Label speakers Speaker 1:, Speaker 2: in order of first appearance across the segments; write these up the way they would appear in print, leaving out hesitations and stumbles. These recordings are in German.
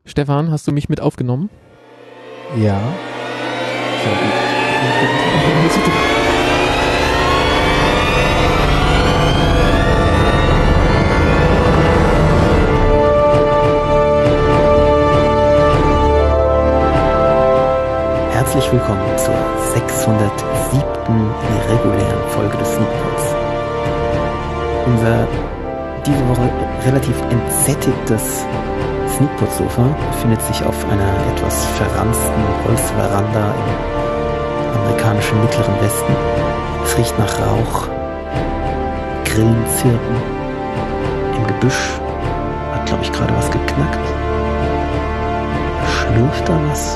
Speaker 1: Stefan, hast du mich mit aufgenommen?
Speaker 2: Ja.
Speaker 3: Herzlich willkommen zur 607. regulären Folge des Sneakpots. Unser diese Woche relativ entsättigtes Sneakpot-Sofa befindet sich auf einer etwas verranzten Holzveranda im amerikanischen Mittleren Westen. Es riecht nach Rauch, Grillen zirpen, im Gebüsch hat, glaube ich, gerade was geknackt. Schlürft da was?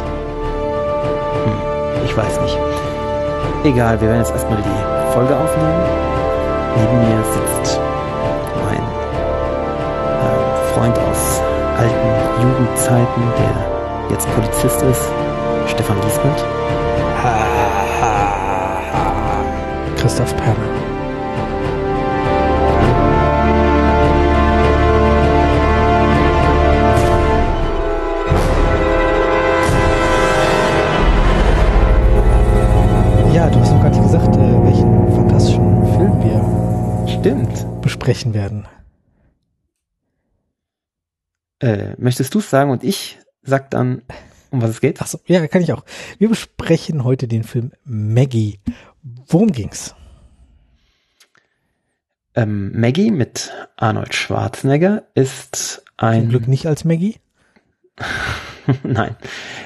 Speaker 3: Ich weiß nicht. Egal, wir werden jetzt erstmal die Folge aufnehmen. Neben mir sitzt mein Freund aus alten Jugendzeiten, der jetzt Polizist ist, Stefan Giesbert.
Speaker 2: Christoph Perner. Ja, du hast noch gar nicht gesagt, welchen fantastischen Film wir besprechen werden.
Speaker 3: Möchtest du es sagen und ich sag dann, um was es geht?
Speaker 2: Achso, ja, kann ich auch. Wir besprechen heute den Film Maggie. Worum ging's?
Speaker 3: Maggie mit Arnold Schwarzenegger ist ein...
Speaker 2: Zum Glück nicht als Maggie?
Speaker 3: Nein.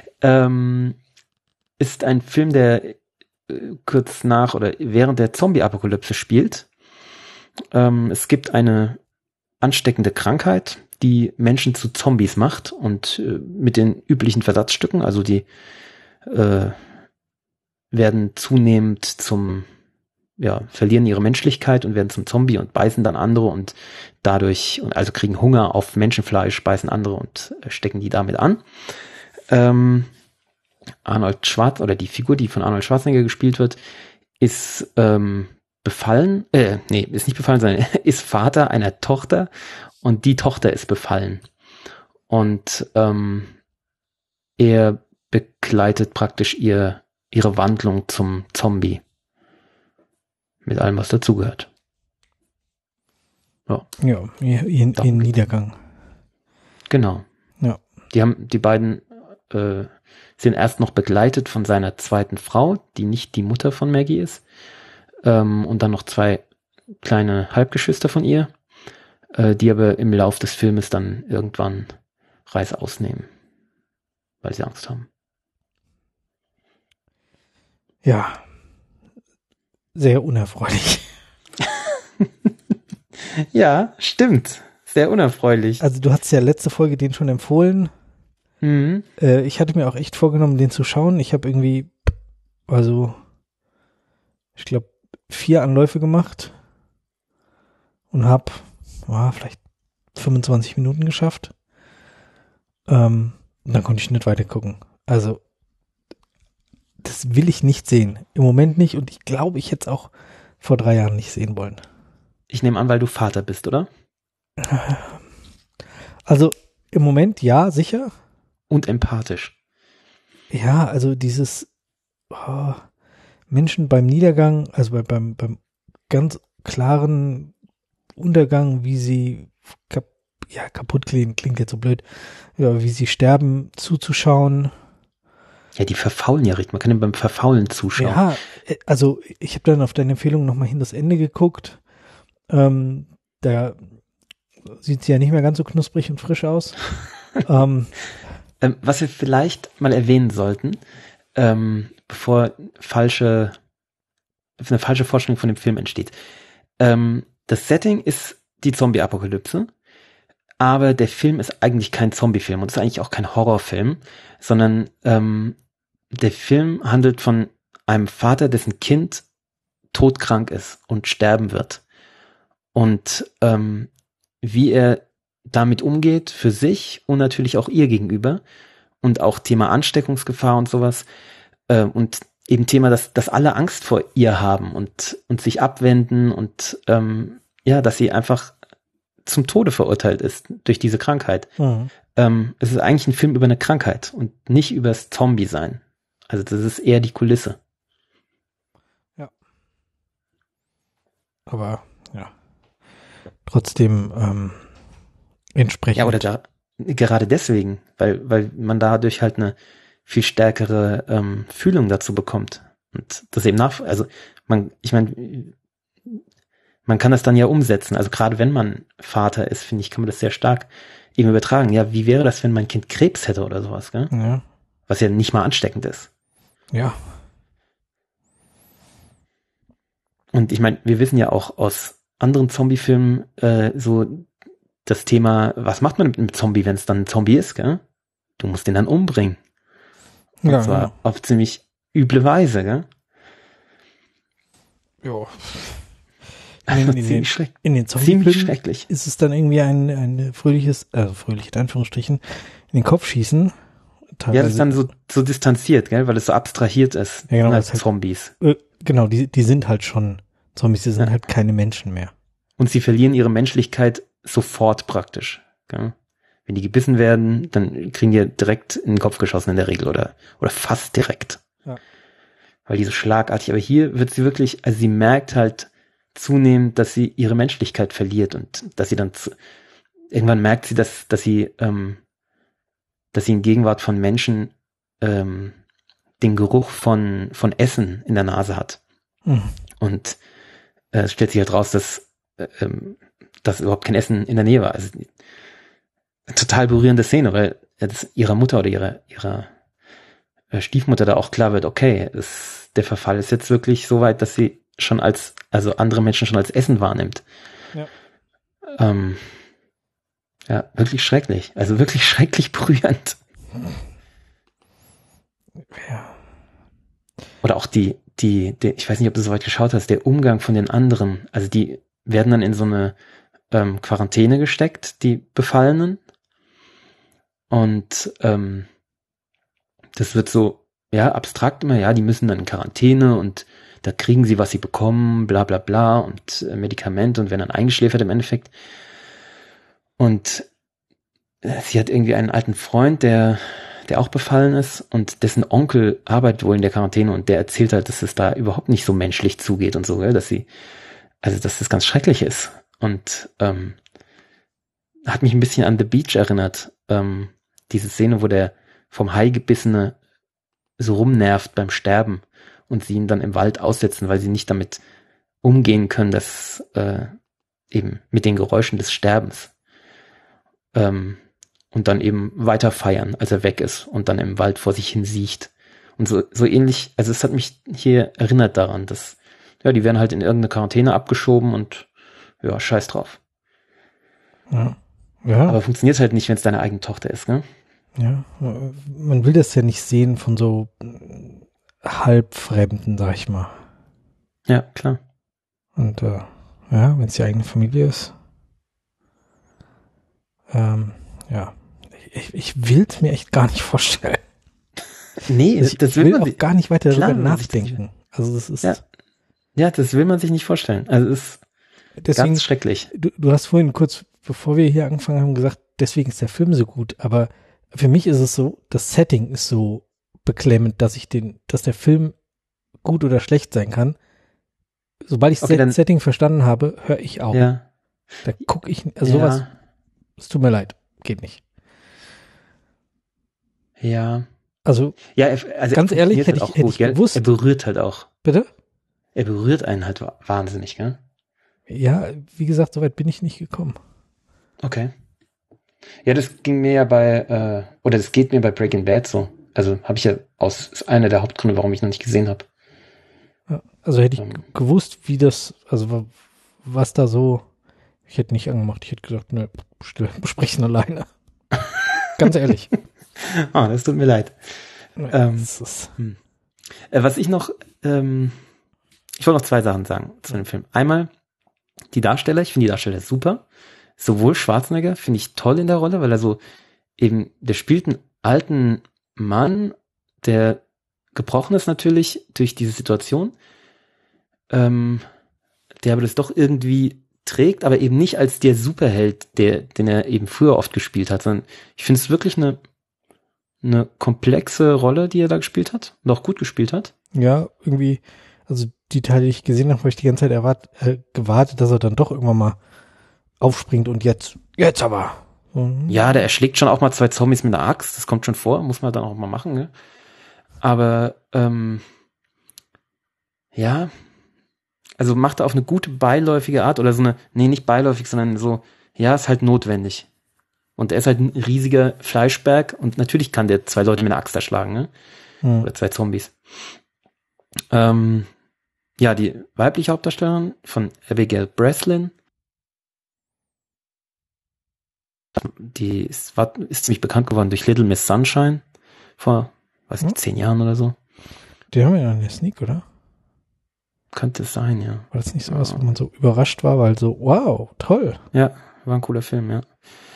Speaker 3: Ist ein Film, der kurz nach oder während der Zombie-Apokalypse spielt. Es gibt eine ansteckende Krankheit, die Menschen zu Zombies macht und mit den üblichen Versatzstücken, also die werden zunehmend verlieren ihre Menschlichkeit und werden zum Zombie und beißen dann andere und dadurch, also kriegen Hunger auf Menschenfleisch, beißen andere und stecken die damit an. Arnold Schwarz oder die Figur, die von Arnold Schwarzenegger gespielt wird, ist befallen, ist nicht befallen, sondern ist Vater einer Tochter und die Tochter ist befallen. Und er begleitet praktisch ihre Wandlung zum Zombie. Mit allem, was dazugehört.
Speaker 2: Ja, in Niedergang.
Speaker 3: Genau.
Speaker 2: Ja.
Speaker 3: Die beiden sind erst noch begleitet von seiner zweiten Frau, die nicht die Mutter von Maggie ist, und dann noch zwei kleine Halbgeschwister von ihr, die aber im Lauf des Filmes dann irgendwann Reißaus nehmen, weil sie Angst haben.
Speaker 2: Ja, sehr unerfreulich.
Speaker 3: Ja, stimmt. Sehr unerfreulich.
Speaker 2: Also du hast ja letzte Folge den schon empfohlen.
Speaker 3: Mhm.
Speaker 2: Ich hatte mir auch echt vorgenommen, den zu schauen. Ich habe irgendwie, ich glaube, 4 Anläufe gemacht und habe vielleicht 25 Minuten geschafft. Und dann konnte ich nicht weiter gucken. Also das will ich nicht sehen. Im Moment nicht und ich glaube, ich hätte es auch vor 3 Jahren nicht sehen wollen.
Speaker 3: Ich nehme an, weil du Vater bist, oder?
Speaker 2: Also im Moment ja, sicher.
Speaker 3: Und empathisch.
Speaker 2: Ja, also dieses Menschen beim Niedergang, also beim ganz klaren Untergang, wie sie kaputt klingt jetzt so blöd, ja, wie sie sterben, zuzuschauen.
Speaker 3: Ja, die verfaulen ja richtig. Man kann ja beim Verfaulen zuschauen.
Speaker 2: Ja, also ich habe dann auf deine Empfehlung nochmal hin das Ende geguckt. Da sieht sie ja nicht mehr ganz so knusprig und frisch aus.
Speaker 3: Was wir vielleicht mal erwähnen sollten, bevor eine falsche Vorstellung von dem Film entsteht. Das Setting ist die Zombie-Apokalypse, aber der Film ist eigentlich kein Zombie-Film und ist eigentlich auch kein Horrorfilm, sondern der Film handelt von einem Vater, dessen Kind todkrank ist und sterben wird. Und wie er damit umgeht für sich und natürlich auch ihr gegenüber und auch Thema Ansteckungsgefahr und sowas und eben Thema, dass alle Angst vor ihr haben und sich abwenden und dass sie einfach zum Tode verurteilt ist durch diese Krankheit.
Speaker 2: Mhm.
Speaker 3: Es ist eigentlich ein Film über eine Krankheit und nicht über das Zombie-Sein. Also das ist eher die Kulisse.
Speaker 2: Aber ja, trotzdem entsprechend.
Speaker 3: Ja, oder gerade deswegen, weil man dadurch halt eine viel stärkere Fühlung dazu bekommt. Und das eben man kann das dann ja umsetzen. Also gerade wenn man Vater ist, finde ich, kann man das sehr stark eben übertragen. Ja, wie wäre das, wenn mein Kind Krebs hätte oder sowas, gell?
Speaker 2: Ja.
Speaker 3: Was ja nicht mal ansteckend ist.
Speaker 2: Ja.
Speaker 3: Und ich meine, wir wissen ja auch aus anderen Zombie-Filmen so das Thema, was macht man mit einem Zombie, wenn es dann ein Zombie ist, gell? Du musst den dann umbringen. Und
Speaker 2: Ja,
Speaker 3: zwar
Speaker 2: genau.
Speaker 3: auf ziemlich üble Weise, gell?
Speaker 2: Ja.
Speaker 3: Ziemlich
Speaker 2: In den
Speaker 3: ziemlich
Speaker 2: Zombie-Filmen
Speaker 3: schrecklich.
Speaker 2: ist es dann irgendwie ein fröhliches, fröhlich in Anführungsstrichen, in den Kopf schießen.
Speaker 3: Ja, das ist dann so distanziert, gell, weil es so abstrahiert ist.
Speaker 2: Ja, genau,
Speaker 3: als
Speaker 2: das halt-
Speaker 3: Zombies.
Speaker 2: Genau, die sind halt schon Zombies, die sind
Speaker 3: Ja.
Speaker 2: halt keine Menschen mehr.
Speaker 3: Und sie verlieren ihre Menschlichkeit sofort praktisch, gell? Wenn die gebissen werden, dann kriegen die direkt in den Kopf geschossen in der Regel oder fast direkt.
Speaker 2: Ja.
Speaker 3: Weil die so schlagartig, aber hier wird sie wirklich, also sie merkt halt zunehmend, dass sie ihre Menschlichkeit verliert und dass sie dann irgendwann merkt sie, dass sie in Gegenwart von Menschen den Geruch von Essen in der Nase hat.
Speaker 2: Mhm.
Speaker 3: Und es stellt sich halt raus, dass überhaupt kein Essen in der Nähe war. Also eine total berührende Szene, weil jetzt ihrer Mutter oder ihrer Stiefmutter da auch klar wird, okay, der Verfall ist jetzt wirklich so weit, dass sie schon also andere Menschen schon als Essen wahrnimmt.
Speaker 2: Ja.
Speaker 3: Ja, wirklich schrecklich. Also wirklich schrecklich berührend.
Speaker 2: Ja.
Speaker 3: Oder auch ich weiß nicht, ob du so weit geschaut hast, der Umgang von den anderen. Also die werden dann in so eine Quarantäne gesteckt, die Befallenen. Und das wird so, ja, abstrakt immer, ja, die müssen dann in Quarantäne und da kriegen sie, was sie bekommen, bla bla bla und Medikamente und werden dann eingeschläfert im Endeffekt. Und sie hat irgendwie einen alten Freund, der auch befallen ist und dessen Onkel arbeitet wohl in der Quarantäne und der erzählt halt, dass es da überhaupt nicht so menschlich zugeht und so, gell, dass das ganz schrecklich ist. Und hat mich ein bisschen an The Beach erinnert, diese Szene, wo der vom Hai gebissene so rumnervt beim Sterben und sie ihn dann im Wald aussetzen, weil sie nicht damit umgehen können, dass eben mit den Geräuschen des Sterbens und dann eben weiter feiern, als er weg ist und dann im Wald vor sich hin siecht. Und so ähnlich, also es hat mich hier erinnert daran, dass, ja, die werden halt in irgendeine Quarantäne abgeschoben und ja, scheiß drauf.
Speaker 2: Ja. Ja.
Speaker 3: Aber funktioniert halt nicht, wenn es deine eigene Tochter ist, ne?
Speaker 2: Ja, man will das ja nicht sehen von so Halbfremden, sag ich mal.
Speaker 3: Ja, klar.
Speaker 2: Und ja, wenn es die eigene Familie ist. Ja, ich will es mir echt gar nicht vorstellen.
Speaker 3: Nee,
Speaker 2: Also
Speaker 3: das
Speaker 2: ich will
Speaker 3: man
Speaker 2: auch
Speaker 3: sich,
Speaker 2: gar nicht weiter
Speaker 3: klar,
Speaker 2: darüber
Speaker 3: will man sich das
Speaker 2: nachdenken. Also das ist
Speaker 3: ja, das will man sich nicht vorstellen. Also es ist
Speaker 2: deswegen,
Speaker 3: ganz schrecklich.
Speaker 2: du hast vorhin kurz, bevor wir hier angefangen haben, gesagt, deswegen ist der Film so gut, aber für mich ist es so, das Setting ist so beklemmend, dass der Film gut oder schlecht sein kann. Sobald ich
Speaker 3: Okay,
Speaker 2: das Setting verstanden habe, höre ich auf.
Speaker 3: Ja.
Speaker 2: Da gucke ich, also sowas, es tut mir leid, geht nicht.
Speaker 3: Ja.
Speaker 2: Also,
Speaker 3: Ja, also
Speaker 2: ganz ehrlich,
Speaker 3: hätte
Speaker 2: hätte ich
Speaker 3: gell?
Speaker 2: gewusst.
Speaker 3: Er berührt halt auch.
Speaker 2: bitte?
Speaker 3: Er berührt einen halt wahnsinnig, gell?
Speaker 2: Ja, wie gesagt, soweit bin ich nicht gekommen.
Speaker 3: Okay. Ja, das ging mir ja oder das geht mir bei Breaking Bad so. Also habe ich ja ist einer der Hauptgründe, warum ich noch nicht gesehen habe.
Speaker 2: Ja, also hätte ich gewusst, wie das, also was da so, ich hätte nicht angemacht, ich hätte gesagt, ne, still, besprechen alleine. Ganz ehrlich.
Speaker 3: Das tut mir leid.
Speaker 2: Das ist,
Speaker 3: Was ich noch, ich wollte noch zwei Sachen sagen zu dem Film. Einmal die Darsteller, ich finde die Darsteller super. Sowohl Schwarzenegger finde ich toll in der Rolle, weil er so eben, der spielt einen alten Mann, der gebrochen ist natürlich durch diese Situation, der aber das doch irgendwie trägt, aber eben nicht als der Superheld, den er eben früher oft gespielt hat, sondern ich finde es wirklich eine komplexe Rolle, die er da gespielt hat und auch gut gespielt hat.
Speaker 2: Ja, irgendwie, also die Teile, die ich gesehen habe, habe ich die ganze Zeit gewartet, dass er dann doch irgendwann mal aufspringt und jetzt aber.
Speaker 3: Ja, der erschlägt schon auch mal 2 Zombies mit einer Axt, das kommt schon vor, muss man dann auch mal machen, ne? Aber, ja, also macht er auf eine gute beiläufige Art oder so nicht beiläufig, sondern so, ja, ist halt notwendig. Und er ist halt ein riesiger Fleischberg und natürlich kann der 2 Leute mit einer Axt erschlagen, ne? Oder 2 Zombies. Ja, die weibliche Hauptdarstellerin von Abigail Breslin, die ist ziemlich bekannt geworden durch Little Miss Sunshine vor, 10 Jahren oder so.
Speaker 2: Die haben wir ja in der Sneak, oder?
Speaker 3: Könnte es sein, ja.
Speaker 2: War das nicht so was, wo man so überrascht war, weil so, wow, toll.
Speaker 3: Ja, war ein cooler Film, ja.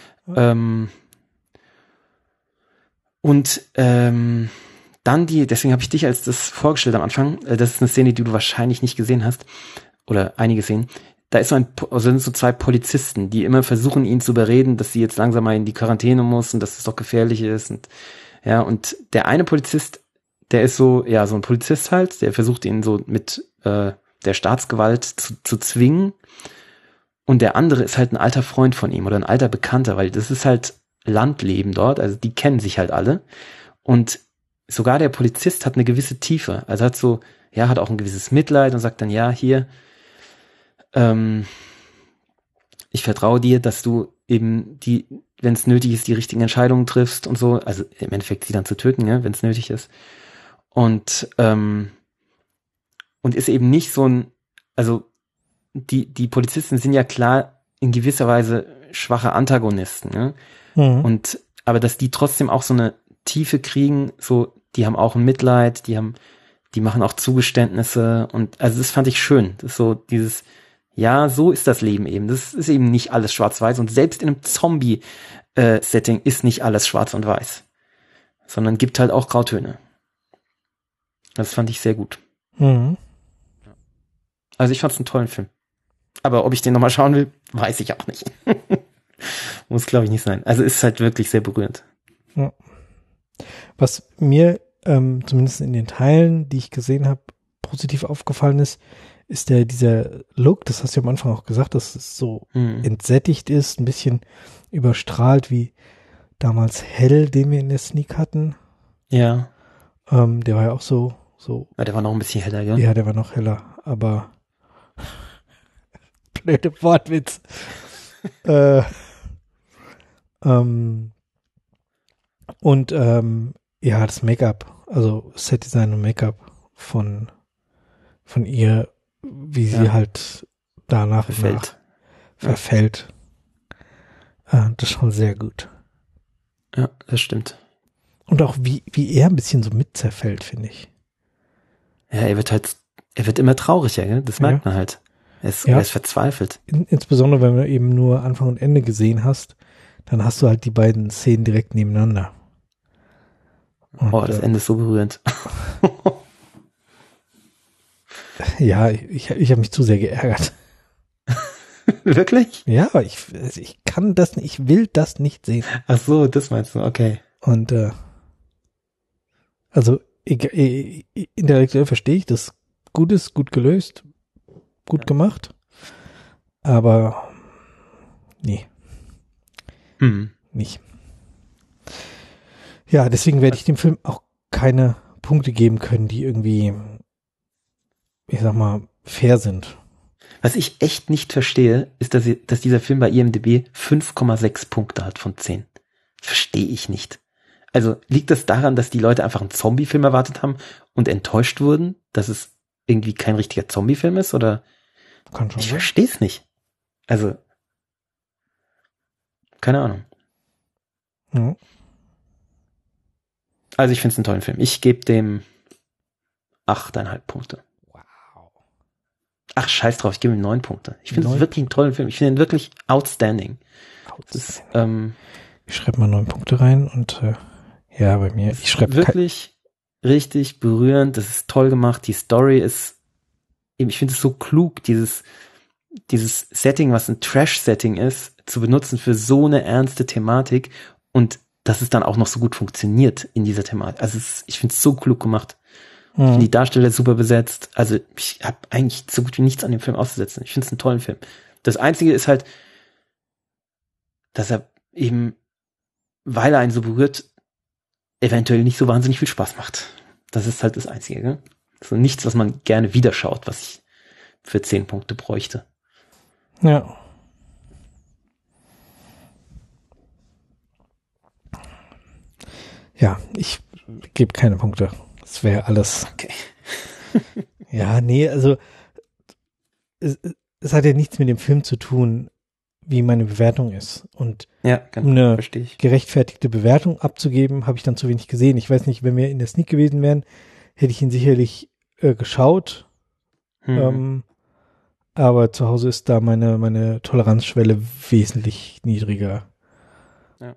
Speaker 3: Und dann deswegen habe ich dich als das vorgestellt am Anfang, das ist eine Szene, die du wahrscheinlich nicht gesehen hast, oder einige Szenen. Da ist sind so 2 Polizisten, die immer versuchen, ihn zu überreden, dass sie jetzt langsam mal in die Quarantäne muss und dass es doch gefährlich ist. Und ja, und der eine Polizist, der ist so, ja, so ein Polizist halt, der versucht ihn so mit der Staatsgewalt zu zwingen. Und der andere ist halt ein alter Freund von ihm oder ein alter Bekannter, weil das ist halt Landleben dort, also die kennen sich halt alle. Und sogar der Polizist hat eine gewisse Tiefe, also hat auch ein gewisses Mitleid und sagt dann, ja, hier, ich vertraue dir, dass du eben wenn es nötig ist, die richtigen Entscheidungen triffst und so, also im Endeffekt sie dann zu töten, ja, wenn es nötig ist. Und ist eben nicht so also die Polizisten sind ja klar in gewisser Weise schwache Antagonisten, ne?
Speaker 2: Mhm.
Speaker 3: Aber dass die trotzdem auch so eine Tiefe kriegen, so, die haben auch ein Mitleid, die machen auch Zugeständnisse und also das fand ich schön. Das ist so dieses, ja, so ist das Leben eben. Das ist eben nicht alles schwarz-weiß und selbst in einem Zombie-Setting ist nicht alles schwarz und weiß, sondern gibt halt auch Grautöne. Das fand ich sehr gut.
Speaker 2: Mhm.
Speaker 3: Also ich fand es einen tollen Film. Aber ob ich den nochmal schauen will, weiß ich auch nicht. Muss, glaube ich, nicht sein. Also ist halt wirklich sehr berührend.
Speaker 2: Ja. Was mir zumindest in den Teilen, die ich gesehen habe, positiv aufgefallen ist dieser Look, das hast du am Anfang auch gesagt, dass es so entsättigt ist, ein bisschen überstrahlt wie damals Hell, den wir in der Sneak hatten.
Speaker 3: Ja.
Speaker 2: Der war ja auch so.
Speaker 3: Ja, der war noch ein bisschen heller, gell?
Speaker 2: Ja, der war noch heller, aber blöde Wortwitz. Ja, das Make-up, also Set-Design und Make-up von ihr, wie sie halt danach verfällt. Das ist schon sehr gut.
Speaker 3: Ja, das stimmt.
Speaker 2: Und auch wie er ein bisschen so mit zerfällt, finde ich.
Speaker 3: Ja, er wird immer trauriger, gell? Das merkt man halt. Er ist verzweifelt.
Speaker 2: Insbesondere, wenn du eben nur Anfang und Ende gesehen hast, dann hast du halt die beiden Szenen direkt nebeneinander. Und,
Speaker 3: das Ende ist so berührend.
Speaker 2: Ja, ich habe mich zu sehr geärgert.
Speaker 3: Wirklich?
Speaker 2: Ja, aber ich kann das nicht, ich will das nicht sehen.
Speaker 3: Ach so, das meinst du, okay.
Speaker 2: Und also intellektuell verstehe ich, das gut ist, gut gelöst, gut gemacht, aber nee, nicht. Ja, deswegen werde ich dem Film auch keine Punkte geben können, die irgendwie, ich sag mal, fair sind.
Speaker 3: Was ich echt nicht verstehe, ist, dass dieser Film bei IMDb 5,6 Punkte hat von 10. Verstehe ich nicht. Also liegt das daran, dass die Leute einfach einen Zombie-Film erwartet haben und enttäuscht wurden, dass es irgendwie kein richtiger Zombie-Film ist? Oder
Speaker 2: Kann schon
Speaker 3: ich
Speaker 2: sein.
Speaker 3: verstehe es nicht. Also, keine Ahnung.
Speaker 2: Ja.
Speaker 3: Also ich finde es einen tollen Film. Ich gebe dem 8,5 Punkte.
Speaker 2: Wow.
Speaker 3: Ach, scheiß drauf, ich gebe ihm 9 Punkte. Ich finde es wirklich einen tollen Film. Ich finde ihn wirklich outstanding. Ist,
Speaker 2: ich schreibe mal 9 Punkte rein und ja, bei mir, ich schreibe
Speaker 3: wirklich richtig berührend. Das ist toll gemacht. Die Story ist, ich finde es so klug, dieses Setting, was ein Trash-Setting ist, zu benutzen für so eine ernste Thematik und dass es dann auch noch so gut funktioniert in dieser Thematik. Also ich finde es so klug gemacht. Ich finde die Darsteller super besetzt. Also ich habe eigentlich so gut wie nichts an dem Film auszusetzen. Ich finde es einen tollen Film. Das Einzige ist halt, dass er eben, weil er einen so berührt, eventuell nicht so wahnsinnig viel Spaß macht. Das ist halt das Einzige. Gell? So nichts, was man gerne wieder schaut, was ich für 10 Punkte bräuchte.
Speaker 2: Ja. Ja, ich gebe keine Punkte. Das wäre alles.
Speaker 3: Okay.
Speaker 2: Ja, nee, also es hat ja nichts mit dem Film zu tun, wie meine Bewertung ist. Und
Speaker 3: Ja, genau,
Speaker 2: um eine
Speaker 3: verstehe ich.
Speaker 2: gerechtfertigte Bewertung abzugeben, habe ich dann zu wenig gesehen. Ich weiß nicht, wenn wir in der Sneak gewesen wären, hätte ich ihn sicherlich geschaut. Aber zu Hause ist da meine Toleranzschwelle wesentlich niedriger.
Speaker 3: Ja.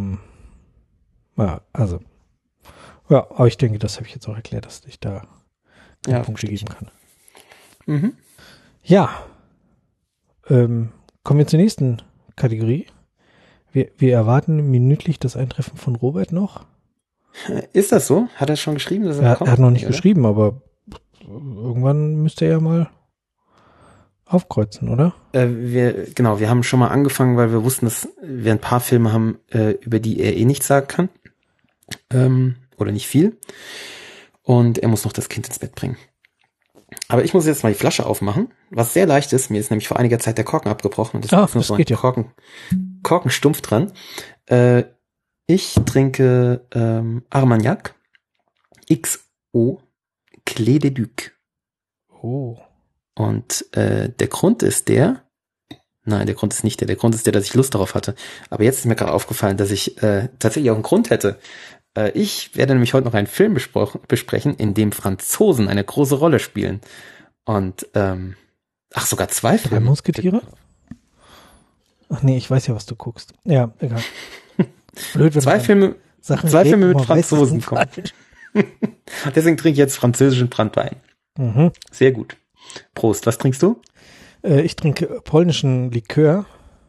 Speaker 2: Ja, also. Ja, aber ich denke, das habe ich jetzt auch erklärt, dass ich da
Speaker 3: Ja,
Speaker 2: Punkte
Speaker 3: verstehe ich.
Speaker 2: geben kann.
Speaker 3: Mhm.
Speaker 2: Ja. Kommen wir zur nächsten Kategorie. Wir erwarten minütlich das Eintreffen von Robert noch.
Speaker 3: Ist das so? Hat er schon geschrieben, dass er kommt?
Speaker 2: Er hat noch nicht
Speaker 3: oder?
Speaker 2: geschrieben, aber irgendwann müsste er ja mal aufkreuzen, oder?
Speaker 3: Wir haben schon mal angefangen, weil wir wussten, dass wir ein paar Filme haben, über die er eh nichts sagen kann. Oder nicht viel. Und er muss noch das Kind ins Bett bringen. Aber ich muss jetzt mal die Flasche aufmachen, was sehr leicht ist. Mir ist nämlich vor einiger Zeit der Korken abgebrochen. Und deswegen ist noch
Speaker 2: das
Speaker 3: so ein
Speaker 2: geht ja.
Speaker 3: Korkenstumpf dran. Ich trinke Armagnac XO Clé de Duc.
Speaker 2: Oh.
Speaker 3: Und der Grund ist der Grund ist nicht der Grund ist der, dass ich Lust darauf hatte. Aber jetzt ist mir gerade aufgefallen, dass ich tatsächlich auch einen Grund hätte. Ich werde nämlich heute noch einen Film besprechen, in dem Franzosen eine große Rolle spielen. Und, sogar 2
Speaker 2: Drei
Speaker 3: Filme.
Speaker 2: Musketiere? Ach nee, ich weiß ja, was du guckst. Ja, egal. Blöd, wenn
Speaker 3: Zwei
Speaker 2: man
Speaker 3: Filme
Speaker 2: Sachen
Speaker 3: mit
Speaker 2: rät, man weiß,
Speaker 3: Franzosen
Speaker 2: es ist
Speaker 3: kommen.
Speaker 2: falsch.
Speaker 3: Deswegen trinke ich jetzt französischen Brandwein.
Speaker 2: Mhm.
Speaker 3: Sehr gut. Prost. Was trinkst du?
Speaker 2: Ich trinke polnischen Likör.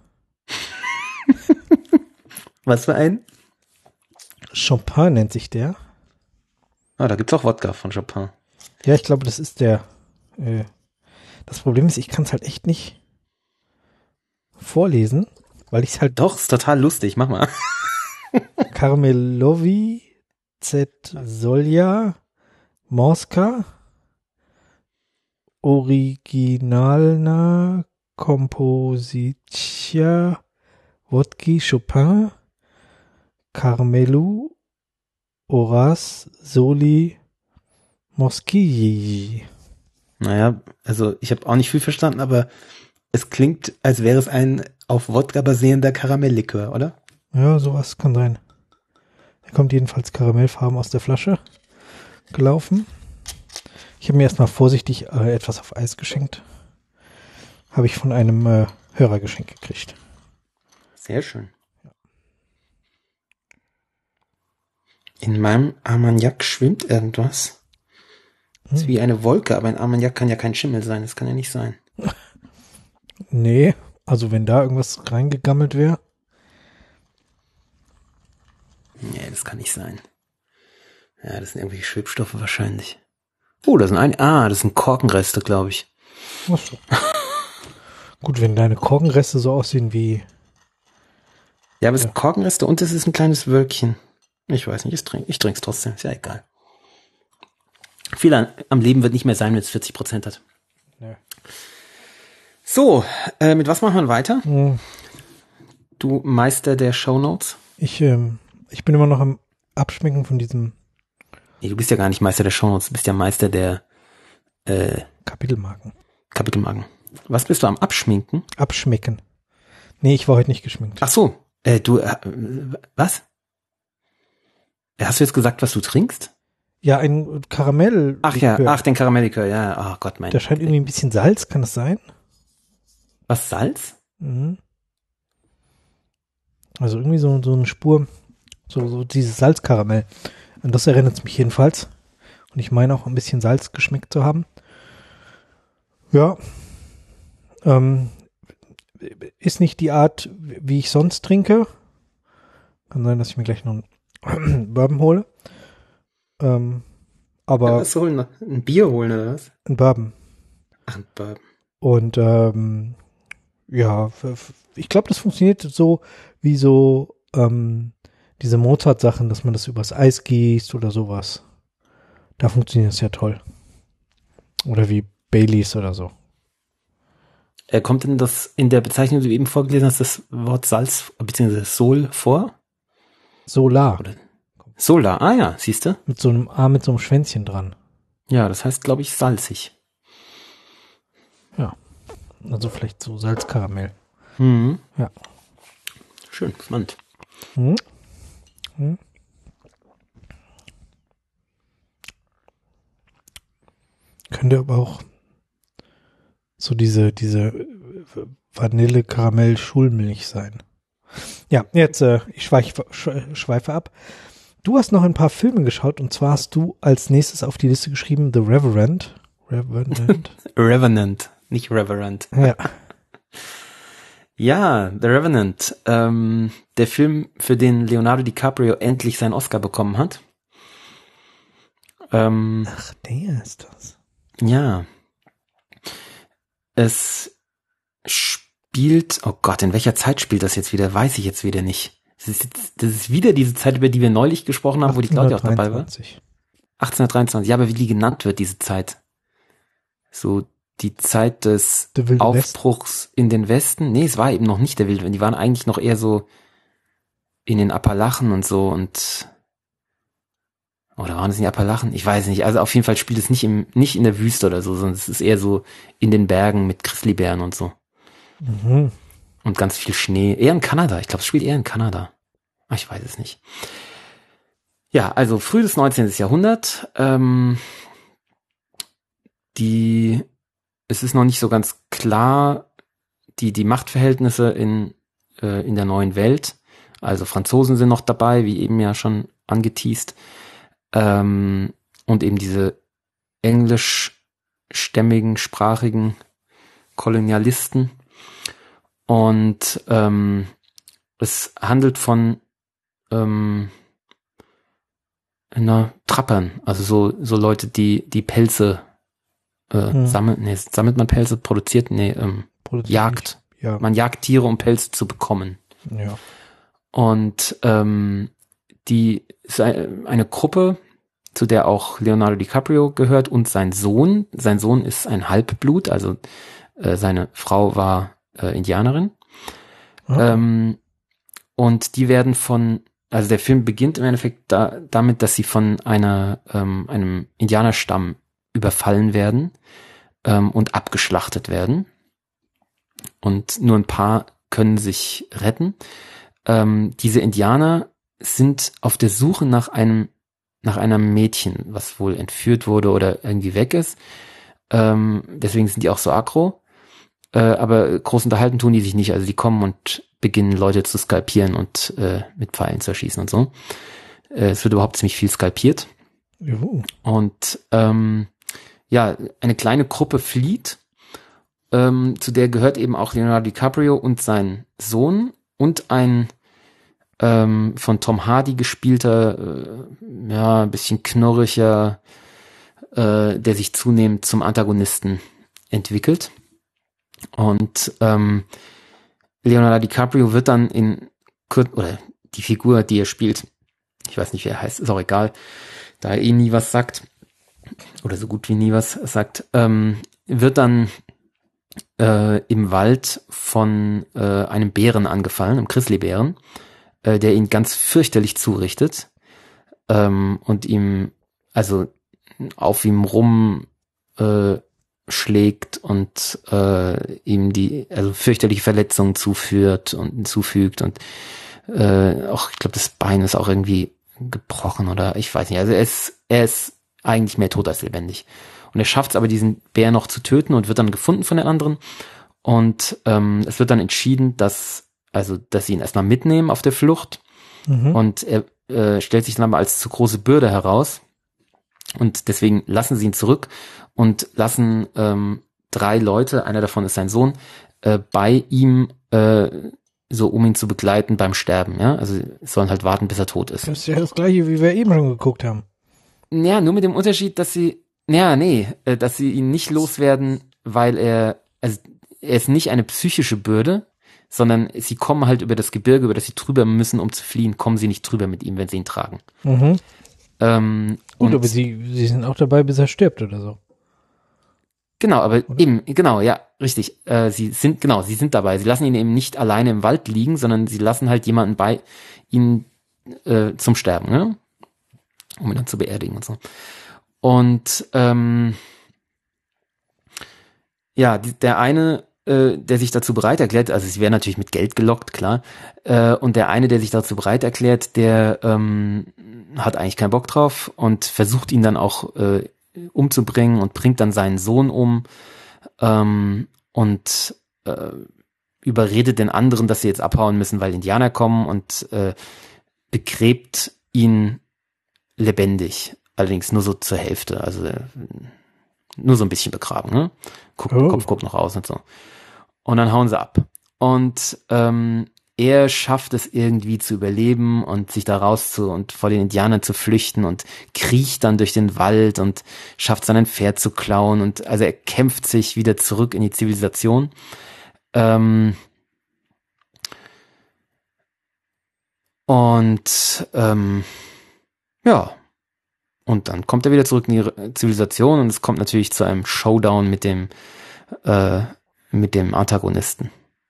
Speaker 3: Was für ein?
Speaker 2: Champagne nennt sich der.
Speaker 3: Ah, da gibt's auch Wodka von Chopin.
Speaker 2: Ja, ich glaube, das ist der. Das Problem ist, ich kann es halt echt nicht vorlesen, weil ich es halt
Speaker 3: Doch, ist total lustig. Mach mal.
Speaker 2: Karmelovi Z Solja Morska Originalna Kompozicja Wodki Chopin Carmelu Horace Soli Moschigi.
Speaker 3: Naja, also ich habe auch nicht viel verstanden, aber es klingt, als wäre es ein auf Wodka basierender Karamelllikör, oder?
Speaker 2: Ja, sowas kann sein. Er kommt jedenfalls karamellfarben aus der Flasche gelaufen. Ich habe mir erstmal vorsichtig etwas auf Eis geschenkt. Habe ich von einem Hörer geschenkt gekriegt.
Speaker 3: Sehr schön. In meinem Armagnac schwimmt irgendwas. Das ist wie eine Wolke, aber ein Armagnac kann ja kein Schimmel sein. Das kann ja nicht sein.
Speaker 2: Nee, also wenn da irgendwas reingegammelt wäre.
Speaker 3: Nee, das kann nicht sein. Ja, das sind irgendwelche Schwebstoffe wahrscheinlich. Oh, das sind Korkenreste, glaube ich.
Speaker 2: Ach so. Gut, wenn deine Korkenreste so aussehen wie...
Speaker 3: Ja, aber es sind Korkenreste und es ist ein kleines Wölkchen. Ich weiß nicht, ich trinke es trotzdem. Ist ja egal. Viel am Leben wird nicht mehr sein, wenn es 40% hat.
Speaker 2: Ja.
Speaker 3: So, mit was machen wir weiter?
Speaker 2: Hm.
Speaker 3: Du Meister der Shownotes?
Speaker 2: Ich bin immer noch am Abschmecken von diesem
Speaker 3: Nee, du bist ja gar nicht Meister der Shownotes, du bist ja Meister der
Speaker 2: Kapitelmarken.
Speaker 3: Kapitelmarken. Was bist du am Abschminken?
Speaker 2: Abschmecken. Nee, ich war heute nicht geschminkt.
Speaker 3: Ach so, was? Hast du jetzt gesagt, was du trinkst?
Speaker 2: Ja, ein Karamell.
Speaker 3: Ach ja, den Karamelllikör, ja. Oh Gott,
Speaker 2: Da scheint irgendwie ein bisschen Salz, kann das sein?
Speaker 3: Was, Salz?
Speaker 2: Mhm. Also irgendwie so eine Spur, so dieses Salzkaramell. An das erinnert es mich jedenfalls. Und ich meine auch ein bisschen Salz geschmeckt zu haben. Ja. Ist nicht die Art, wie ich sonst trinke. Kann sein, dass ich mir gleich noch einen Bourbon hole. Aber
Speaker 3: Was holen? Ein Bier holen oder was?
Speaker 2: ein Bourbon.
Speaker 3: Ach, ein Bourbon.
Speaker 2: Und ja, ich glaube, das funktioniert so wie so diese Mozart-Sachen, dass man das übers Eis gießt oder sowas. Da funktioniert es ja toll. Oder wie Baileys oder so.
Speaker 3: Kommt denn das in der Bezeichnung, die du eben vorgelesen hast, das Wort Salz bzw. Sol vor?
Speaker 2: Solar.
Speaker 3: Oder Solar, ah ja, siehst du?
Speaker 2: Mit so einem mit so einem Schwänzchen dran.
Speaker 3: Ja, das heißt, glaube ich, salzig.
Speaker 2: Ja. Also vielleicht so Salzkaramell.
Speaker 3: Mhm.
Speaker 2: Ja.
Speaker 3: Schön, spannend.
Speaker 2: Hm? Hm? Könnte aber auch so diese Vanille-Karamell-Schulmilch sein. Ja, jetzt, ich schweife ab. Du hast noch ein paar Filme geschaut und zwar hast du als nächstes auf die Liste geschrieben The Revenant.
Speaker 3: Revenant, nicht Reverend.
Speaker 2: Ja.
Speaker 3: Ja, The Revenant, der Film, für den Leonardo DiCaprio endlich seinen Oscar bekommen hat.
Speaker 2: Ach, der ist das.
Speaker 3: Ja. Es spielt, oh Gott, in welcher Zeit spielt das jetzt wieder? Weiß ich jetzt wieder nicht. Das ist wieder diese Zeit, über die wir neulich gesprochen haben, wo die Claudia auch dabei war. 1823. Ja, aber wie die genannt wird, diese Zeit. So die Zeit des Aufbruchs in den Westen. Nee, es war eben noch nicht der Wilde Westen. Die waren eigentlich noch eher so in den Appalachen und so und oder waren es nicht Appalachen? Ich weiß nicht. Also auf jeden Fall spielt es nicht in der Wüste oder so, sondern es ist eher so in den Bergen mit Grizzlybären und so.
Speaker 2: Mhm.
Speaker 3: Und ganz viel Schnee. Eher in Kanada. Ich glaube, es spielt eher in Kanada. Ach, ich weiß es nicht. Ja, also frühes 19. Jahrhundert. Es ist noch nicht so ganz klar, die Machtverhältnisse in der neuen Welt. Also Franzosen sind noch dabei, wie eben ja schon angeteast. Und eben diese englischstämmigen, sprachigen Kolonialisten. Und es handelt von Trappern, also so Leute, die Pelze sammeln. Nee, sammelt man Pelze, produziert? Nee, jagt.
Speaker 2: Ja.
Speaker 3: Man jagt Tiere, um Pelze zu bekommen.
Speaker 2: Ja.
Speaker 3: Und die ist eine Gruppe, zu der auch Leonardo DiCaprio gehört und sein Sohn. Sein Sohn ist ein Halbblut, also seine Frau war Indianerin.
Speaker 2: Okay.
Speaker 3: Und die werden also der Film beginnt im Endeffekt damit, dass sie von einem Indianerstamm überfallen werden und abgeschlachtet werden. Und nur ein paar können sich retten. Diese Indianer sind auf der Suche nach einem Mädchen, was wohl entführt wurde oder irgendwie weg ist. Deswegen sind die auch so aggro. Aber groß unterhalten tun die sich nicht. Also die kommen und beginnen Leute zu skalpieren und mit Pfeilen zu erschießen und so. Es wird überhaupt ziemlich viel skalpiert.
Speaker 2: Juhu.
Speaker 3: Und ja, eine kleine Gruppe flieht. Zu der gehört eben auch Leonardo DiCaprio und sein Sohn und ein von Tom Hardy gespielter, ein bisschen knurriger, der sich zunehmend zum Antagonisten entwickelt. Und Leonardo DiCaprio wird dann oder die Figur, die er spielt, ich weiß nicht, wie er heißt, ist auch egal, da er nie was sagt, oder so gut wie nie was sagt, wird dann im Wald von einem Bären angefallen, einem Grizzlybären, der ihn ganz fürchterlich zurichtet und ihm, also auf ihm schlägt und ihm also fürchterliche Verletzungen zufügt und auch, ich glaube, das Bein ist auch irgendwie gebrochen oder ich weiß nicht, also er ist eigentlich mehr tot als lebendig. Und er schafft es aber, diesen Bär noch zu töten und wird dann gefunden von den anderen. Und es wird dann entschieden, dass sie ihn erstmal mitnehmen auf der Flucht.
Speaker 2: Mhm.
Speaker 3: Und er stellt sich dann aber als zu große Bürde heraus. Und deswegen lassen sie ihn zurück und lassen 3 Leute, einer davon ist sein Sohn, bei ihm, so um ihn zu begleiten beim Sterben, ja. Also sollen halt warten, bis er tot ist.
Speaker 2: Das ist ja das gleiche, wie wir eben schon geguckt haben.
Speaker 3: Ja, nur mit dem Unterschied, dass sie ihn nicht loswerden, weil er ist nicht eine psychische Bürde, sondern sie kommen halt über das Gebirge, über das sie drüber müssen, um zu fliehen, kommen sie nicht drüber mit ihm, wenn sie ihn tragen.
Speaker 2: Mhm.
Speaker 3: Gut,
Speaker 2: aber sie sind auch dabei, bis er stirbt oder so.
Speaker 3: Genau, aber eben, genau, ja, richtig. Sie sind dabei. Sie lassen ihn eben nicht alleine im Wald liegen, sondern sie lassen halt jemanden bei ihnen zum Sterben, ne? Um ihn dann zu beerdigen und so. Und der eine, der sich dazu bereit erklärt, also sie werden natürlich mit Geld gelockt, klar, und der eine, der sich dazu bereit erklärt, der hat eigentlich keinen Bock drauf und versucht ihn dann auch umzubringen und bringt dann seinen Sohn um und überredet den anderen, dass sie jetzt abhauen müssen, weil Indianer kommen und begräbt ihn lebendig, allerdings nur so zur Hälfte, also nur so ein bisschen begraben, ne? Kopf guckt noch aus und so. Und dann hauen sie ab. Und er schafft es irgendwie zu überleben und sich da und vor den Indianern zu flüchten und kriecht dann durch den Wald und schafft sein Pferd zu klauen und also er kämpft sich wieder zurück in die Zivilisation. Und dann kommt er wieder zurück in die Zivilisation und es kommt natürlich zu einem Showdown mit dem Antagonisten.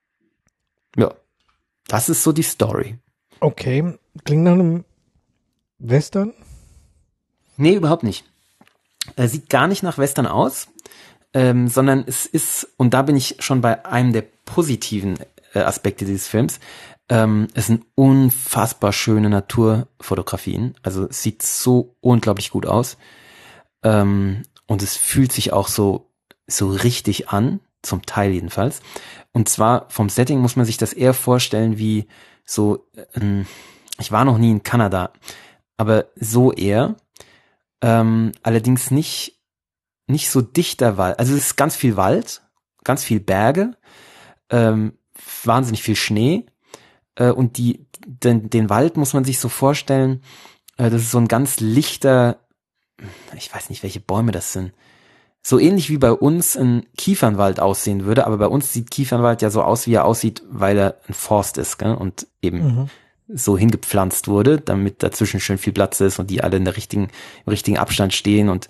Speaker 3: Ja, das ist so die Story.
Speaker 2: Okay, klingt nach einem Western?
Speaker 3: Nee, überhaupt nicht. Er sieht gar nicht nach Western aus, sondern es ist, und da bin ich schon bei einem der positiven Aspekte dieses Films, es sind unfassbar schöne Naturfotografien. Also es sieht so unglaublich gut aus. Und es fühlt sich auch so richtig an, zum Teil jedenfalls. Und zwar vom Setting muss man sich das eher vorstellen wie so, ich war noch nie in Kanada, aber so eher. Allerdings nicht so dichter Wald. Also es ist ganz viel Wald, ganz viel Berge, wahnsinnig viel Schnee. Und den Wald muss man sich so vorstellen, das ist so ein ganz lichter, ich weiß nicht, welche Bäume das sind. So ähnlich wie bei uns ein Kiefernwald aussehen würde, aber bei uns sieht Kiefernwald ja so aus, wie er aussieht, weil er ein Forst ist, gell? Und eben so hingepflanzt wurde, damit dazwischen schön viel Platz ist und die alle im richtigen Abstand stehen und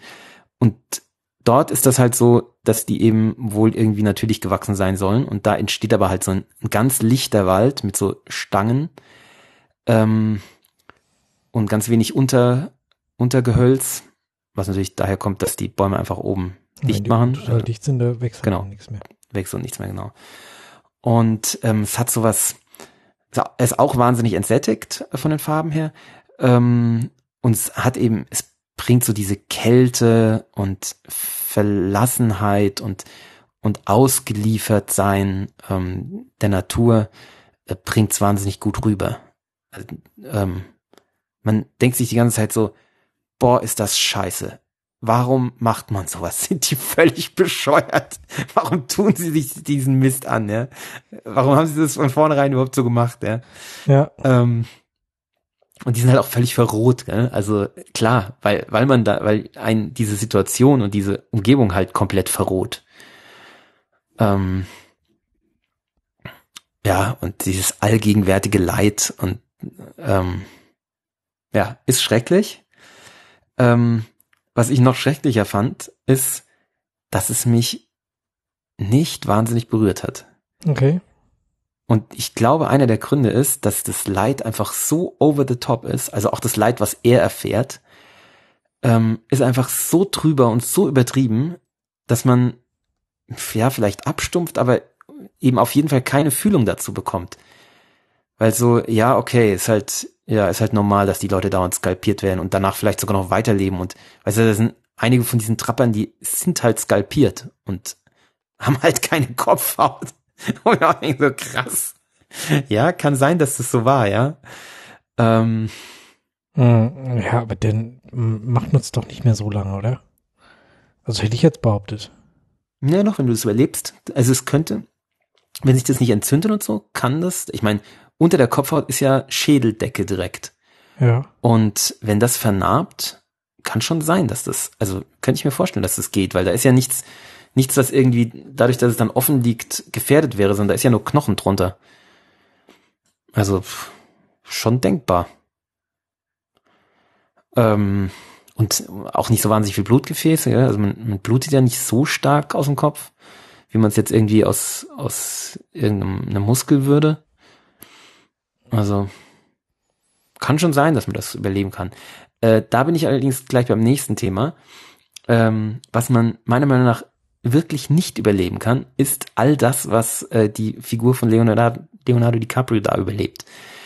Speaker 3: dort ist das halt so, dass die eben wohl irgendwie natürlich gewachsen sein sollen und da entsteht aber halt so ein ganz lichter Wald mit so Stangen und ganz wenig Untergehölz, was natürlich daher kommt, dass die Bäume einfach oben dicht machen.
Speaker 2: Total dicht sind, da wächst
Speaker 3: genau,
Speaker 2: nichts mehr.
Speaker 3: Wächst und nichts mehr, genau. Und es hat sowas, es ist auch wahnsinnig entsättigt von den Farben her und es hat eben, es bringt so diese Kälte und Verlassenheit und ausgeliefert sein der Natur bringt's wahnsinnig gut rüber. Man denkt sich die ganze Zeit so, boah, ist das scheiße. Warum macht man sowas? Sind die völlig bescheuert? Warum tun sie sich diesen Mist an, ja? Warum haben sie das von vornherein überhaupt so gemacht, ja?
Speaker 2: Ja.
Speaker 3: Und die sind halt auch völlig verroht, gell? Also klar, weil ein diese Situation und diese Umgebung halt komplett verroht. Ja, und dieses allgegenwärtige Leid und ist schrecklich. Was ich noch schrecklicher fand, ist, dass es mich nicht wahnsinnig berührt hat.
Speaker 2: Okay.
Speaker 3: Und ich glaube, einer der Gründe ist, dass das Leid einfach so over the top ist, also auch das Leid, was er erfährt, ist einfach so drüber und so übertrieben, dass man vielleicht abstumpft, aber eben auf jeden Fall keine Fühlung dazu bekommt. Weil so, ja, okay, ist halt normal, dass die Leute dauernd skalpiert werden und danach vielleicht sogar noch weiterleben und, weißt du, das sind einige von diesen Trappern, die sind halt skalpiert und haben halt keine Kopfhaut. Und ich denke so, krass. Ja, kann sein, dass das so war, ja.
Speaker 2: Ja, aber dann macht man es doch nicht mehr so lange, oder? Also hätte ich jetzt behauptet.
Speaker 3: Ja, noch, wenn du es überlebst. Also es könnte, wenn sich das nicht entzündet und so, kann das, ich meine, unter der Kopfhaut ist ja Schädeldecke direkt.
Speaker 2: Ja.
Speaker 3: Und wenn das vernarbt, kann schon sein, dass das, also könnte ich mir vorstellen, dass das geht, weil da ist ja nichts, was irgendwie, dadurch, dass es dann offen liegt, gefährdet wäre, sondern da ist ja nur Knochen drunter. Also schon denkbar. Und auch nicht so wahnsinnig viel Blutgefäße, ja? Also man blutet ja nicht so stark aus dem Kopf, wie man es jetzt irgendwie aus irgendeinem Muskel würde. Also kann schon sein, dass man das überleben kann. Da bin ich allerdings gleich beim nächsten Thema. Was man meiner Meinung nach wirklich nicht überleben kann, ist all das, was die Figur von Leonardo DiCaprio da überlebt.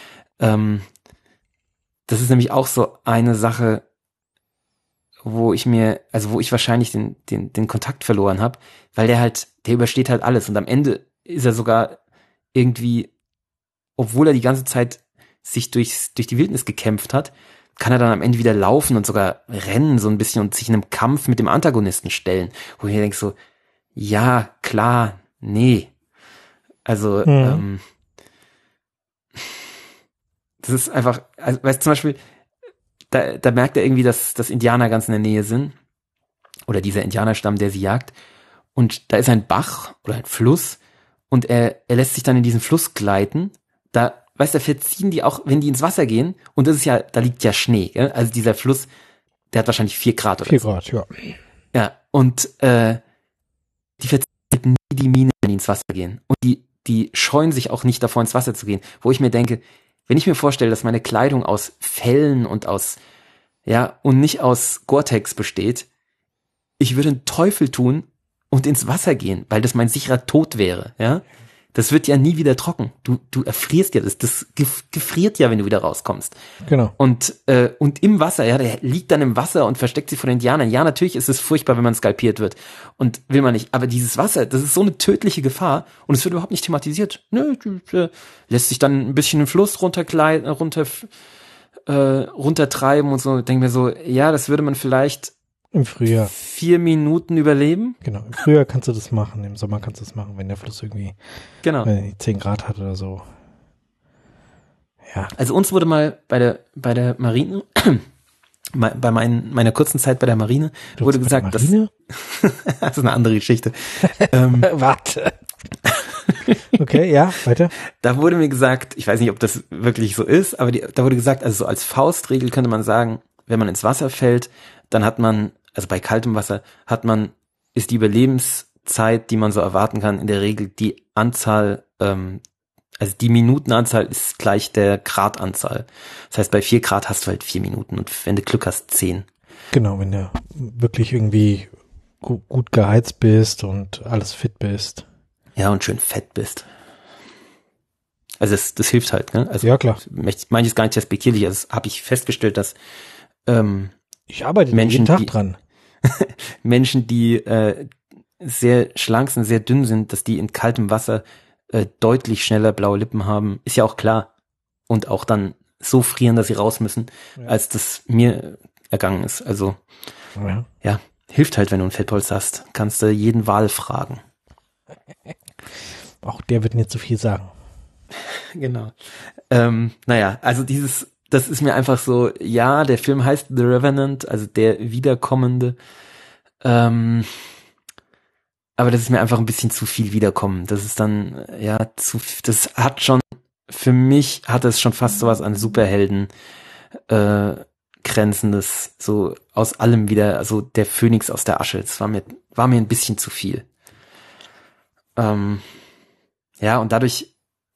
Speaker 3: Das ist nämlich auch so eine Sache, wo ich wahrscheinlich den Kontakt verloren habe, weil der übersteht halt alles und am Ende ist er sogar irgendwie, obwohl er die ganze Zeit sich durch die Wildnis gekämpft hat, kann er dann am Ende wieder laufen und sogar rennen so ein bisschen und sich in einem Kampf mit dem Antagonisten stellen, wo ich mir denke so, ja, klar, nee. Also, das ist einfach, also, weißt du, zum Beispiel, da merkt er irgendwie, dass Indianer ganz in der Nähe sind. Oder dieser Indianerstamm, der sie jagt. Und da ist ein Bach oder ein Fluss. Und er lässt sich dann in diesen Fluss gleiten. Da, weißt du, da verziehen die auch, wenn die ins Wasser gehen. Und das ist ja, da liegt ja Schnee. Gell? Also dieser Fluss, der hat wahrscheinlich 4 Grad oder
Speaker 2: 4
Speaker 3: so.
Speaker 2: Grad, ja.
Speaker 3: Ja, und die verziehen nie die Miene, wenn die ins Wasser gehen. Und die scheuen sich auch nicht davor, ins Wasser zu gehen. Wo ich mir denke, wenn ich mir vorstelle, dass meine Kleidung aus Fellen und und nicht aus Gore-Tex besteht, ich würde einen Teufel tun und ins Wasser gehen, weil das mein sicherer Tod wäre, ja. Das wird ja nie wieder trocken. Du erfrierst ja, das gefriert ja, wenn du wieder rauskommst.
Speaker 2: Genau.
Speaker 3: Und im Wasser, ja, der liegt dann im Wasser und versteckt sich vor den Indianern. Ja, natürlich ist es furchtbar, wenn man skalpiert wird. Und will man nicht. Aber dieses Wasser, das ist so eine tödliche Gefahr und es wird überhaupt nicht thematisiert. Nö, lässt sich dann ein bisschen im Fluss runtertreiben und so. Denke mir so, ja, das würde man vielleicht
Speaker 2: im Frühjahr
Speaker 3: 4 Minuten überleben.
Speaker 2: Genau, im Frühjahr kannst du das machen, im Sommer kannst du das machen, wenn der Fluss irgendwie 10 Grad hat oder so. Ja.
Speaker 3: Also uns wurde mal bei der Marine, bei meiner kurzen Zeit bei der Marine, wurde gesagt, dass das ist eine andere Geschichte.
Speaker 2: Warte. Okay, ja, weiter.
Speaker 3: Da wurde mir gesagt, ich weiß nicht, ob das wirklich so ist, aber da wurde gesagt, also so als Faustregel könnte man sagen, wenn man ins Wasser fällt, dann hat man, also bei kaltem Wasser, ist die Überlebenszeit, die man so erwarten kann, in der Regel die Anzahl, also die Minutenanzahl ist gleich der Gradanzahl. Das heißt, bei 4 Grad hast du halt 4 Minuten und wenn du Glück hast, 10.
Speaker 2: Genau, wenn du wirklich irgendwie gut geheizt bist und alles fit bist.
Speaker 3: Ja, und schön fett bist. Also das hilft halt, ne? Also
Speaker 2: ja, klar.
Speaker 3: Manches gar nicht respektierlich. Also habe ich festgestellt, dass
Speaker 2: ich arbeite jeden Tag dran.
Speaker 3: Menschen, die sehr schlank sind, sehr dünn sind, dass die in kaltem Wasser deutlich schneller blaue Lippen haben, ist ja auch klar. Und auch dann so frieren, dass sie raus müssen, als das mir ergangen ist. Also ja, hilft halt, wenn du einen Fettpolster hast. Kannst du jeden Wal fragen.
Speaker 2: Auch der wird nicht so viel sagen.
Speaker 3: Genau. Naja, also das ist mir einfach so, ja, der Film heißt The Revenant, also der Wiederkommende. Aber das ist mir einfach ein bisschen zu viel Wiederkommen. Das ist dann, ja, das hat schon, für mich hat es schon fast sowas an Superhelden grenzendes, so aus allem wieder, also der Phönix aus der Asche. Das war mir ein bisschen zu viel. Ja, und dadurch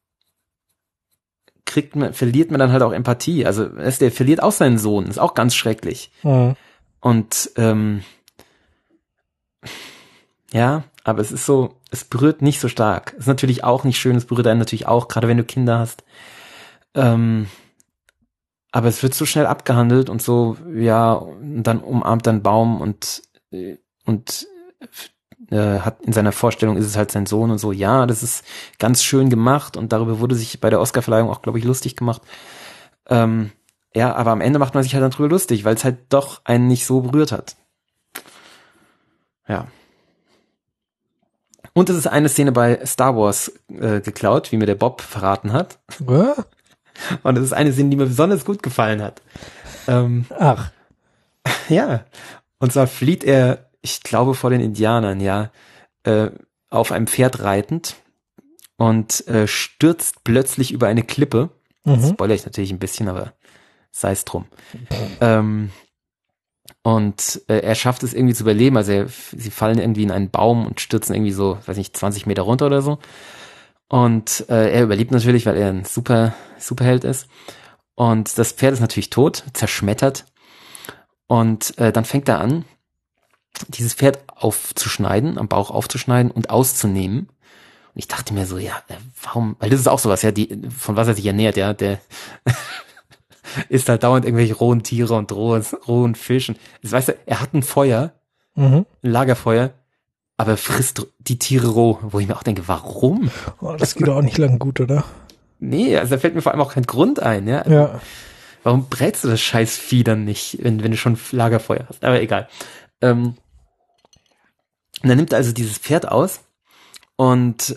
Speaker 3: verliert man dann halt auch Empathie. Also der verliert auch seinen Sohn, ist auch ganz schrecklich.
Speaker 2: Mhm.
Speaker 3: Und ja, aber es ist so, es berührt nicht so stark. Ist natürlich auch nicht schön, es berührt einen natürlich auch, gerade wenn du Kinder hast. Aber es wird so schnell abgehandelt und so, ja, und dann umarmt er einen Baum und hat in seiner Vorstellung ist es halt sein Sohn und so, ja, das ist ganz schön gemacht und darüber wurde sich bei der Oscarverleihung auch, glaube ich, lustig gemacht. Ja, aber am Ende macht man sich halt dann drüber lustig, weil es halt doch einen nicht so berührt hat. Ja. Und es ist eine Szene bei Star Wars geklaut, wie mir der Bob verraten hat.
Speaker 2: Was?
Speaker 3: Und es ist eine Szene, die mir besonders gut gefallen hat.
Speaker 2: Ach.
Speaker 3: Ja. Und zwar flieht er, ich glaube, vor den Indianern, ja, auf einem Pferd reitend und stürzt plötzlich über eine Klippe. Das spoilere ich natürlich ein bisschen, aber sei es drum. Und er schafft es irgendwie zu überleben. Also sie fallen irgendwie in einen Baum und stürzen irgendwie so, weiß nicht, 20 Meter runter oder so. Und er überlebt natürlich, weil er ein Superheld ist. Und das Pferd ist natürlich tot, zerschmettert. Und dann fängt er an, dieses Pferd aufzuschneiden, am Bauch aufzuschneiden und auszunehmen. Und ich dachte mir so, ja, warum? Weil das ist auch sowas, ja, von was er sich ernährt, ja, der isst halt dauernd irgendwelche rohen Tiere und rohen Fischen. Das weißt du, er hat ein Feuer, ein Lagerfeuer, aber er frisst die Tiere roh, wo ich mir auch denke, warum?
Speaker 2: Oh, das geht auch nicht lang gut, oder?
Speaker 3: Nee, also da fällt mir vor allem auch kein Grund ein, ja.
Speaker 2: Ja.
Speaker 3: Warum brätst du das scheiß Vieh dann nicht, wenn du schon Lagerfeuer hast? Aber egal. Und dann nimmt er also dieses Pferd aus und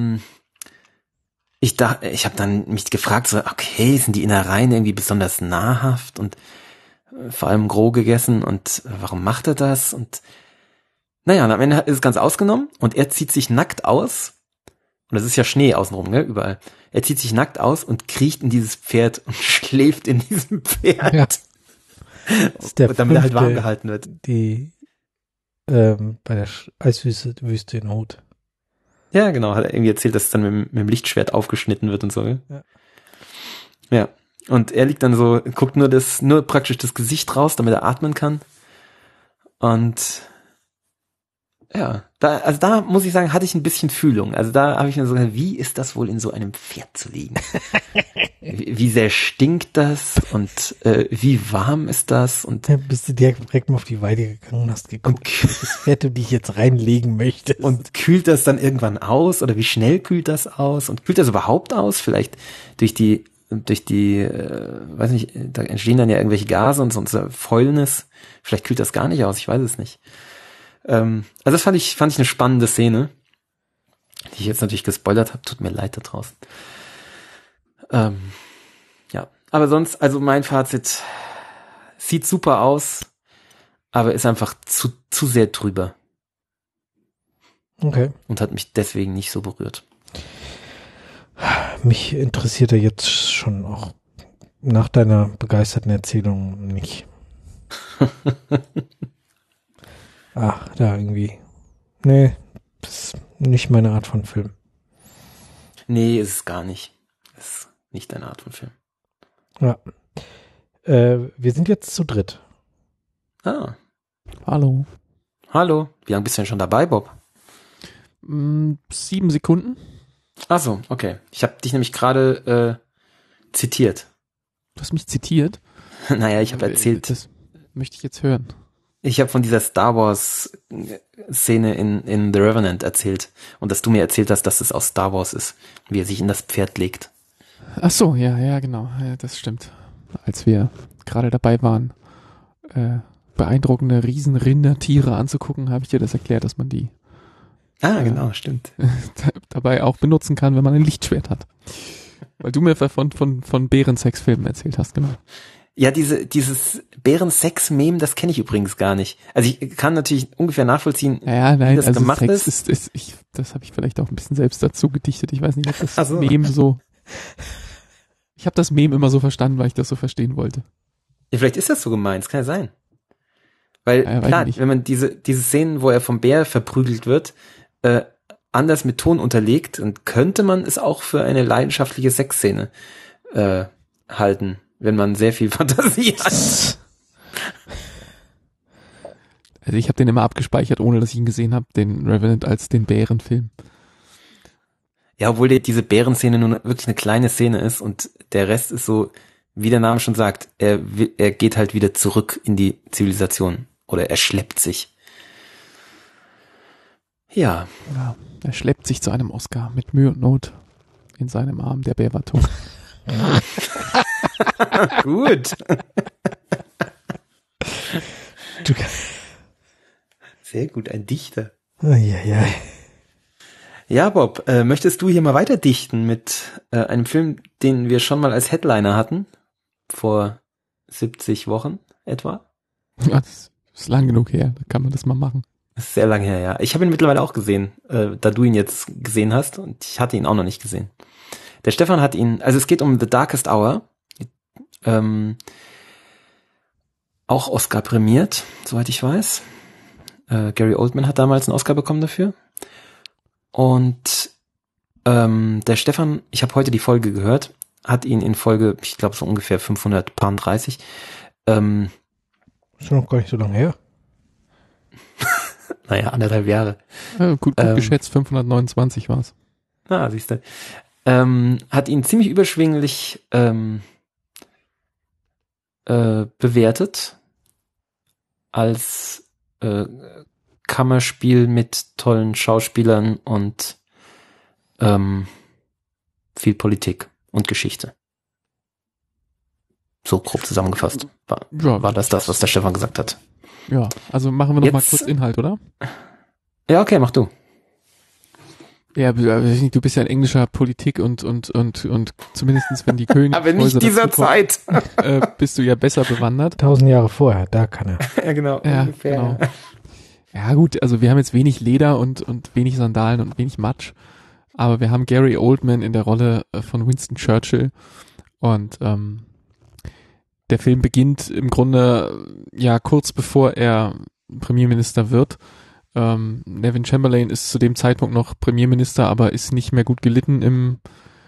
Speaker 3: ich habe dann mich gefragt, so, okay, sind die Innereien irgendwie besonders nahrhaft und vor allem roh gegessen und warum macht er das? Und naja, und am Ende ist es ganz ausgenommen und er zieht sich nackt aus und es ist ja Schnee außenrum, gell, überall. Er zieht sich nackt aus und kriecht in dieses Pferd und schläft in diesem Pferd.
Speaker 2: Ja. Das ist der
Speaker 3: damit er halt warm
Speaker 2: fünfte,
Speaker 3: gehalten wird.
Speaker 2: Die bei der Eiswüste in Rot.
Speaker 3: Ja, genau, hat er irgendwie erzählt, dass es dann mit dem Lichtschwert aufgeschnitten wird und so. Gell?
Speaker 2: Ja.
Speaker 3: Ja. Und er liegt dann so, guckt nur praktisch das Gesicht raus, damit er atmen kann. Und ja, da muss ich sagen, hatte ich ein bisschen Fühlung. Also da habe ich mir so gedacht, wie ist das wohl in so einem Pferd zu liegen? Wie sehr stinkt das und wie warm ist das? Und
Speaker 2: Dann bist du direkt mal auf die Weide gegangen und hast geguckt, welches Pferd du dich jetzt reinlegen möchtest.
Speaker 3: und kühlt das dann irgendwann aus oder wie schnell kühlt das aus? Und kühlt das überhaupt aus? Vielleicht durch die weiß nicht, da entstehen dann ja irgendwelche Gase und so Fäulnis. Vielleicht kühlt das gar nicht aus, ich weiß es nicht. Also das fand ich eine spannende Szene, die ich jetzt natürlich gespoilert habe. Tut mir leid da draußen. Ja, aber sonst, also mein Fazit, sieht super aus, aber ist einfach zu sehr drüber.
Speaker 2: Okay.
Speaker 3: Und hat mich deswegen nicht so berührt.
Speaker 2: Mich interessiert er jetzt schon auch nach deiner begeisterten Erzählung nicht. Da irgendwie. Nee, das ist nicht meine Art von Film.
Speaker 3: Nee, ist es gar nicht. Ist nicht deine Art von Film.
Speaker 2: Ja. Wir sind jetzt zu dritt.
Speaker 3: Ah,
Speaker 1: Hallo.
Speaker 3: hallo. Wie lange bist du denn schon dabei, Bob?
Speaker 1: 7 Sekunden.
Speaker 3: Ach so, okay. Ich habe dich nämlich gerade zitiert.
Speaker 1: Du hast mich zitiert.
Speaker 3: Naja, ich habe erzählt,
Speaker 1: Das möchte ich jetzt hören.
Speaker 3: ich habe von dieser Star Wars Szene in The Revenant erzählt und dass du mir erzählt hast, dass es aus Star Wars ist, wie er sich in das Pferd legt.
Speaker 1: Ach so, ja, genau. Ja, das stimmt. Als wir gerade dabei waren, beeindruckende Riesenrindertiere anzugucken, habe ich dir das erklärt, dass man die
Speaker 3: Genau, stimmt.
Speaker 1: dabei auch benutzen kann, wenn man ein Lichtschwert hat. Weil du mir von Bärensex-Filmen erzählt hast, genau.
Speaker 3: Ja, dieses Bärensex-Meme, das kenne ich übrigens gar nicht. Also ich kann natürlich ungefähr nachvollziehen,
Speaker 1: Ja, nein,
Speaker 3: wie das
Speaker 1: also
Speaker 3: gemacht
Speaker 1: Sex
Speaker 3: ist.
Speaker 1: das habe ich vielleicht auch ein bisschen selbst dazu gedichtet. Ich weiß nicht, ob das
Speaker 3: Ach so.
Speaker 1: Meme so. Ich habe das Meme immer so verstanden, weil ich das so verstehen wollte.
Speaker 3: Ja, vielleicht ist das so gemeint, das kann ja sein. Weil,
Speaker 1: Ja, weiß
Speaker 3: klar,
Speaker 1: ich nicht.
Speaker 3: wenn man diese Szenen, wo er vom Bär verprügelt wird, anders mit Ton unterlegt, dann könnte man es auch für eine leidenschaftliche Sexszene halten, wenn man sehr viel Fantasie hat.
Speaker 1: Also ich habe den immer abgespeichert, ohne dass ich ihn gesehen habe, den Revenant als den Bärenfilm.
Speaker 3: Ja, obwohl diese Bärenszene nur wirklich eine kleine Szene ist und der Rest ist so, wie der Name schon sagt, er geht halt wieder zurück in die Zivilisation oder er schleppt sich. Ja.
Speaker 1: Ja, er schleppt sich zu einem Oscar mit Mühe und Not in seinem Arm. Der Bär war tot.
Speaker 3: Gut. Sehr gut, ein Dichter.
Speaker 2: Ja.
Speaker 3: Ja, Bob, möchtest du hier mal weiterdichten mit einem Film, den wir schon mal als Headliner hatten? Vor 70 Wochen etwa?
Speaker 1: Ja, das ist lang genug her, da kann man das mal machen.
Speaker 3: Das ist sehr lange her, ja. Ich habe ihn mittlerweile auch gesehen, da du ihn jetzt gesehen hast und ich hatte ihn auch noch nicht gesehen. Der Stefan hat ihn, also es geht um The Darkest Hour, auch Oscar prämiert, soweit ich weiß. Gary Oldman hat damals einen Oscar bekommen dafür. Und der Stefan, ich habe heute die Folge gehört, hat ihn in Folge, ich glaube so ungefähr 530.
Speaker 2: Ist noch gar nicht so lange her.
Speaker 3: Naja, 1,5 Jahre.
Speaker 1: Ja, gut geschätzt, 529 war's.
Speaker 3: Siehst du. Hat ihn ziemlich überschwinglich bewertet als Kammerspiel mit tollen Schauspielern und viel Politik und Geschichte. So grob zusammengefasst. War das, was der Stefan gesagt hat?
Speaker 1: Ja, also machen wir noch mal kurz Inhalt, oder?
Speaker 3: Ja, okay, mach du.
Speaker 1: Ja, du bist ja ein englischer Politik und zumindestens wenn die Könige.
Speaker 3: Aber nicht dieser Zeit.
Speaker 1: Bist du ja besser bewandert.
Speaker 2: 1000 Jahre vorher, da kann er.
Speaker 3: Ja, genau.
Speaker 1: Ja,
Speaker 3: ungefähr.
Speaker 1: genau. Ja gut, also wir haben jetzt wenig Leder und wenig Sandalen und wenig Matsch, aber wir haben Gary Oldman in der Rolle von Winston Churchill und der Film beginnt im Grunde ja kurz bevor er Premierminister wird. Neville Chamberlain ist zu dem Zeitpunkt noch Premierminister, aber ist nicht mehr gut gelitten im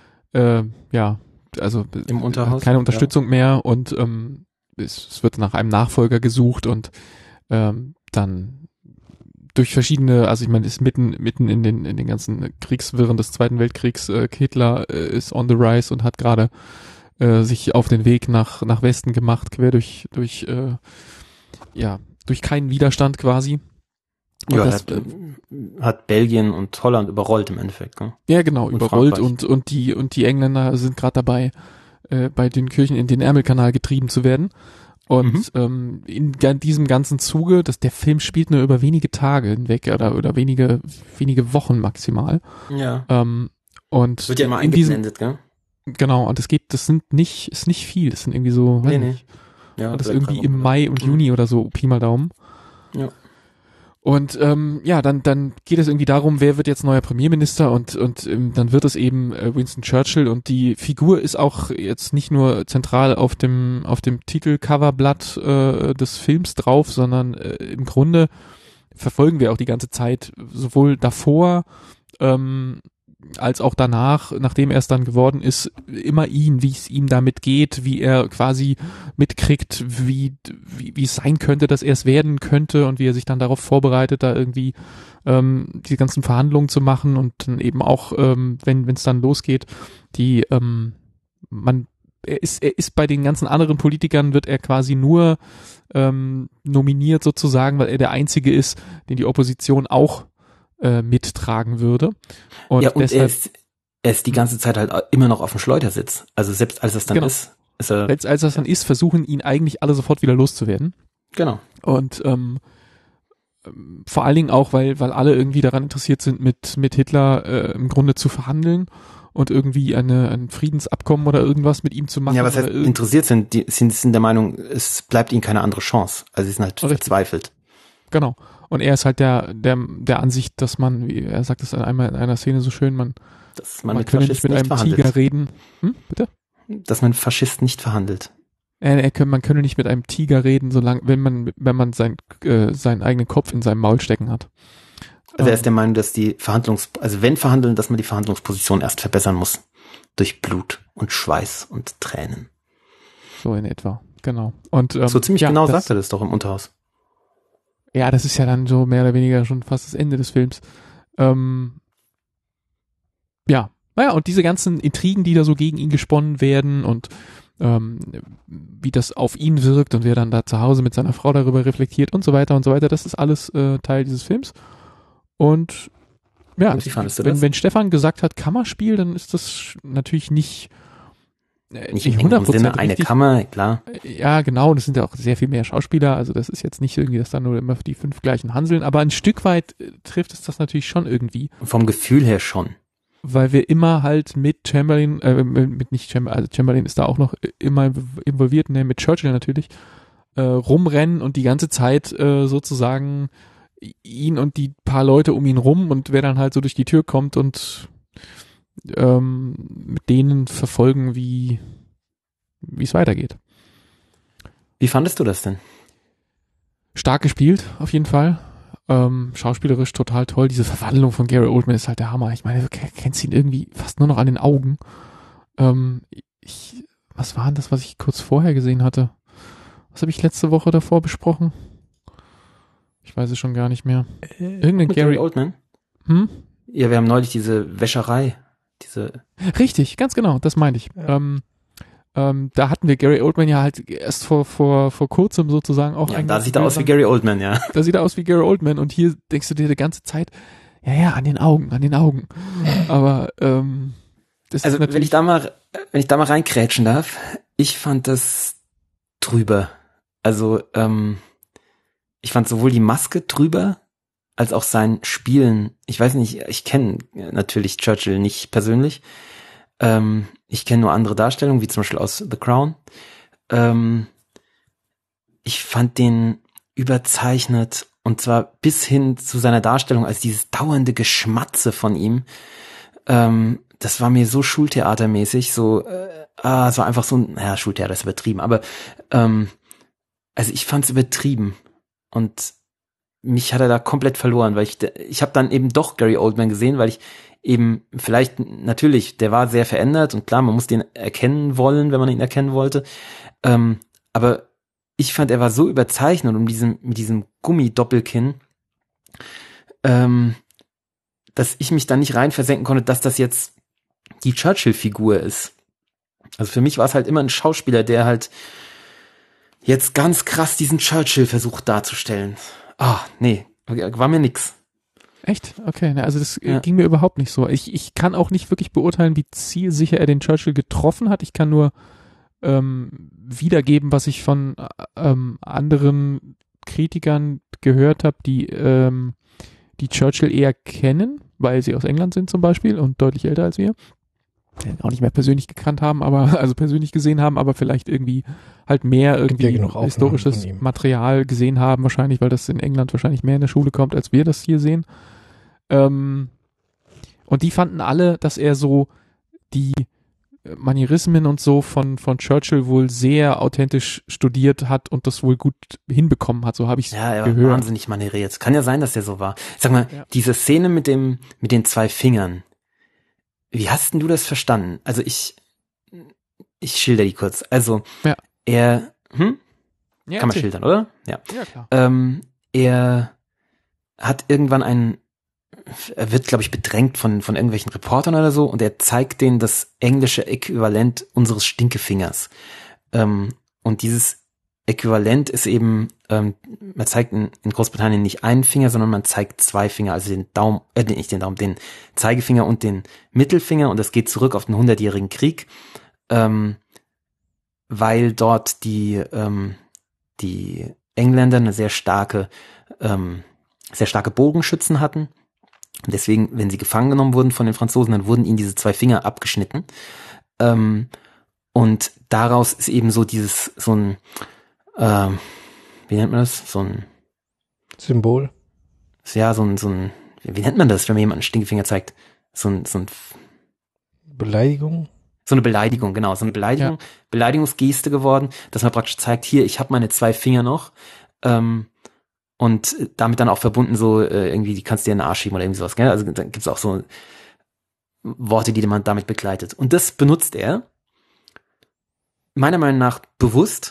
Speaker 3: Unterhaus.
Speaker 1: Keine Unterstützung mehr und es wird nach einem Nachfolger gesucht und dann durch verschiedene, also ich meine, ist mitten in den ganzen Kriegswirren des Zweiten Weltkriegs, Hitler ist on the rise und hat gerade sich auf den Weg nach Westen gemacht, quer durch keinen Widerstand quasi. Und
Speaker 3: ja,
Speaker 1: das,
Speaker 3: hat Belgien und Holland überrollt im Endeffekt. Ne?
Speaker 1: Ja, genau,
Speaker 3: und
Speaker 1: überrollt
Speaker 3: Frankreich.
Speaker 1: und die Engländer sind gerade dabei, bei den Kirchen in den Ärmelkanal getrieben zu werden. Und in diesem ganzen Zuge, der Film spielt nur über wenige Tage hinweg oder wenige Wochen maximal.
Speaker 3: Ja.
Speaker 1: Und
Speaker 3: wird ja immer
Speaker 1: in diesem,
Speaker 3: eingeblendet, gell?
Speaker 1: Genau, und ist nicht viel, das sind irgendwie so,
Speaker 3: Nee. Ja,
Speaker 1: das irgendwie im Mai und Juni oder so, Pi mal Daumen.
Speaker 3: Ja.
Speaker 1: Und dann geht es irgendwie darum, wer wird jetzt neuer Premierminister und dann wird es eben Winston Churchill und die Figur ist auch jetzt nicht nur zentral auf dem Titelcoverblatt des Films drauf, sondern im Grunde verfolgen wir auch die ganze Zeit sowohl davor als auch danach, nachdem er es dann geworden ist, immer ihn, wie es ihm damit geht, wie er quasi mitkriegt, wie es sein könnte, dass er es werden könnte und wie er sich dann darauf vorbereitet, da irgendwie die ganzen Verhandlungen zu machen und dann eben auch, wenn es dann losgeht, er ist bei den ganzen anderen Politikern, wird er quasi nur nominiert sozusagen, weil er der Einzige ist, den die Opposition auch mittragen würde. Und deshalb,
Speaker 3: er ist die ganze Zeit halt immer noch auf dem Schleudersitz. Also selbst als es dann ist er...
Speaker 1: Selbst als das dann ist, versuchen ihn eigentlich alle sofort wieder loszuwerden.
Speaker 3: Genau.
Speaker 1: Und vor allen Dingen auch, weil alle irgendwie daran interessiert sind, mit Hitler im Grunde zu verhandeln und irgendwie ein Friedensabkommen oder irgendwas mit ihm zu machen.
Speaker 3: Ja, was heißt interessiert sind? Die sind der Meinung, es bleibt ihnen keine andere Chance. Also sie sind halt verzweifelt.
Speaker 1: Genau. Und er ist halt der Ansicht, dass man, wie er sagt es einmal in einer Szene so schön, man könne nicht mit einem Tiger reden. Bitte?
Speaker 3: Dass man Faschist nicht verhandelt.
Speaker 1: Man könne nicht mit einem Tiger reden, wenn man seinen eigenen Kopf in seinem Maul stecken hat.
Speaker 3: Also er ist der Meinung, dass wenn verhandeln, dass man die Verhandlungsposition erst verbessern muss. Durch Blut und Schweiß und Tränen.
Speaker 1: So in etwa, genau. Und
Speaker 3: so ziemlich genau sagt er das doch im Unterhaus.
Speaker 1: Ja, das ist ja dann so mehr oder weniger schon fast das Ende des Films. Und diese ganzen Intrigen, die da so gegen ihn gesponnen werden und wie das auf ihn wirkt und wer dann da zu Hause mit seiner Frau darüber reflektiert und so weiter, das ist alles Teil dieses Films. Und ja, wenn Stefan gesagt hat Kammerspiel, dann ist das natürlich nicht
Speaker 3: Nicht im engeren Sinne, eine Kammer, klar.
Speaker 1: Ja, genau, das sind ja auch sehr viel mehr Schauspieler, also das ist jetzt nicht irgendwie, dass da nur immer die 5 gleichen Hanseln, aber ein Stück weit trifft es das natürlich schon irgendwie.
Speaker 3: Vom Gefühl her schon.
Speaker 1: Weil wir immer halt mit Chamberlain, mit nicht Chamberlain, also Chamberlain ist da auch noch immer involviert, ne, mit Churchill natürlich, rumrennen und die ganze Zeit sozusagen ihn und die paar Leute um ihn rum und wer dann halt so durch die Tür kommt und mit denen verfolgen, wie es weitergeht.
Speaker 3: Wie fandest du das denn?
Speaker 1: Stark gespielt, auf jeden Fall. Schauspielerisch total toll. Diese Verwandlung von Gary Oldman ist halt der Hammer. Ich meine, du kennst ihn irgendwie fast nur noch an den Augen. Was war denn das, was ich kurz vorher gesehen hatte? Was habe ich letzte Woche davor besprochen? Ich weiß es schon gar nicht mehr. Irgendein Gary
Speaker 3: Oldman?
Speaker 1: Hm?
Speaker 3: Ja, wir haben neulich diese Wäscherei.
Speaker 1: Richtig, ganz genau, das meinte ich.
Speaker 2: Ja.
Speaker 1: Da hatten wir Gary Oldman ja halt erst vor kurzem sozusagen auch.
Speaker 3: Ja, da sieht er aus wie Gary Oldman, ja.
Speaker 1: Da sieht er aus wie Gary Oldman und hier denkst du dir die ganze Zeit, ja, an den Augen. Aber das
Speaker 3: also
Speaker 1: ist natürlich...
Speaker 3: wenn ich da mal reinkrätschen darf, ich fand das drüber. Also ich fand sowohl die Maske drüber, als auch sein Spielen. Ich weiß nicht, ich kenne natürlich Churchill nicht persönlich. Ich kenne nur andere Darstellungen, wie zum Beispiel aus The Crown. Ich fand den überzeichnet und zwar bis hin zu seiner Darstellung als dieses dauernde Geschmatze von ihm. Das war mir so schultheatermäßig, es war einfach so naja, Schultheater ist übertrieben, aber also ich fand's übertrieben und mich hat er da komplett verloren, weil ich habe dann eben doch Gary Oldman gesehen, weil ich eben vielleicht, natürlich, der war sehr verändert und klar, man muss den erkennen wollen, wenn man ihn erkennen wollte, aber ich fand, er war so überzeichnet und mit diesem Gummidoppelkinn, dass ich mich da nicht rein versenken konnte, dass das jetzt die Churchill-Figur ist. Also für mich war es halt immer ein Schauspieler, der halt jetzt ganz krass diesen Churchill versucht darzustellen. Nee, war mir nix.
Speaker 1: Echt? Okay, also das ging mir überhaupt nicht so. Ich kann auch nicht wirklich beurteilen, wie zielsicher er den Churchill getroffen hat. Ich kann nur wiedergeben, was ich von anderen Kritikern gehört habe, die Churchill eher kennen, weil sie aus England sind zum Beispiel und deutlich älter als wir. Auch nicht mehr persönlich gekannt haben, also persönlich gesehen haben, aber vielleicht irgendwie halt mehr irgendwie historisches Material gesehen haben, wahrscheinlich, weil das in England wahrscheinlich mehr in der Schule kommt, als wir das hier sehen. Und die fanden alle, dass er so die Manierismen und so von Churchill wohl sehr authentisch studiert hat und das wohl gut hinbekommen hat, so habe ich es gehört. Ja, er war
Speaker 3: wahnsinnig manieriert. Kann ja sein, dass der so war. Sag mal, diese Szene mit den 2 Fingern, wie hast denn du das verstanden? Also ich schilder die kurz. Also er, kann man schildern, oder? Ja klar. Er hat irgendwann er wird, glaube ich, bedrängt von irgendwelchen Reportern oder so und er zeigt denen das englische Äquivalent unseres Stinkefingers. Und dieses Äquivalent ist eben, man zeigt in Großbritannien nicht einen Finger, sondern man zeigt 2 Finger, also den Daumen, den Zeigefinger und den Mittelfinger und das geht zurück auf den 100-jährigen Krieg, weil dort die Engländer eine sehr starke Bogenschützen hatten. Und deswegen, wenn sie gefangen genommen wurden von den Franzosen, dann wurden ihnen diese 2 Finger abgeschnitten. Und daraus ist eben so ein wie nennt man das? So ein
Speaker 2: Symbol.
Speaker 3: Ja, so ein, wie nennt man das, wenn man jemanden einen Stinkefinger zeigt? So ein
Speaker 2: Beleidigung?
Speaker 3: So eine Beleidigung, genau. So eine Beleidigungsgeste geworden, dass man praktisch zeigt, hier, ich habe meine 2 Finger noch. Und damit dann auch verbunden so irgendwie, die kannst du dir in den Arsch schieben oder irgendwie sowas, gell? Also dann gibt's auch so Worte, die man damit begleitet. Und das benutzt er meiner Meinung nach bewusst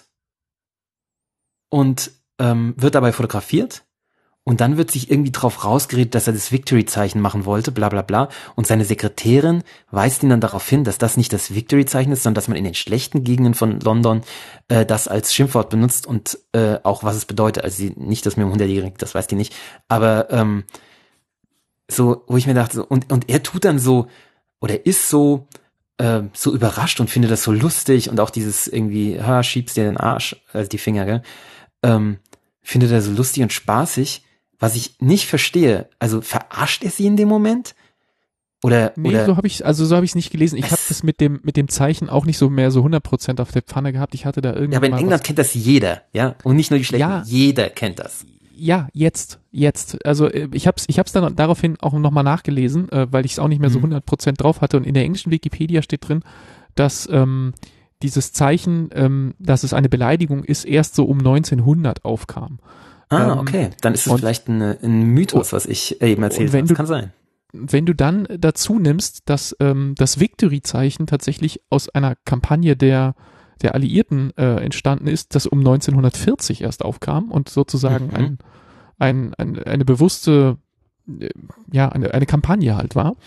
Speaker 3: und wird dabei fotografiert und dann wird sich irgendwie drauf rausgeredet, dass er das Victory-Zeichen machen wollte, bla bla bla. Und seine Sekretärin weist ihn dann darauf hin, dass das nicht das Victory-Zeichen ist, sondern dass man in den schlechten Gegenden von London das als Schimpfwort benutzt und auch was es bedeutet. Also nicht das mit dem 100-Jährigen, das weiß die nicht. Aber so, wo ich mir dachte, so, und er tut dann so, oder ist so, so überrascht und finde das so lustig und auch dieses irgendwie, schiebst dir den Arsch, also die Finger, gell? Finde das so lustig und spaßig, was ich nicht verstehe. Also verarscht er sie in dem Moment? Oder
Speaker 1: so habe ich es nicht gelesen. Ich habe das mit dem Zeichen auch nicht so mehr so 100% auf der Pfanne gehabt. Ich hatte da irgendwie.
Speaker 3: Ja, aber in England kennt das jeder, ja? Und nicht nur die Schlechten, jeder kennt das.
Speaker 1: Ja, jetzt. Also ich hab's dann daraufhin auch nochmal nachgelesen, weil ich es auch nicht mehr so 100% drauf hatte. Und in der englischen Wikipedia steht drin, dass dieses Zeichen, dass es eine Beleidigung ist, erst so um 1900 aufkam.
Speaker 3: Okay. Dann ist es vielleicht ein Mythos, was ich eben erzählt habe. Das kann sein.
Speaker 1: Wenn du dann dazu nimmst, dass das Victory-Zeichen tatsächlich aus einer Kampagne der Alliierten entstanden ist, das um 1940 erst aufkam und sozusagen eine bewusste, eine Kampagne halt war,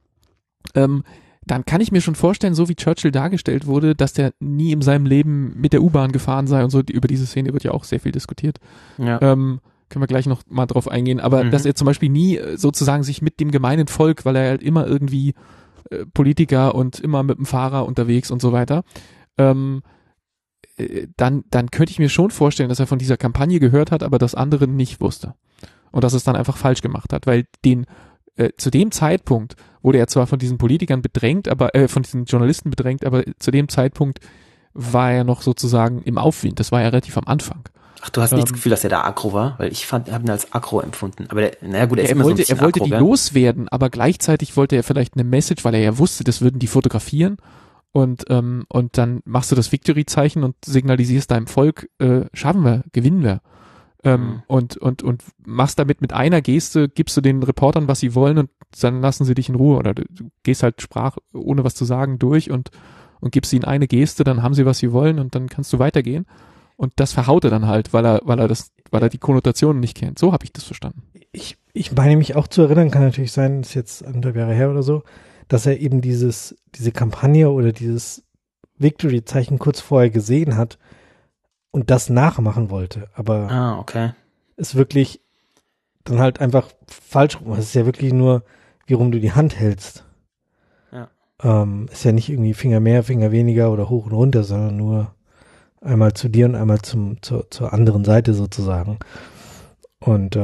Speaker 1: dann kann ich mir schon vorstellen, so wie Churchill dargestellt wurde, dass der nie in seinem Leben mit der U-Bahn gefahren sei und so. Über diese Szene wird ja auch sehr viel diskutiert.
Speaker 3: Ja.
Speaker 1: Können wir gleich noch mal drauf eingehen, aber dass er zum Beispiel nie sozusagen sich mit dem gemeinen Volk, weil er halt immer irgendwie Politiker und immer mit dem Fahrer unterwegs und so weiter, dann könnte ich mir schon vorstellen, dass er von dieser Kampagne gehört hat, aber das andere nicht wusste. Und dass es dann einfach falsch gemacht hat, weil zu dem Zeitpunkt wurde er zwar von diesen Politikern bedrängt, aber von diesen Journalisten bedrängt, aber zu dem Zeitpunkt war er noch sozusagen im Aufwind. Das war ja relativ am Anfang.
Speaker 3: Ach, du hast nicht das Gefühl, dass er da aggro war? Weil ich habe ihn als aggro empfunden. Aber er
Speaker 1: wollte die loswerden, aber gleichzeitig wollte er vielleicht eine Message, weil er ja wusste, das würden die fotografieren. Und dann machst du das Victory-Zeichen und signalisierst deinem Volk, schaffen wir, gewinnen wir. Und machst damit mit einer Geste, gibst du den Reportern, was sie wollen und dann lassen sie dich in Ruhe. Oder du gehst halt ohne was zu sagen durch und gibst ihnen eine Geste, dann haben sie, was sie wollen und dann kannst du weitergehen. Und das verhaut er dann halt, weil er die Konnotationen nicht kennt. So habe ich das verstanden.
Speaker 2: Ich meine mich auch zu erinnern, kann natürlich sein, ist jetzt 1,5 Jahre her oder so, dass er eben diese Kampagne oder dieses Victory-Zeichen kurz vorher gesehen hat und das nachmachen wollte. Aber
Speaker 3: okay.
Speaker 2: ist wirklich dann halt einfach falsch rum. Es ist ja wirklich nur, wie rum du die Hand hältst.
Speaker 3: Ja.
Speaker 2: Ist ja nicht irgendwie Finger mehr, Finger weniger oder hoch und runter, sondern nur einmal zu dir und einmal zur anderen Seite sozusagen. Und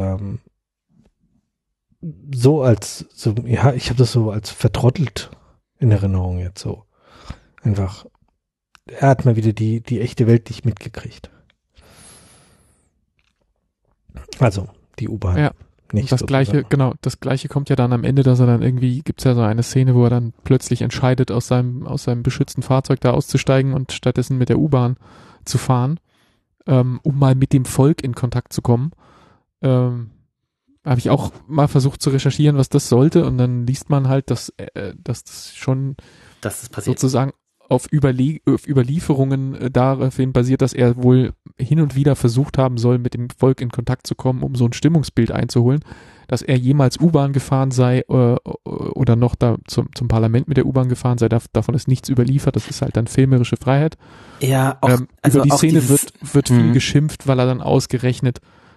Speaker 2: ich habe das so als vertrottelt in Erinnerung jetzt so. Einfach, er hat mal wieder die echte Welt nicht mitgekriegt. Also, die U-Bahn.
Speaker 1: Ja.
Speaker 2: Nicht
Speaker 1: das Gleiche kommt ja dann am Ende, dass er dann irgendwie, gibt's ja so eine Szene, wo er dann plötzlich entscheidet, aus seinem beschützten Fahrzeug da auszusteigen und stattdessen mit der U-Bahn zu fahren, um mal mit dem Volk in Kontakt zu kommen. Habe ich auch mal versucht zu recherchieren, was das sollte, und dann liest man halt, dass das schon sozusagen auf Überlieferungen daraufhin basiert, dass er wohl hin und wieder versucht haben soll, mit dem Volk in Kontakt zu kommen, um so ein Stimmungsbild einzuholen, dass er jemals U-Bahn gefahren sei oder noch da zum Parlament mit der U-Bahn gefahren sei. Davon ist nichts überliefert, das ist halt dann filmerische Freiheit.
Speaker 3: Ja, auch,
Speaker 1: über die Szene wird viel geschimpft, weil er dann ausgerechnet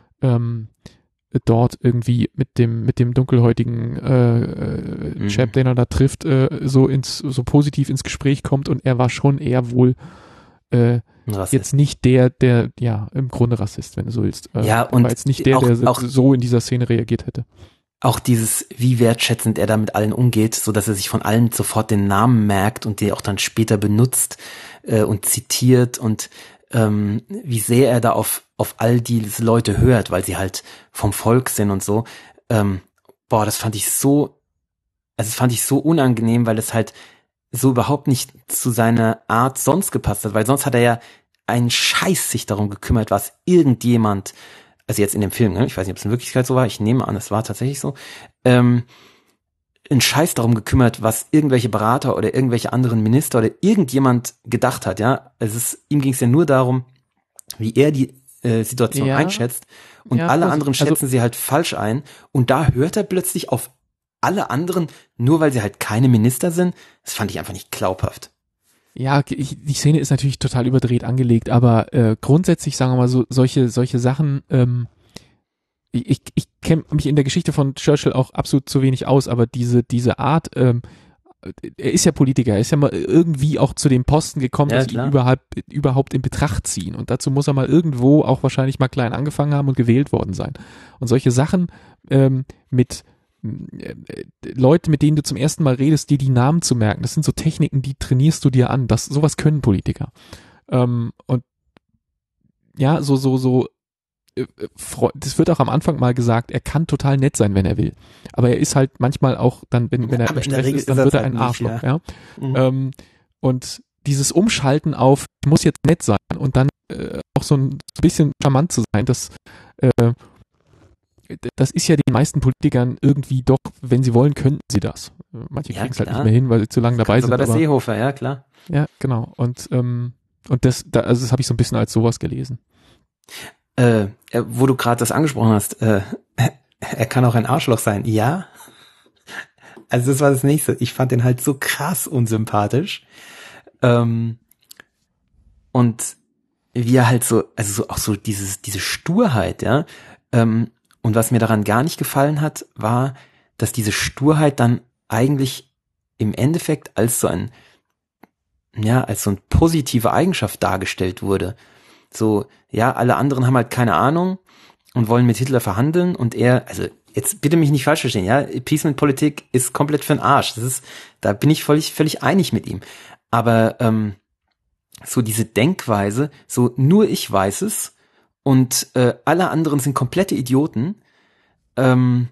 Speaker 1: dort irgendwie mit dem dunkelhäutigen Chap, den er da trifft, so positiv ins Gespräch kommt, und er war schon eher wohl jetzt nicht der ja im Grunde Rassist, wenn du so willst.
Speaker 3: Ja, und
Speaker 1: war jetzt nicht der so in dieser Szene reagiert hätte.
Speaker 3: Auch dieses, wie wertschätzend er da mit allen umgeht, so dass er sich von allen sofort den Namen merkt und die auch dann später benutzt und zitiert, und wie sehr er da auf all diese Leute hört, weil sie halt vom Volk sind und so. Das fand ich so unangenehm, weil es halt so überhaupt nicht zu seiner Art sonst gepasst hat, weil sonst hat er ja einen Scheiß sich darum gekümmert, was irgendjemand, also jetzt in dem Film, ne? Ich weiß nicht, ob es in Wirklichkeit so war, ich nehme an, es war tatsächlich so, einen Scheiß darum gekümmert, was irgendwelche Berater oder irgendwelche anderen Minister oder irgendjemand gedacht hat, ja. Ihm ging es ja nur darum, wie er die Situation einschätzt, und alle anderen schätzen sie halt falsch ein, und da hört er plötzlich auf alle anderen, nur weil sie halt keine Minister sind. Das fand ich einfach nicht glaubhaft.
Speaker 1: Ja, die Szene ist natürlich total überdreht angelegt, aber grundsätzlich, sagen wir mal so, solche Sachen, ich kenne mich in der Geschichte von Churchill auch absolut zu wenig aus, aber diese Art, er ist ja Politiker, er ist ja mal irgendwie auch zu dem Posten gekommen,
Speaker 3: Ja,
Speaker 1: dass sie ihn
Speaker 3: klar.
Speaker 1: überhaupt in Betracht ziehen. Und dazu muss er mal irgendwo auch wahrscheinlich mal klein angefangen haben und gewählt worden sein. Und solche Sachen mit Leute, mit denen du zum ersten Mal redest, dir die Namen zu merken, das sind so Techniken, die trainierst du dir an. Sowas können Politiker. Und ja, das wird auch am Anfang mal gesagt, er kann total nett sein, wenn er will. Aber er ist halt manchmal auch dann, wenn er
Speaker 3: aber
Speaker 1: im
Speaker 3: in der
Speaker 1: Stress
Speaker 3: Regel
Speaker 1: ist, dann
Speaker 3: ist er
Speaker 1: wird er
Speaker 3: halt
Speaker 1: ein
Speaker 3: nicht,
Speaker 1: Arschloch.
Speaker 3: ja.
Speaker 1: Ja? Und dieses Umschalten auf, ich muss jetzt nett sein und dann auch so ein bisschen charmant zu sein, das ist ja den meisten Politikern irgendwie doch, wenn sie wollen, könnten sie das. Manche
Speaker 3: Ja,
Speaker 1: kriegen es halt
Speaker 3: klar.
Speaker 1: nicht mehr hin, weil sie zu lange dabei sind.
Speaker 3: Sogar der
Speaker 1: Aber,
Speaker 3: Seehofer, ja, klar.
Speaker 1: ja, genau. Und das habe ich so ein bisschen als sowas gelesen.
Speaker 3: Wo du gerade das angesprochen hast, er kann auch ein Arschloch sein. Ja. Also das war das Nächste. Ich fand den halt so krass unsympathisch. Und wie er halt so, also so auch so diese Sturheit, ja. Und was mir daran gar nicht gefallen hat, war, dass diese Sturheit dann eigentlich im Endeffekt als so eine positive Eigenschaft dargestellt wurde. So, ja, alle anderen haben halt keine Ahnung und wollen mit Hitler verhandeln und er, also jetzt bitte mich nicht falsch verstehen, ja, Appeasement-Politik ist komplett für den Arsch. Da bin ich völlig einig mit ihm. Aber so diese Denkweise, so nur ich weiß es und alle anderen sind komplette Idioten. Und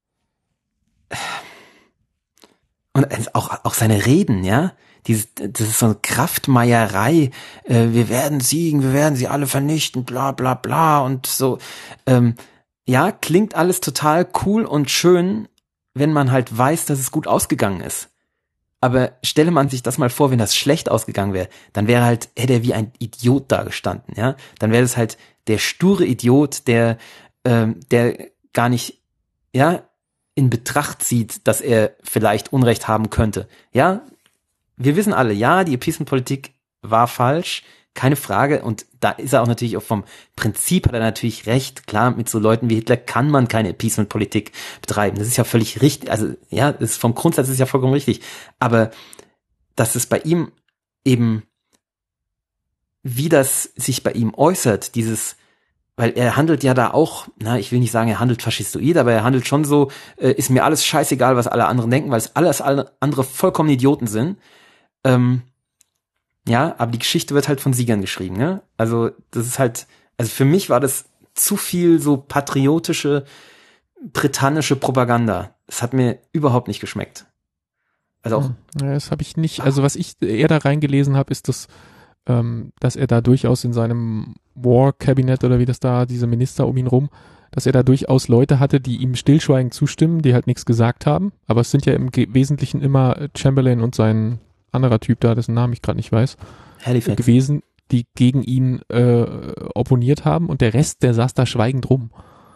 Speaker 3: auch seine Reden, ja. Das ist so eine Kraftmeierei, wir werden siegen, wir werden sie alle vernichten, bla bla bla und so. Ja, klingt alles total cool und schön, wenn man halt weiß, dass es gut ausgegangen ist. Aber stelle man sich das mal vor, wenn das schlecht ausgegangen wäre, dann hätte er wie ein Idiot dagestanden, ja. Dann wäre es halt der sture Idiot, der gar nicht, ja, in Betracht zieht, dass er vielleicht Unrecht haben könnte. Ja, wir wissen alle, ja, die Appeasement-Politik war falsch, keine Frage. Und da ist er auch natürlich auch vom Prinzip hat er natürlich recht. Klar, mit so Leuten wie Hitler kann man keine Appeasement-Politik betreiben. Das ist ja völlig richtig. Also ja, das ist vom Grundsatz ist ja vollkommen richtig. Aber dass es bei ihm eben, wie das sich bei ihm äußert, weil er handelt ja da auch, ich will nicht sagen, er handelt faschistoid, aber er handelt schon so, ist mir alles scheißegal, was alle anderen denken, weil es alles alle andere vollkommen Idioten sind. Ja, aber die Geschichte wird halt von Siegern geschrieben, ne? Also das ist halt, also für mich war das zu viel so patriotische, britannische Propaganda. Das hat mir überhaupt nicht geschmeckt. Also auch.
Speaker 1: Ja, das habe ich nicht, also was ich eher da reingelesen habe, ist dass er da durchaus in seinem War-Cabinet oder wie das da, diese Minister um ihn rum, dass er da durchaus Leute hatte, die ihm stillschweigend zustimmen, die halt nichts gesagt haben. Aber es sind ja im Wesentlichen immer Chamberlain und sein anderer Typ da, dessen Namen ich gerade nicht weiß,
Speaker 3: Halifax
Speaker 1: gewesen, die gegen ihn opponiert haben und der Rest, der saß da schweigend rum.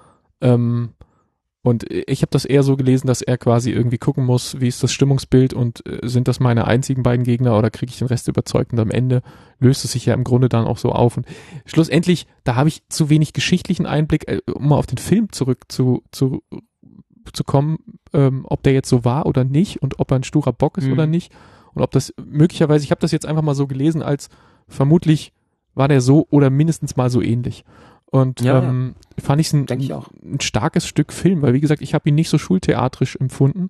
Speaker 1: Und ich habe das eher so gelesen, dass er quasi irgendwie gucken muss, wie ist das Stimmungsbild und sind das meine einzigen beiden Gegner oder kriege ich den Rest überzeugt? Und am Ende löst es sich ja im Grunde dann auch so auf. Und schlussendlich, da habe ich zu wenig geschichtlichen Einblick, um mal auf den Film zurück zu kommen, ob der jetzt so war oder nicht und ob er ein sturer Bock ist oder nicht. Und ob das möglicherweise, ich habe das jetzt einfach mal so gelesen, als vermutlich war der so oder mindestens mal so ähnlich. Und fand ich ein starkes Stück Film, weil wie gesagt, ich habe ihn nicht so schultheatrisch empfunden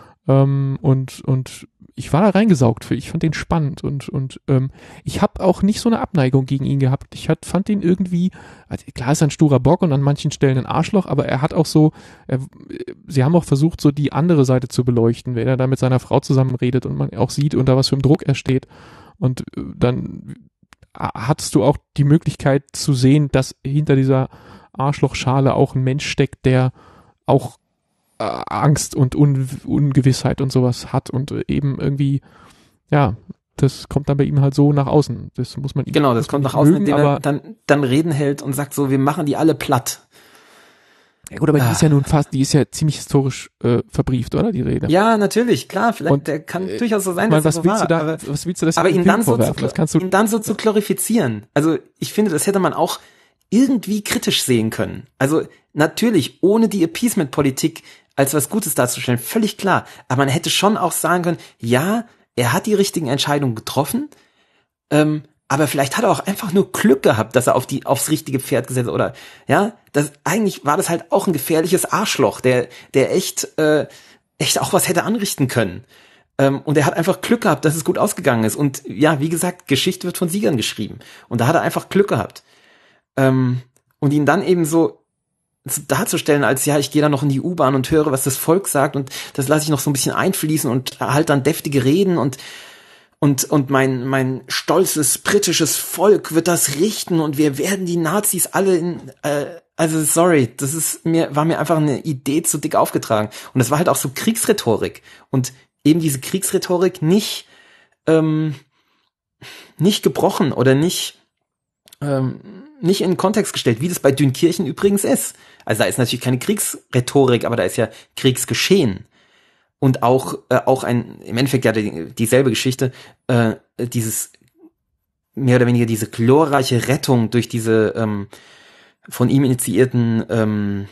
Speaker 1: und ich war da reingesaugt. Ich fand den spannend und ich habe auch nicht so eine Abneigung gegen ihn gehabt. Fand den irgendwie, also klar ist er ein sturer Bock und an manchen Stellen ein Arschloch, aber er hat auch so, sie haben auch versucht, so die andere Seite zu beleuchten, wenn er da mit seiner Frau zusammen redet und man auch sieht, unter was für einem Druck er steht. Und dann hattest du auch die Möglichkeit zu sehen, dass hinter dieser Arschlochschale auch ein Mensch steckt, der auch Angst und Ungewissheit und sowas hat und eben irgendwie, ja, das kommt dann bei ihm halt so nach außen. Das muss man ihm
Speaker 3: Genau, das kommt nach außen, indem er dann Reden hält und sagt so, wir machen die alle platt.
Speaker 1: Ja gut, aber die ist ja ziemlich historisch verbrieft, oder, die Rede?
Speaker 3: Ja, natürlich, klar, vielleicht der kann durchaus so sein, dass das so war.
Speaker 1: Was willst du das
Speaker 3: aber ihn dann
Speaker 1: so
Speaker 3: zu glorifizieren. Also ich finde, das hätte man auch irgendwie kritisch sehen können. Also natürlich, ohne die Appeasement-Politik als was Gutes darzustellen, völlig klar. Aber man hätte schon auch sagen können, ja, er hat die richtigen Entscheidungen getroffen, aber vielleicht hat er auch einfach nur Glück gehabt, dass er aufs richtige Pferd gesetzt hat, oder, ja, eigentlich war das halt auch ein gefährliches Arschloch, der echt auch was hätte anrichten können. Und er hat einfach Glück gehabt, dass es gut ausgegangen ist. Und ja, wie gesagt, Geschichte wird von Siegern geschrieben. Und da hat er einfach Glück gehabt. Und ihn dann eben so darzustellen als, ja, ich gehe da noch in die U-Bahn und höre, was das Volk sagt und das lasse ich noch so ein bisschen einfließen und halt dann deftige Reden und mein stolzes britisches Volk wird das richten und wir werden die Nazis alle also sorry, war mir einfach eine Idee zu dick aufgetragen. Und das war halt auch so Kriegsrhetorik. Und eben diese Kriegsrhetorik nicht gebrochen oder nicht in den Kontext gestellt, wie das bei Dünkirchen übrigens ist. Also da ist natürlich keine Kriegsrhetorik, aber da ist ja Kriegsgeschehen. Und auch im Endeffekt ja dieselbe Geschichte, dieses mehr oder weniger diese glorreiche Rettung durch diese von ihm initiierten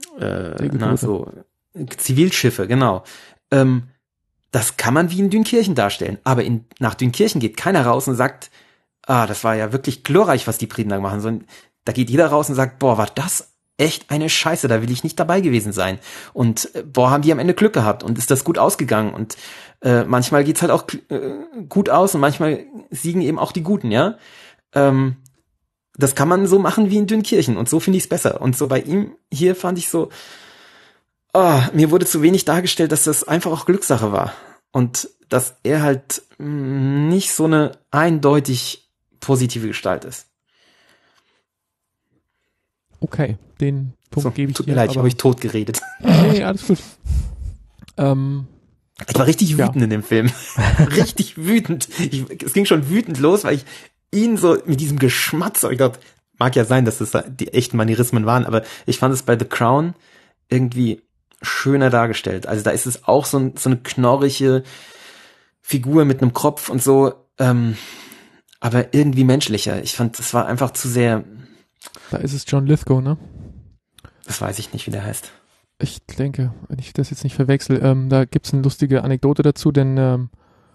Speaker 3: Zivilschiffe, genau. Das kann man wie in Dünkirchen darstellen, aber nach Dünkirchen geht keiner raus und sagt, das war ja wirklich glorreich, was die Briten da machen, sondern da geht jeder raus und sagt, boah, war das echt eine Scheiße, da will ich nicht dabei gewesen sein. Und boah, haben die am Ende Glück gehabt und ist das gut ausgegangen. Und manchmal geht's halt auch gut aus und manchmal siegen eben auch die Guten, ja. Das kann man so machen wie in Dünkirchen und so finde ich es besser. Und so bei ihm hier fand ich so, mir wurde zu wenig dargestellt, dass das einfach auch Glückssache war. Und dass er halt nicht so eine eindeutig positive Gestalt ist.
Speaker 1: Okay, den Punkt gebe ich
Speaker 3: dir. Tut mir leid, ich habe euch tot geredet.
Speaker 1: Nee, alles gut.
Speaker 3: Ich war richtig wütend in dem Film. Richtig wütend. Es ging schon wütend los, weil ich ihn so mit diesem Geschmatzer, ich dachte, mag ja sein, dass das die echten Manierismen waren, aber ich fand es bei The Crown irgendwie schöner dargestellt. Also da ist es auch so eine knorrige Figur mit einem Kropf und so, aber irgendwie menschlicher. Ich fand, das war einfach zu sehr.
Speaker 1: Da ist es John Lithgow, ne?
Speaker 3: Das weiß ich nicht, wie der heißt.
Speaker 1: Ich denke, wenn ich das jetzt nicht verwechsel, da gibt's eine lustige Anekdote dazu, denn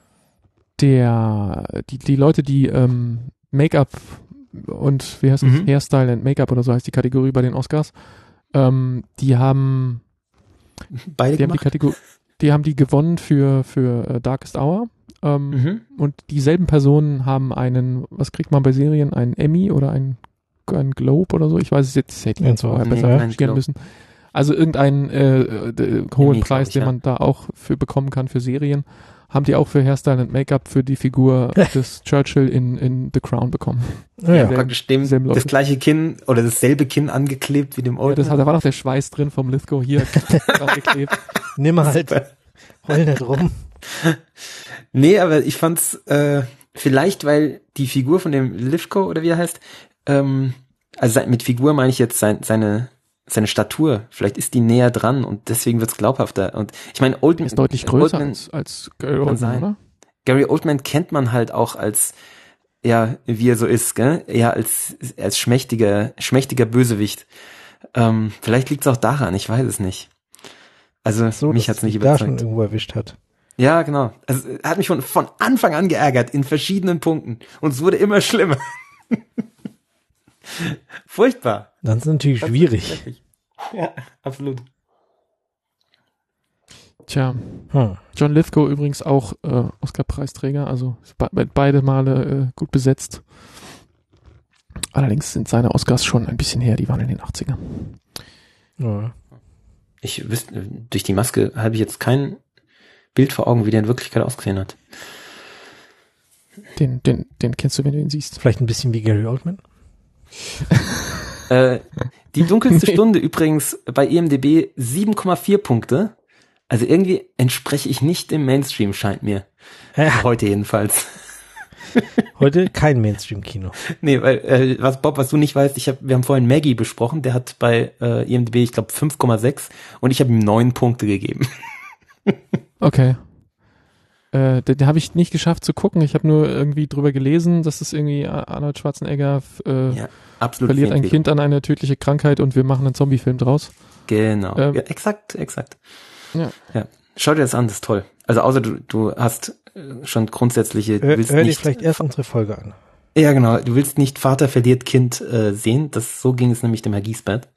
Speaker 1: die Leute, die Make-up und wie heißt es, Hairstyle and Make-up oder so heißt die Kategorie bei den Oscars, die haben die haben die gewonnen für Darkest Hour. Und dieselben Personen haben was kriegt man bei Serien, einen Emmy oder einen Globe oder so, ich weiß es jetzt, das hätte ich jetzt vorher besser verstehen müssen. Also irgendeinen hohen Emmy, Preis, den man da auch für bekommen kann für Serien, haben die auch für Hairstyle and Make-up für die Figur des Churchill in The Crown bekommen.
Speaker 3: Ja, praktisch das gleiche Kinn oder dasselbe Kinn angeklebt wie dem Oldman.
Speaker 1: Ja, da war doch der Schweiß drin vom Lithgow hier angeklebt.
Speaker 2: Nimm halt, heul nicht rum.
Speaker 3: Nee, aber ich fand's vielleicht, weil die Figur von dem Lithgow oder wie er heißt, also mit Figur meine ich jetzt seine Statur, vielleicht ist die näher dran und deswegen wird's glaubhafter. Und ich meine, Oldman
Speaker 1: ist deutlich größer als Gary Oldman, oder?
Speaker 3: Gary Oldman kennt man halt auch als, ja, wie er so ist, gell? Ja, als schmächtiger Bösewicht. Vielleicht liegt's auch daran, ich weiß es nicht. Also so, mich hat's nicht überzeugt.
Speaker 2: Da schon irgendwo erwischt hat.
Speaker 3: Ja, genau. Also er hat mich von Anfang an geärgert in verschiedenen Punkten und es wurde immer schlimmer. Furchtbar.
Speaker 2: Dann ist es natürlich schwierig.
Speaker 3: Ja, absolut.
Speaker 1: Tja, John Lithgow übrigens auch Oscar-Preisträger, also beide Male gut besetzt. Allerdings sind seine Oscars schon ein bisschen her, die waren in den 80ern.
Speaker 2: Ja.
Speaker 3: Ich wüsste, durch die Maske habe ich jetzt kein Bild vor Augen, wie der in Wirklichkeit ausgesehen hat.
Speaker 1: Den kennst du, wenn du ihn siehst.
Speaker 2: Vielleicht ein bisschen wie Gary Oldman?
Speaker 3: Die dunkelste Stunde übrigens bei IMDb 7,4 Punkte. Also irgendwie entspreche ich nicht dem Mainstream, scheint mir. Ja. Heute jedenfalls.
Speaker 2: Heute kein Mainstream-Kino.
Speaker 3: Nee, weil, was du nicht weißt, wir haben vorhin Maggie besprochen, der hat bei IMDb, ich glaube, 5,6 und ich habe ihm 9 Punkte gegeben.
Speaker 1: Okay. Den habe ich nicht geschafft zu gucken. Ich habe nur irgendwie drüber gelesen, dass es irgendwie Arnold Schwarzenegger
Speaker 3: Absolut
Speaker 1: verliert ein
Speaker 3: empfehlenswert.
Speaker 1: Kind an eine tödliche Krankheit und wir machen einen Zombie-Film draus.
Speaker 3: Genau.
Speaker 1: Ja,
Speaker 3: exakt.
Speaker 1: Ja.
Speaker 3: Ja. Schau dir das an, das ist toll. Also außer du hast schon grundsätzliche,
Speaker 2: Hör dir
Speaker 3: nicht,
Speaker 2: vielleicht erst unsere Folge an.
Speaker 3: ja genau, du willst nicht Vater verliert Kind sehen. So ging es nämlich dem Herr Giesbert.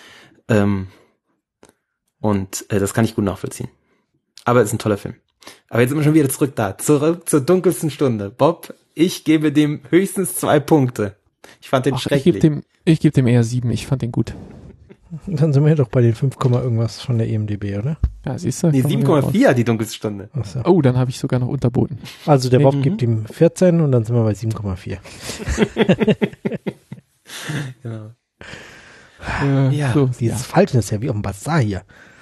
Speaker 3: Und das kann ich gut nachvollziehen. Aber es ist ein toller Film. Aber jetzt sind wir schon wieder zurück zur dunkelsten Stunde. Bob, ich gebe dem höchstens 2 Punkte. Ich fand den schrecklich.
Speaker 1: Ich gebe dem eher 7. Ich fand den gut.
Speaker 2: Dann sind wir doch bei den 5, irgendwas von der EMDB, oder?
Speaker 1: Ja, siehst du?
Speaker 3: Nee,
Speaker 1: kann man wieder
Speaker 3: 7,4 die dunkelste Stunde.
Speaker 2: Achso.
Speaker 1: raus. Oh, dann habe ich sogar noch unterboten.
Speaker 2: Also der Bob gibt ihm 14 und dann sind wir bei 7,4.
Speaker 3: Genau.
Speaker 1: Ja.
Speaker 3: Ja,
Speaker 1: So,
Speaker 2: Dieses Falten ist ja wie auf dem Bazar hier.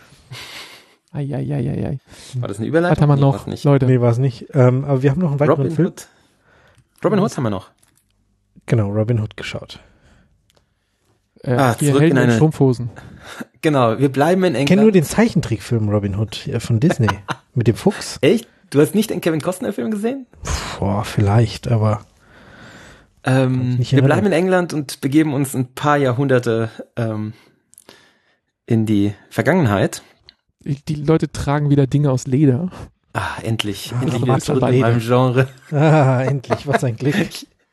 Speaker 1: Ei.
Speaker 3: War das eine Überleitung?
Speaker 1: Was haben wir
Speaker 3: Nee,
Speaker 1: noch,
Speaker 3: war's nicht.
Speaker 1: Leute?
Speaker 2: Nee, war es nicht. Aber wir haben noch einen weiteren
Speaker 3: Robin
Speaker 2: Film.
Speaker 3: Hood. Robin Hood haben wir noch.
Speaker 2: Genau, Robin Hood geschaut.
Speaker 1: Hier
Speaker 3: zurück
Speaker 1: Helden
Speaker 3: in
Speaker 1: in
Speaker 3: eine-
Speaker 1: Strumpfhosen.
Speaker 3: Genau, wir bleiben in
Speaker 2: Ich kenne nur
Speaker 3: England.
Speaker 2: den Zeichentrickfilm Robin Hood von Disney. Mit dem Fuchs.
Speaker 3: Echt? Du hast nicht den Kevin Costner Film gesehen?
Speaker 2: Boah, vielleicht, aber nicht
Speaker 3: Wir
Speaker 2: erinnern.
Speaker 3: bleiben in England und begeben uns ein paar Jahrhunderte in die Vergangenheit.
Speaker 1: Die Leute tragen wieder Dinge aus Leder.
Speaker 3: Endlich.
Speaker 2: Ah,
Speaker 3: Endlich
Speaker 2: das
Speaker 3: wieder
Speaker 2: macht
Speaker 3: zurück
Speaker 2: schon
Speaker 3: in meinem Genre.
Speaker 2: endlich, was ein Glück.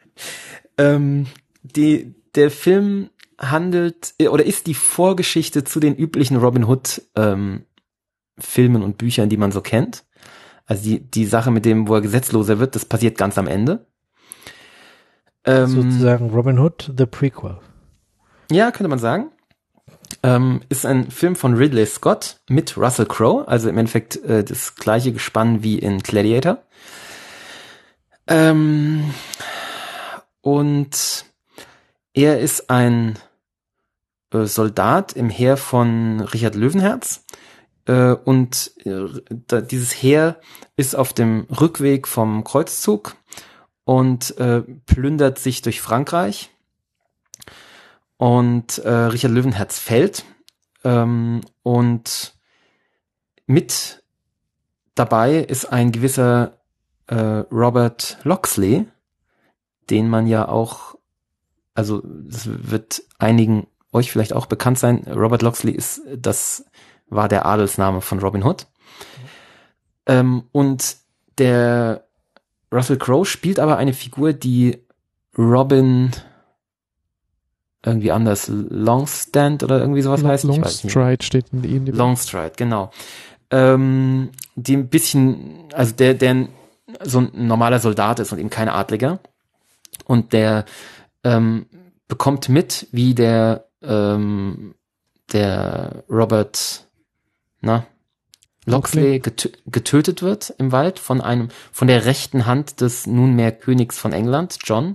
Speaker 3: Der Film handelt oder ist die Vorgeschichte zu den üblichen Robin Hood Filmen und Büchern, die man so kennt. Also die Sache mit dem, wo er gesetzloser wird, das passiert ganz am Ende.
Speaker 2: Sozusagen Robin Hood, the Prequel.
Speaker 3: Ja, könnte man sagen. Ist ein Film von Ridley Scott mit Russell Crowe, also im Endeffekt das gleiche Gespann wie in Gladiator. Und er ist ein Soldat im Heer von Richard Löwenherz. Dieses Heer ist auf dem Rückweg vom Kreuzzug und plündert sich durch Frankreich. Und Richard Löwenherz fällt. Und mit dabei ist ein gewisser Robert Locksley, den man ja auch, also das wird einigen euch vielleicht auch bekannt sein. Robert Locksley war der Adelsname von Robin Hood. Und der Russell Crowe spielt aber eine Figur, die Robin irgendwie anders Longstand oder irgendwie sowas heißt. Ich weiß nicht.
Speaker 1: Longstride steht in der IMDb.
Speaker 3: Longstride, genau. Die ein bisschen, also der so ein normaler Soldat ist und eben kein Adliger. Und der bekommt mit, wie der Robert Locksley getötet wird im Wald von der rechten Hand des nunmehr Königs von England, John.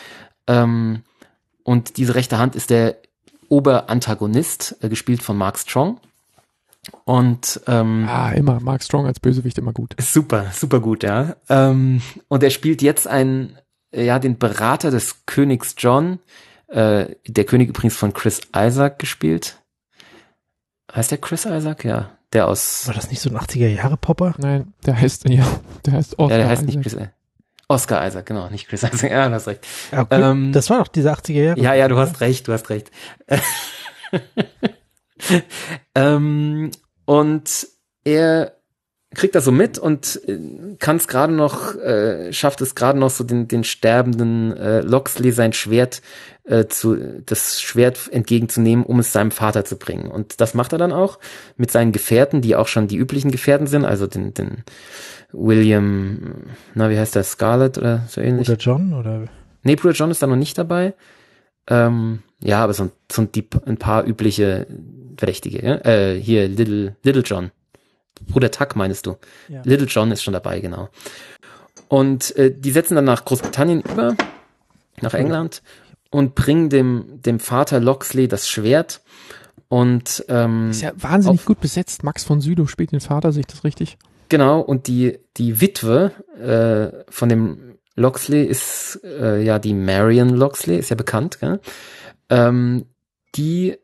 Speaker 3: Und diese rechte Hand ist der Oberantagonist, gespielt von Mark Strong. Und
Speaker 1: immer. Mark Strong als Bösewicht immer gut.
Speaker 3: super, super gut, ja. Und er spielt jetzt den Berater des Königs John, der König übrigens von Chris Isaac gespielt. Heißt der Chris Isaac? Ja, der aus...
Speaker 2: War das nicht so ein 80er-Jahre-Popper?
Speaker 1: Nein, der heißt Oscar.
Speaker 3: Ja, der heißt nicht
Speaker 1: Isaac.
Speaker 3: Chris Oscar Isaac, genau, nicht Chris Isaac. Ja, du hast recht.
Speaker 2: Ja, okay. Das war doch diese 80er-Jahre.
Speaker 3: Ja, du hast recht. Und er kriegt das so mit und schafft es gerade noch so den sterbenden Locksley sein Schwert das Schwert entgegenzunehmen, um es seinem Vater zu bringen. Und das macht er dann auch mit seinen Gefährten, die auch schon die üblichen Gefährten sind, also den William, wie heißt der, Scarlett oder so ähnlich?
Speaker 2: Oder John, oder?
Speaker 3: Nee, Bruder John ist da noch nicht dabei. Aber so ein paar übliche Verdächtige. Ja? Hier, Little John. Bruder Tuck meinst du?
Speaker 2: Ja.
Speaker 3: Little John ist schon dabei, genau. Und die setzen dann nach Großbritannien über, nach England, und bringen dem Vater Locksley das Schwert. Und
Speaker 1: Ist ja wahnsinnig gut besetzt. Max von Sydow spielt den Vater, sehe ich das richtig?
Speaker 3: genau, und die Witwe von dem Locksley ist die Marion Locksley, ist ja bekannt, gell? Die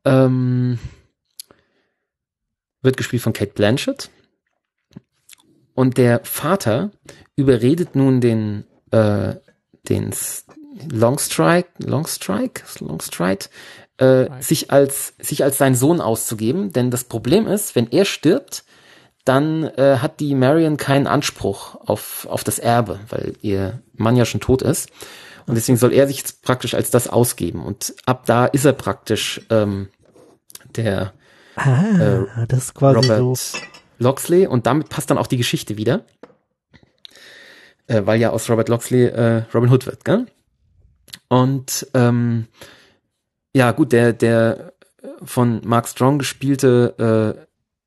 Speaker 3: wird gespielt von Cate Blanchett. Und der Vater überredet nun den Longstride, sich als seinen Sohn auszugeben, denn das Problem ist, wenn er stirbt, dann hat die Marion keinen Anspruch auf das Erbe, weil ihr Mann ja schon tot ist. Und deswegen soll er sich jetzt praktisch als das ausgeben. Und ab da ist er praktisch der
Speaker 2: das ist quasi
Speaker 3: Robert
Speaker 2: so
Speaker 3: Locksley. Und damit passt dann auch die Geschichte wieder. Weil ja aus Robert Locksley Robin Hood wird, gell? Und ja gut, der von Mark Strong gespielte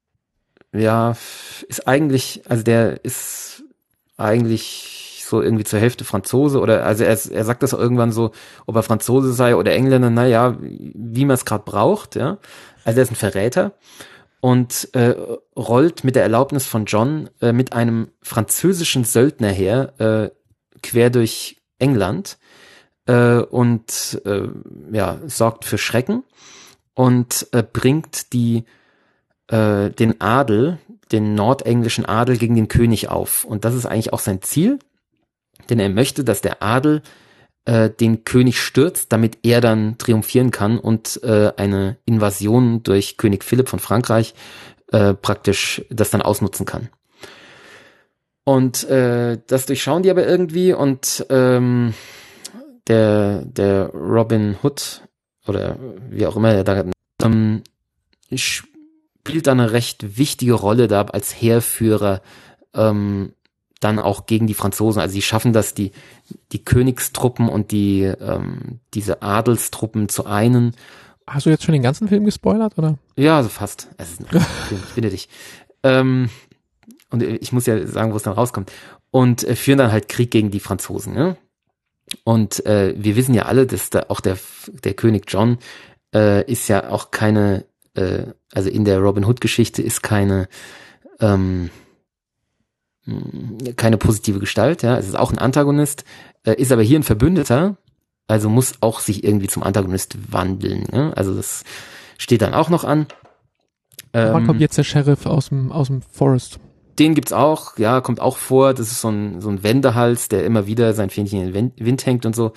Speaker 3: ist eigentlich, also der ist eigentlich so irgendwie zur Hälfte Franzose oder, also er sagt das auch irgendwann so, ob er Franzose sei oder Engländer, naja, wie man es gerade braucht, ja. Also er ist ein Verräter und rollt mit der Erlaubnis von John mit einem französischen Söldner her, quer durch England und sorgt für Schrecken und bringt den Adel, den nordenglischen Adel gegen den König auf. Und das ist eigentlich auch sein Ziel, denn er möchte, dass der Adel den König stürzt, damit er dann triumphieren kann und eine Invasion durch König Philipp von Frankreich praktisch das dann ausnutzen kann. Und das durchschauen die aber irgendwie und der Robin Hood oder wie auch immer der da spielt da eine recht wichtige Rolle da als Heerführer dann auch gegen die Franzosen. Also sie schaffen das, die Königstruppen und diese Adelstruppen zu einen.
Speaker 1: Hast du jetzt schon den ganzen Film gespoilert, oder?
Speaker 3: Ja, also fast. Es ist ein Film, ich bitte dich. Und ich muss ja sagen, wo es dann rauskommt. Und führen dann halt Krieg gegen die Franzosen. Ne? Und wir wissen ja alle, dass da auch der König John ist ja auch keine, also in der Robin Hood Geschichte ist keine positive Gestalt, ja, es ist auch ein Antagonist, ist aber hier ein Verbündeter, also muss auch sich irgendwie zum Antagonist wandeln, ne? Also das steht dann auch noch an.
Speaker 1: Wann kommt jetzt der Sheriff aus dem Forest?
Speaker 3: Den gibt's auch, ja, kommt auch vor, das ist so ein Wendehals, der immer wieder sein Fähnchen in den Wind hängt und so.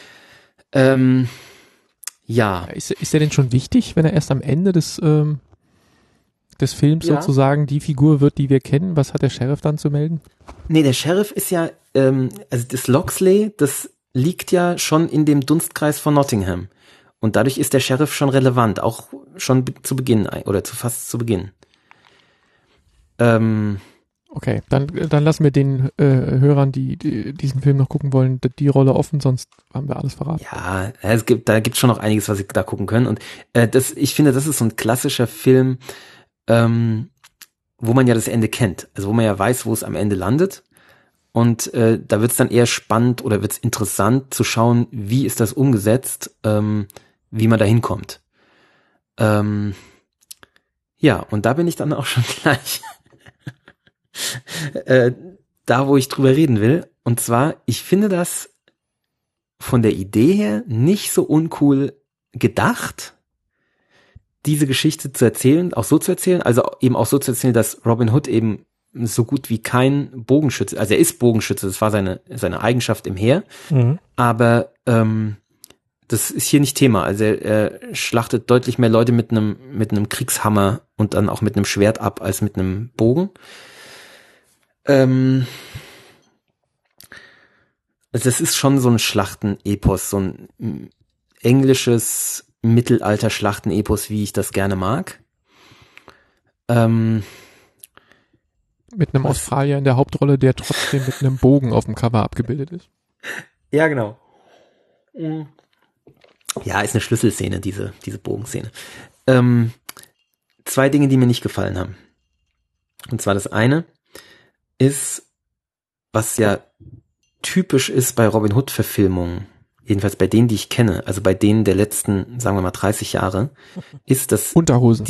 Speaker 3: Ja.
Speaker 1: Ist der denn schon wichtig, wenn er erst am Ende des Films sozusagen die Figur wird, die wir kennen? Was hat der Sheriff dann zu melden?
Speaker 3: Nee, der Sheriff ist ja, also das Locksley, das liegt ja schon in dem Dunstkreis von Nottingham. Und dadurch ist der Sheriff schon relevant, auch schon zu Beginn oder fast zu Beginn.
Speaker 1: Okay, dann lassen wir den Hörern, die diesen Film noch gucken wollen, die Rolle offen, sonst haben wir alles verraten.
Speaker 3: Ja, da gibt's schon noch einiges, was sie da gucken können. Und ich finde, das ist so ein klassischer Film, wo man ja das Ende kennt. Also wo man ja weiß, wo es am Ende landet. Und da wird's dann eher spannend oder wird's interessant zu schauen, wie ist das umgesetzt, wie man da hinkommt. Ja, und da bin ich dann auch schon gleich da, wo ich drüber reden will. Und zwar, ich finde das von der Idee her nicht so uncool gedacht, diese Geschichte zu erzählen, auch so zu erzählen, also eben auch so zu erzählen, dass Robin Hood eben so gut wie kein Bogenschütze, also er ist Bogenschütze, das war seine Eigenschaft im Heer, aber das ist hier nicht Thema, also er schlachtet deutlich mehr Leute mit einem Kriegshammer und dann auch mit einem Schwert ab, als mit einem Bogen. Also das ist schon so ein Schlachtenepos, so ein englisches Mittelalter-Schlachtenepos, wie ich das gerne mag.
Speaker 1: Mit einem Australier in der Hauptrolle, der trotzdem mit einem Bogen auf dem Cover abgebildet ist.
Speaker 3: Ja, genau. Ja, ist eine Schlüsselszene, diese Bogenszene. 2 Dinge, die mir nicht gefallen haben. Und zwar das eine ist, was ja typisch ist bei Robin Hood Verfilmungen, jedenfalls bei denen, die ich kenne, also bei denen der letzten, sagen wir mal 30 Jahre, ist das
Speaker 1: Unterhosen.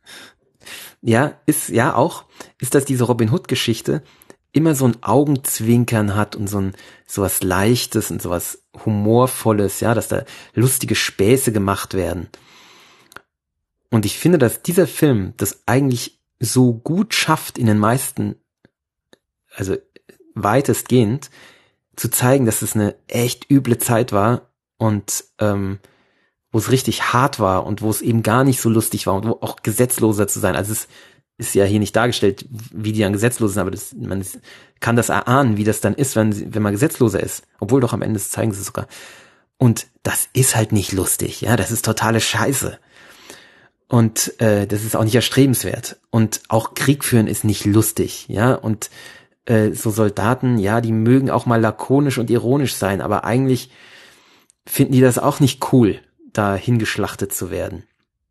Speaker 3: Ist dass diese Robin Hood Geschichte immer so ein Augenzwinkern hat und so was Leichtes und so was Humorvolles, ja, dass da lustige Späße gemacht werden. Und ich finde, dass dieser Film das eigentlich so gut schafft in den meisten also weitestgehend, zu zeigen, dass es eine echt üble Zeit war und wo es richtig hart war und wo es eben gar nicht so lustig war und wo auch gesetzloser zu sein. Also es ist ja hier nicht dargestellt, wie die dann gesetzlos sind, aber man kann das erahnen, wie das dann ist, wenn man gesetzloser ist. Obwohl doch am Ende zeigen sie es sogar. Und das ist halt nicht lustig, ja, das ist totale Scheiße. Und das ist auch nicht erstrebenswert. Und auch Krieg führen ist nicht lustig, ja. Und so Soldaten, ja, die mögen auch mal lakonisch und ironisch sein, aber eigentlich finden die das auch nicht cool, da hingeschlachtet zu werden.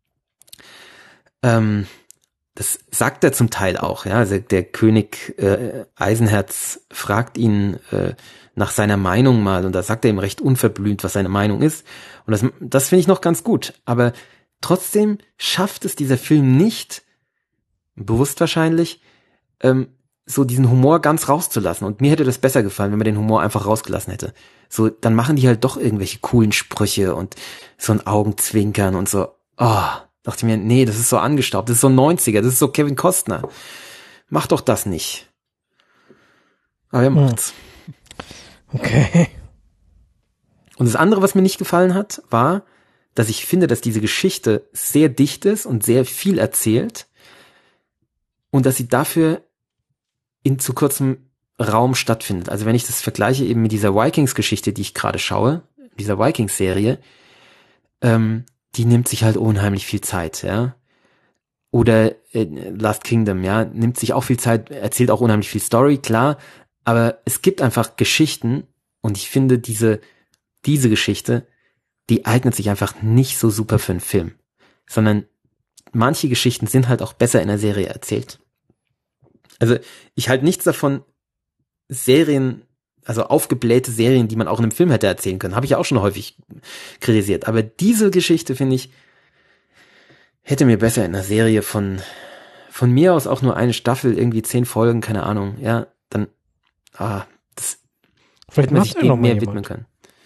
Speaker 3: Das sagt er zum Teil auch, ja. Also der König Eisenherz fragt ihn nach seiner Meinung mal und da sagt er ihm recht unverblümt, was seine Meinung ist. Und das finde ich noch ganz gut. Aber trotzdem schafft es dieser Film nicht, bewusst wahrscheinlich, so diesen Humor ganz rauszulassen. Und mir hätte das besser gefallen, wenn man den Humor einfach rausgelassen hätte. So, dann machen die halt doch irgendwelche coolen Sprüche und so ein Augenzwinkern und so. Oh, dachte ich mir, nee, das ist so angestaubt, das ist so 90er, das ist so Kevin Costner. Mach doch das nicht. Aber er macht's.
Speaker 2: Okay.
Speaker 3: Und das andere, was mir nicht gefallen hat, war, dass ich finde, dass diese Geschichte sehr dicht ist und sehr viel erzählt und dass sie dafür in zu kurzem Raum stattfindet. Also wenn ich das vergleiche eben mit dieser Vikings-Geschichte, die ich gerade schaue, dieser Vikings-Serie, die nimmt sich halt unheimlich viel Zeit, ja. Oder Last Kingdom, ja, nimmt sich auch viel Zeit, erzählt auch unheimlich viel Story, klar, aber es gibt einfach Geschichten und ich finde diese Geschichte, die eignet sich einfach nicht so super für einen Film, sondern manche Geschichten sind halt auch besser in der Serie erzählt. Also ich halte nichts davon, Serien, also aufgeblähte Serien, die man auch in einem Film hätte erzählen können, habe ich ja auch schon häufig kritisiert. Aber diese Geschichte, finde ich, hätte mir besser in einer Serie von mir aus auch nur eine Staffel, irgendwie 10 Folgen, keine Ahnung, ja, dann, das hätte man sich dem mehr widmen können.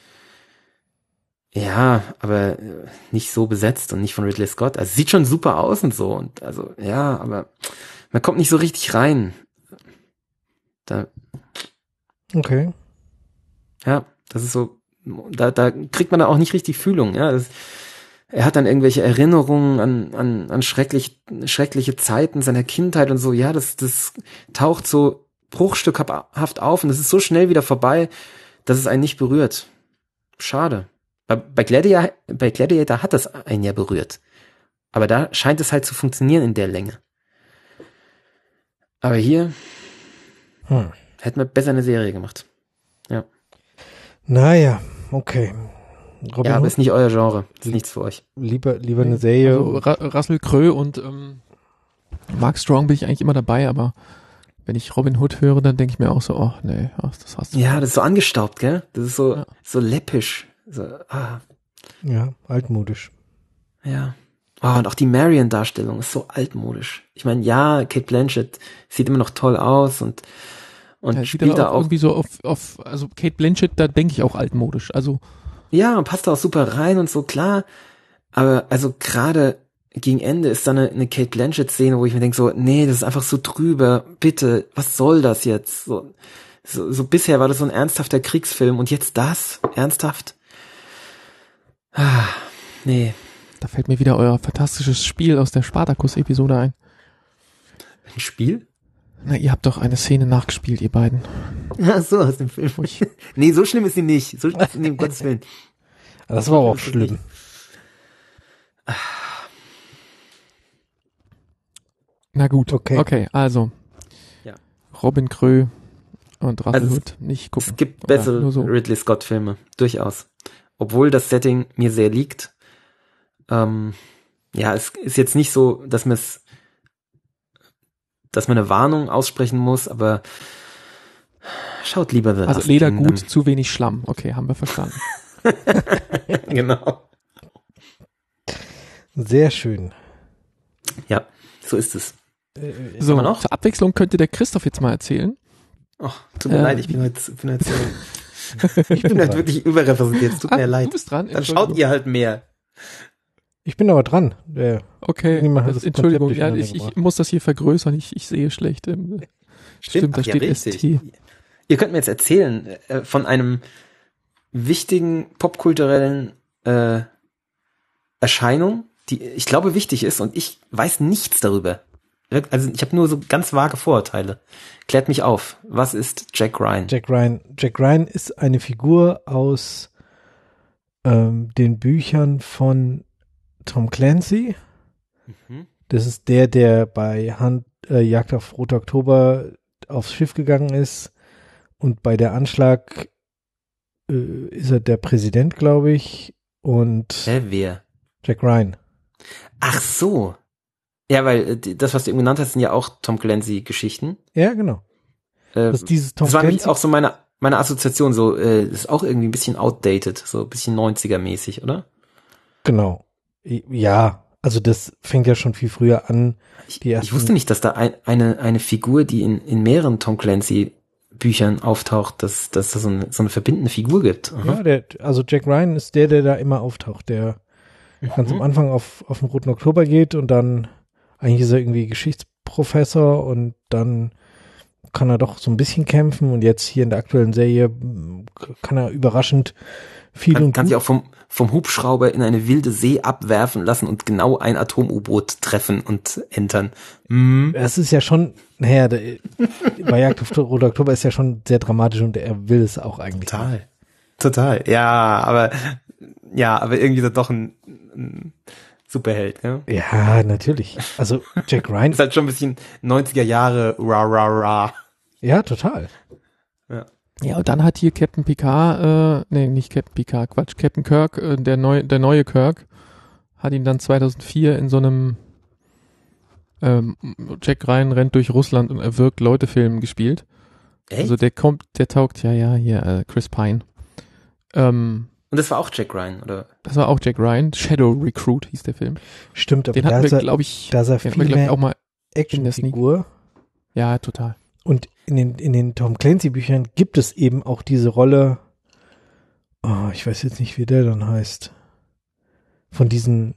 Speaker 3: Ja, aber nicht so besetzt und nicht von Ridley Scott. Also sieht schon super aus und so und also, ja, aber man kommt nicht so richtig rein.
Speaker 2: Okay.
Speaker 3: Ja, das ist so, da kriegt man da auch nicht richtig Fühlung, ja. Er hat dann irgendwelche Erinnerungen an schreckliche Zeiten seiner Kindheit und so, ja, das taucht so bruchstückhaft auf und es ist so schnell wieder vorbei, dass es einen nicht berührt. Schade. Bei Gladiator hat das einen ja berührt. Aber da scheint es halt zu funktionieren in der Länge. Aber hier hätten wir besser eine Serie gemacht. Ja.
Speaker 2: Naja, okay. Robin
Speaker 3: ja, aber
Speaker 2: Hood?
Speaker 3: ist nicht euer Genre. Ist nichts für euch.
Speaker 2: Lieber eine Serie.
Speaker 1: Also Russell Crowe und Mark Strong bin ich eigentlich immer dabei, aber wenn ich Robin Hood höre, dann denke ich mir auch so, oh nee, das hast du.
Speaker 3: Ja, das ist so angestaubt, gell? Das ist so läppisch. So,
Speaker 2: Ja, altmodisch.
Speaker 3: Ja. Oh, und auch die Marion-Darstellung ist so altmodisch. Ich meine, ja, Cate Blanchett sieht immer noch toll aus und spielt da auch
Speaker 1: irgendwie so also Cate Blanchett, da denke ich auch altmodisch. Also
Speaker 3: ja, passt da auch super rein und so, klar. Aber also gerade gegen Ende ist da eine Cate Blanchett-Szene, wo ich mir denke so, nee, das ist einfach so drüber. Bitte, was soll das jetzt? So bisher war das so ein ernsthafter Kriegsfilm und jetzt das? Ernsthaft? Nee.
Speaker 1: Da fällt mir wieder euer fantastisches Spiel aus der Spartacus-Episode ein.
Speaker 3: Ein Spiel?
Speaker 1: Na, ihr habt doch eine Szene nachgespielt, ihr beiden.
Speaker 3: Ach so, aus dem Film. Nee, so schlimm ist sie nicht. So schlimm ist sie nicht, um Gottes Willen.
Speaker 2: Das war aber auch schlimm.
Speaker 1: Na gut, okay, also.
Speaker 3: Ja.
Speaker 1: Robin Crowe und Russell Hood nicht gucken.
Speaker 3: Es gibt bessere Ridley Scott-Filme, durchaus. Obwohl das Setting mir sehr liegt. Ja, es ist jetzt nicht so, dass man eine Warnung aussprechen muss, aber schaut lieber The Last
Speaker 1: Also Ledergut,
Speaker 3: Kingdom.
Speaker 1: zu wenig Schlamm. Okay, haben wir verstanden.
Speaker 3: Genau.
Speaker 2: Sehr schön.
Speaker 3: Ja, so ist es.
Speaker 1: So,
Speaker 3: noch?
Speaker 1: zur Abwechslung könnte der Christoph jetzt mal erzählen.
Speaker 3: Oh, tut mir leid, ich bin halt wirklich überrepräsentiert. Tut mir leid.
Speaker 1: Du bist dran.
Speaker 3: Dann schaut ihr halt mehr.
Speaker 2: Ich bin aber dran.
Speaker 1: Okay,
Speaker 2: Niemand hat das
Speaker 1: Entschuldigung,
Speaker 2: Konzept
Speaker 1: ja,
Speaker 2: durcheinander
Speaker 1: ich
Speaker 2: gebracht.
Speaker 1: muss das hier vergrößern, ich sehe schlecht. Stimmt, da
Speaker 3: ach ja,
Speaker 1: steht
Speaker 3: richtig.
Speaker 1: ST.
Speaker 3: Ihr könnt mir jetzt erzählen von einem wichtigen popkulturellen Erscheinung, die ich glaube wichtig ist und ich weiß nichts darüber. Also ich habe nur so ganz vage Vorurteile. Klärt mich auf. Was ist Jack Ryan?
Speaker 2: Jack Ryan ist eine Figur aus den Büchern von Tom Clancy.
Speaker 3: Mhm.
Speaker 2: Das ist der bei Jagd auf Rote Oktober aufs Schiff gegangen ist und bei der Anschlag ist er der Präsident, glaube ich, und
Speaker 3: Wer?
Speaker 2: Jack Ryan.
Speaker 3: Ach so. Ja, weil das, was du eben genannt hast, sind ja auch Tom Clancy-Geschichten.
Speaker 2: Ja, genau. Das ist dieses Tom
Speaker 3: Das war nämlich
Speaker 2: Clancy.
Speaker 3: auch so meine Assoziation, so, das ist auch irgendwie ein bisschen outdated, so ein bisschen 90er-mäßig, oder?
Speaker 2: Genau. Ja, also das fängt ja schon viel früher an.
Speaker 3: Ich wusste nicht, dass da eine Figur, die in mehreren Tom Clancy Büchern auftaucht, dass das so eine verbindende Figur gibt. Aha.
Speaker 2: Ja, also Jack Ryan ist der da immer auftaucht, der ganz am Anfang auf den Roten Oktober geht und dann eigentlich ist er irgendwie Geschichtsprofessor und dann kann er doch so ein bisschen kämpfen und jetzt hier in der aktuellen Serie kann er überraschend viel
Speaker 3: Kann sich auch vom Hubschrauber in eine wilde See abwerfen lassen und genau ein Atom-U-Boot treffen und entern.
Speaker 2: Es ist ja schon, naja, bei Jagd auf Rote Oktober ist ja schon sehr dramatisch und er will es auch eigentlich.
Speaker 3: Total. Ja, aber irgendwie ist er doch ein Superheld, ja?
Speaker 2: Ja, natürlich. Also Jack Ryan
Speaker 3: Ist halt schon ein bisschen 90er Jahre ra.
Speaker 2: Ja, total.
Speaker 1: Ja, und dann hat hier Captain Picard, nicht Captain Picard, Quatsch, Captain Kirk, der neue Kirk, hat ihn dann 2004 in so einem Jack Ryan rennt durch Russland und erwürgt Leute-Film gespielt.
Speaker 3: Echt?
Speaker 1: Also der taugt, hier, Chris Pine.
Speaker 3: Und das war auch Jack Ryan, oder?
Speaker 1: Das war auch Jack Ryan. Shadow Recruit hieß der Film.
Speaker 2: Stimmt, aber
Speaker 1: Den hatten wir, glaube ich,
Speaker 2: da ist er viel mehr
Speaker 1: auch mal
Speaker 2: Actionfigur.
Speaker 1: Ja, total.
Speaker 2: Und in den Tom Clancy Büchern gibt es eben auch diese Rolle, ich weiß jetzt nicht, wie der dann heißt, von diesen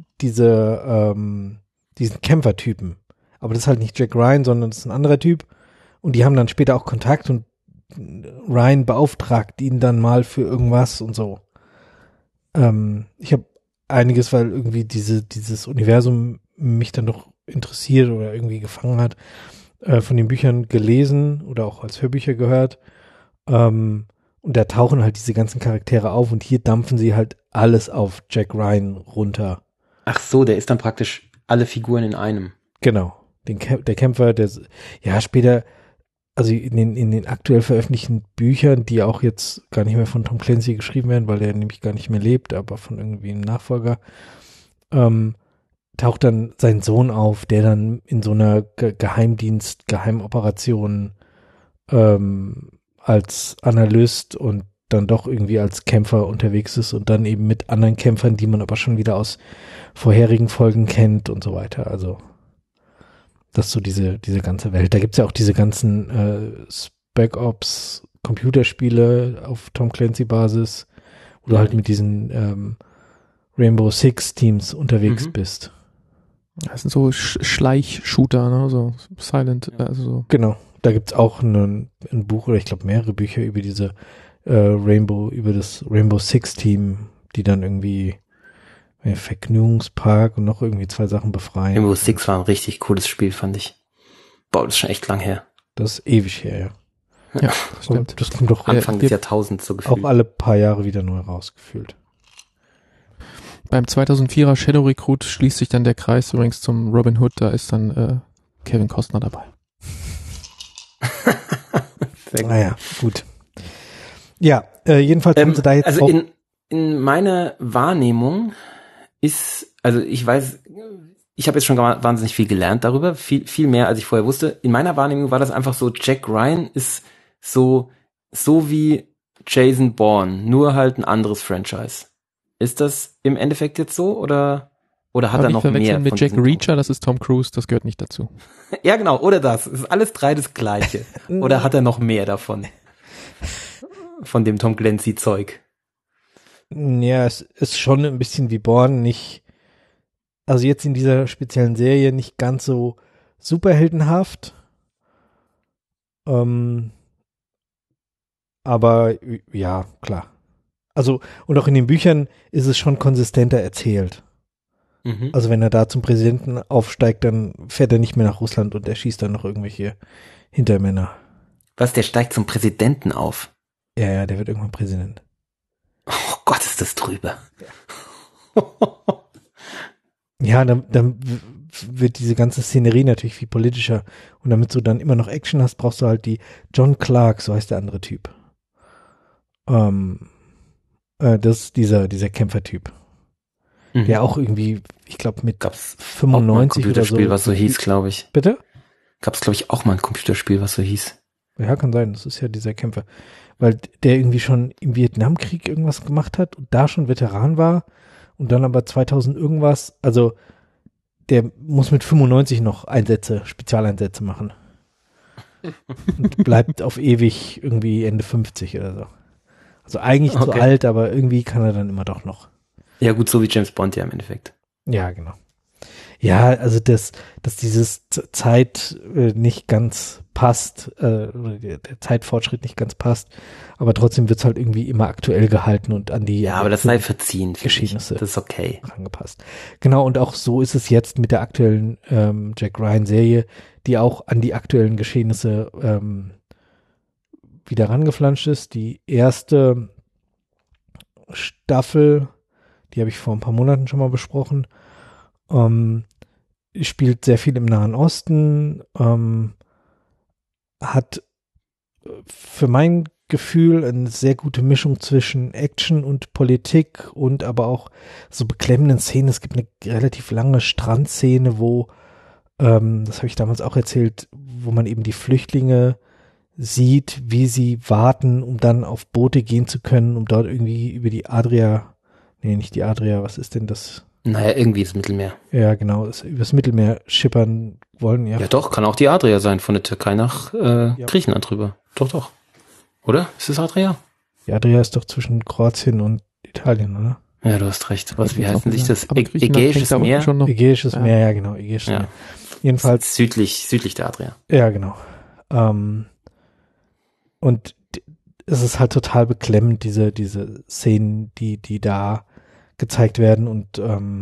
Speaker 2: Kämpfertypen. Aber das ist halt nicht Jack Ryan, sondern das ist ein anderer Typ. Und die haben dann später auch Kontakt und Ryan beauftragt ihn dann mal für irgendwas und so. Ich habe einiges, weil irgendwie dieses Universum mich dann doch interessiert oder irgendwie gefangen hat, von den Büchern gelesen oder auch als Hörbücher gehört. Und da tauchen halt diese ganzen Charaktere auf und hier dampfen sie halt alles auf Jack Ryan runter.
Speaker 3: Ach so, der ist dann praktisch alle Figuren in einem.
Speaker 2: Genau. Der Kämpfer, später, also in den aktuell veröffentlichten Büchern, die auch jetzt gar nicht mehr von Tom Clancy geschrieben werden, weil der nämlich gar nicht mehr lebt, aber von irgendwie einem Nachfolger, taucht dann sein Sohn auf, der dann in so einer Geheimoperation als Analyst und dann doch irgendwie als Kämpfer unterwegs ist und dann eben mit anderen Kämpfern, die man aber schon wieder aus vorherigen Folgen kennt und so weiter. Also das ist so diese ganze Welt. Da gibt's ja auch diese ganzen Spec Ops Computerspiele auf Tom Clancy Basis, wo du halt mit diesen Rainbow Six Teams unterwegs bist.
Speaker 1: Das sind so Schleich-Shooter, ne? So Silent, also so.
Speaker 2: Genau. Da gibt's auch ein Buch oder ich glaube mehrere Bücher über diese über das Rainbow Six Team, die dann irgendwie Vergnügungspark und noch irgendwie 2 Sachen befreien.
Speaker 3: Rainbow Six war ein richtig cooles Spiel, fand ich. Boah, das ist schon echt lang her.
Speaker 2: Das ist ewig her, ja.
Speaker 1: Ja, stimmt.
Speaker 2: Das kommt doch
Speaker 3: Anfang des Jahrtausends so gefühlt.
Speaker 2: auch alle paar Jahre wieder neu rausgefühlt.
Speaker 1: Beim 2004er Shadow Recruit schließt sich dann der Kreis übrigens zum Robin Hood, da ist dann Kevin Costner dabei.
Speaker 2: Naja, gut. Ja, jedenfalls haben sie da jetzt
Speaker 3: also
Speaker 2: auch...
Speaker 3: in meiner Wahrnehmung ist, also ich weiß, ich habe jetzt schon wahnsinnig viel gelernt darüber, viel mehr, als ich vorher wusste. In meiner Wahrnehmung war das einfach so, Jack Ryan ist so wie Jason Bourne, nur halt ein anderes Franchise. Ist das im Endeffekt jetzt so oder hat er noch mehr?
Speaker 1: Mit Jack Reacher, das ist Tom Cruise, das gehört nicht dazu.
Speaker 3: Ja, genau, oder das. Es ist alles 3 das Gleiche. Oder hat er noch mehr davon? Von dem Tom Clancy Zeug.
Speaker 2: Ja, es ist schon ein bisschen wie Bourne, also jetzt in dieser speziellen Serie nicht ganz so superheldenhaft, Aber ja, klar. Also, und auch in den Büchern ist es schon konsistenter erzählt.
Speaker 3: Mhm.
Speaker 2: Also wenn er da zum Präsidenten aufsteigt, dann fährt er nicht mehr nach Russland und erschießt dann noch irgendwelche Hintermänner.
Speaker 3: Was, der steigt zum Präsidenten auf?
Speaker 2: Ja, der wird irgendwann Präsident.
Speaker 3: Oh Gott, ist das drüber.
Speaker 2: Ja, dann wird diese ganze Szenerie natürlich viel politischer. Und damit du dann immer noch Action hast, brauchst du halt die John Clark, so heißt der andere Typ. Das ist dieser Kämpfertyp. Der auch irgendwie, ich glaube mit
Speaker 3: Gab's
Speaker 2: 95
Speaker 3: auch mal ein Computerspiel,
Speaker 2: oder so.
Speaker 3: was so hieß, glaube ich.
Speaker 2: Bitte?
Speaker 3: Gab's, glaube ich, auch mal ein Computerspiel, was so hieß.
Speaker 2: Ja, kann sein, das ist ja dieser Kämpfer. Weil der irgendwie schon im Vietnamkrieg irgendwas gemacht hat und da schon Veteran war und dann aber 2000 irgendwas, also der muss mit 95 noch Spezialeinsätze machen. Und bleibt auf ewig irgendwie Ende 50 oder so. Also eigentlich zu alt, aber irgendwie kann er dann immer doch noch.
Speaker 3: Ja gut, so wie James Bond ja im Endeffekt.
Speaker 2: Ja, genau. Ja, also dass dieses Zeit nicht ganz passt, oder der Zeitfortschritt nicht ganz passt, aber trotzdem wird's halt irgendwie immer aktuell gehalten und an die
Speaker 3: aber das sei verziehen,
Speaker 2: Geschehnisse.
Speaker 3: Das ist okay.
Speaker 2: Angepasst. Genau, und auch so ist es jetzt mit der aktuellen Jack Ryan-Serie, die auch an die aktuellen Geschehnisse wieder rangeflanscht ist. Die erste Staffel, die habe ich vor ein paar Monaten schon mal besprochen, spielt sehr viel im Nahen Osten, hat für mein Gefühl eine sehr gute Mischung zwischen Action und Politik und aber auch so beklemmenden Szenen. Es gibt eine relativ lange Strandszene, wo, das habe ich damals auch erzählt, wo man eben die Flüchtlinge sieht, wie sie warten, um dann auf Boote gehen zu können, um dort irgendwie über die Adria, nee, nicht die Adria, was ist denn das?
Speaker 3: Naja, irgendwie das Mittelmeer.
Speaker 2: Ja, genau, übers Mittelmeer schippern wollen. Ja,
Speaker 3: doch, kann auch die Adria sein, von der Türkei nach Griechenland rüber. Doch. Oder? Ist es Adria?
Speaker 2: Die Adria ist doch zwischen Kroatien und Italien, oder?
Speaker 3: Ja, du hast recht. Wie heißt sich das?
Speaker 1: Aber
Speaker 3: Ägäisches Meer?
Speaker 1: Schon noch.
Speaker 2: Ägäisches Meer, ja genau, Ägäisches Meer. Jedenfalls
Speaker 3: südlich der Adria.
Speaker 2: Ja, genau. Und es ist halt total beklemmend, diese Szenen, die da gezeigt werden und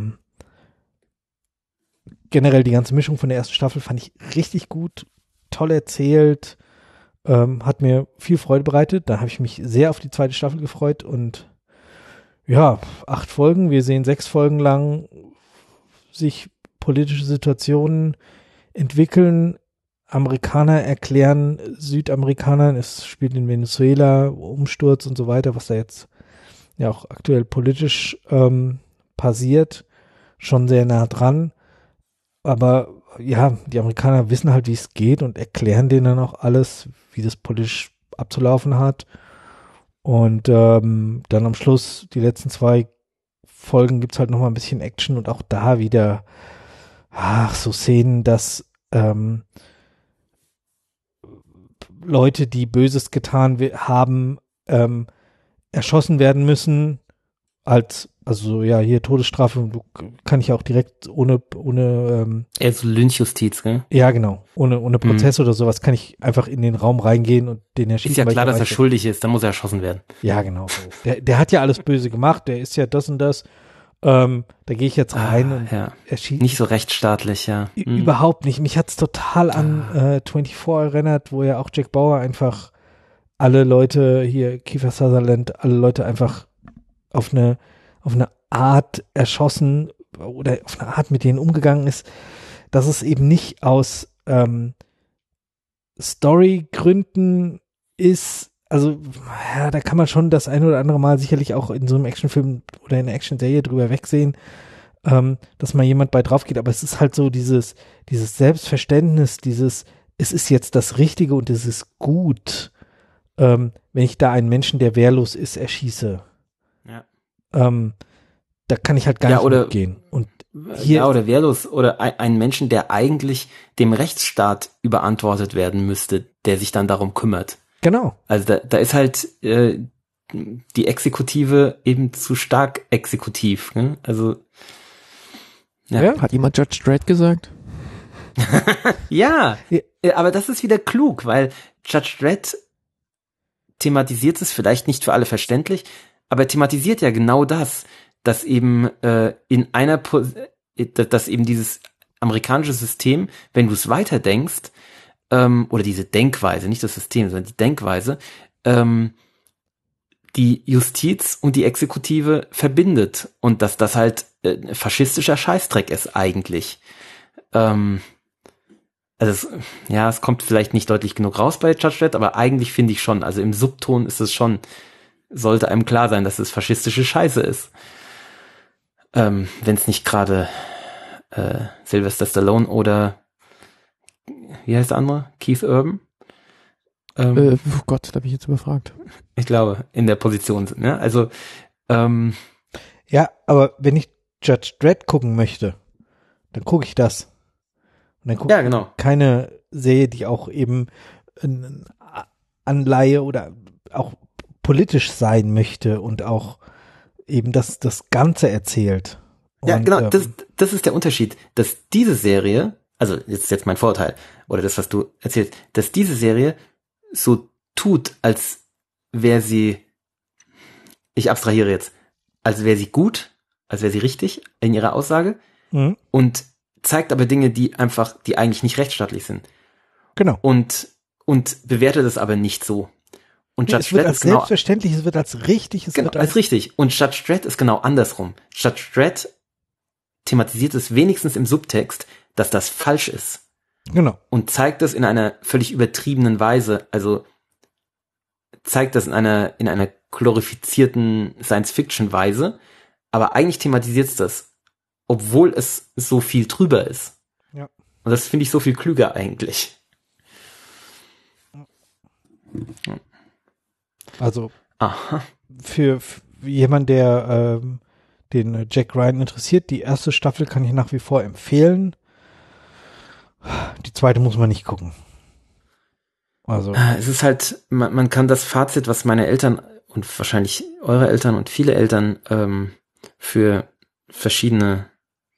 Speaker 2: generell die ganze Mischung von der ersten Staffel fand ich richtig gut, toll erzählt, hat mir viel Freude bereitet. Da habe ich mich sehr auf die zweite Staffel gefreut und ja, 8 Folgen, wir sehen 6 Folgen lang sich politische Situationen entwickeln. Amerikaner erklären Südamerikanern, es spielt in Venezuela, Umsturz und so weiter, was da jetzt ja auch aktuell politisch passiert, schon sehr nah dran. Aber ja, die Amerikaner wissen halt, wie es geht und erklären denen dann auch alles, wie das politisch abzulaufen hat. Und dann am Schluss, die letzten 2 Folgen, gibt's halt nochmal ein bisschen Action und auch da wieder so Szenen, dass Leute, die Böses getan haben, erschossen werden müssen, also ja, hier Todesstrafe, kann ich auch direkt ohne
Speaker 3: so Lynchjustiz, gell?
Speaker 2: Ja, genau. Ohne Prozess oder sowas kann ich einfach in den Raum reingehen und den erschießen.
Speaker 3: Ist ja klar, dass er schuldig ist, dann muss er erschossen werden.
Speaker 2: Ja, genau. So. Der hat ja alles Böse gemacht, der ist ja das und das. Da gehe ich jetzt rein und erschieße.
Speaker 3: Nicht so rechtsstaatlich, ja.
Speaker 2: Überhaupt nicht. Mich hat's total an 24 erinnert, wo ja auch Jack Bauer einfach alle Leute hier, Kiefer Sutherland, alle Leute einfach auf eine Art erschossen oder auf eine Art mit denen umgegangen ist, dass es eben nicht aus Storygründen ist. Also, ja, da kann man schon das ein oder andere Mal sicherlich auch in so einem Actionfilm oder in einer Actionserie drüber wegsehen, dass mal jemand bei drauf geht, aber es ist halt so dieses Selbstverständnis, es ist jetzt das Richtige und es ist gut, wenn ich da einen Menschen, der wehrlos ist, erschieße.
Speaker 3: Ja.
Speaker 2: Da kann ich halt gar nicht mitgehen. Und hier
Speaker 3: oder wehrlos oder ein Menschen, der eigentlich dem Rechtsstaat überantwortet werden müsste, der sich dann darum kümmert.
Speaker 2: Genau.
Speaker 3: Also da ist halt die Exekutive eben zu stark exekutiv. Ne? Also
Speaker 1: ja. Hat jemand Judge Dredd gesagt?
Speaker 3: Ja, aber das ist wieder klug, weil Judge Dredd thematisiert es vielleicht nicht für alle verständlich, aber er thematisiert ja genau das, dass eben dass eben dieses amerikanische System, wenn du es weiterdenkst, oder diese Denkweise, nicht das System, sondern die Denkweise, die Justiz und die Exekutive verbindet und dass das halt faschistischer Scheißdreck ist eigentlich. Also es kommt vielleicht nicht deutlich genug raus bei Judge Dredd, aber eigentlich finde ich schon, also im Subton ist es schon, sollte einem klar sein, dass es faschistische Scheiße ist. Wenn es nicht gerade Sylvester Stallone oder wie heißt der andere? Keith Urban?
Speaker 1: Oh Gott, da bin ich jetzt überfragt.
Speaker 3: Ich glaube, in der Position sind, ne? Also
Speaker 2: Ja, aber wenn ich Judge Dredd gucken möchte, dann gucke ich das. Und dann gucke
Speaker 3: genau.
Speaker 2: ich keine Serie, die auch eben eine Anleihe oder auch politisch sein möchte und auch eben das Ganze erzählt. Und,
Speaker 3: ja, genau, das ist der Unterschied, dass diese Serie, also jetzt mein Vorurteil, oder das, was du erzählst, dass diese Serie so tut, als wäre sie, ich abstrahiere jetzt, als wäre sie gut, als wäre sie richtig in ihrer Aussage und zeigt aber Dinge, die eigentlich nicht rechtsstaatlich sind.
Speaker 2: Genau.
Speaker 3: Und bewertet es aber nicht so. Und Judge
Speaker 2: es wird
Speaker 3: Dredd
Speaker 2: als
Speaker 3: ist genau,
Speaker 2: selbstverständlich, es wird als richtig,
Speaker 3: genau, als richtig. Und Judge Dredd ist genau andersrum. Judge Dredd thematisiert es wenigstens im Subtext, dass das falsch ist.
Speaker 2: Genau.
Speaker 3: Und zeigt das in einer völlig übertriebenen Weise, also zeigt das in einer glorifizierten Science-Fiction-Weise, aber eigentlich thematisiert es das, obwohl es so viel drüber ist.
Speaker 2: Ja.
Speaker 3: Und das finde ich so viel klüger eigentlich.
Speaker 2: Also
Speaker 3: Aha.
Speaker 2: für jemand, der den Jack Ryan interessiert, die erste Staffel kann ich nach wie vor empfehlen. Die zweite muss man nicht gucken. Also
Speaker 3: Es ist halt, man kann das Fazit, was meine Eltern und wahrscheinlich eure Eltern und viele Eltern für verschiedene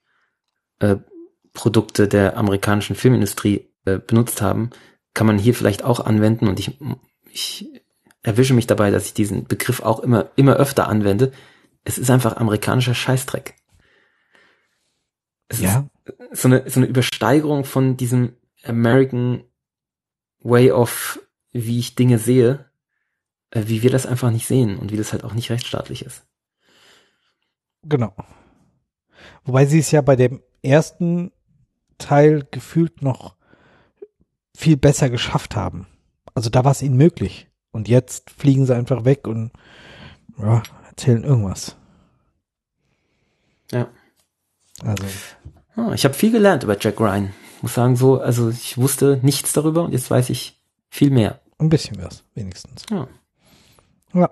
Speaker 3: Produkte der amerikanischen Filmindustrie benutzt haben, kann man hier vielleicht auch anwenden und ich erwische mich dabei, dass ich diesen Begriff auch immer öfter anwende. Es ist einfach amerikanischer Scheißdreck. Es ist so eine Übersteigerung von diesem American Way of, wie ich Dinge sehe, wie wir das einfach nicht sehen und wie das halt auch nicht rechtsstaatlich ist.
Speaker 2: genau. Wobei sie es ja bei dem ersten Teil gefühlt noch viel besser geschafft haben. Also da war es ihnen möglich. Und jetzt fliegen sie einfach weg und erzählen irgendwas.
Speaker 3: Ja.
Speaker 2: Also.
Speaker 3: Ich habe viel gelernt über Jack Ryan. Muss sagen so, also ich wusste nichts darüber und jetzt weiß ich viel mehr.
Speaker 2: Ein bisschen was, wenigstens.
Speaker 3: Ja.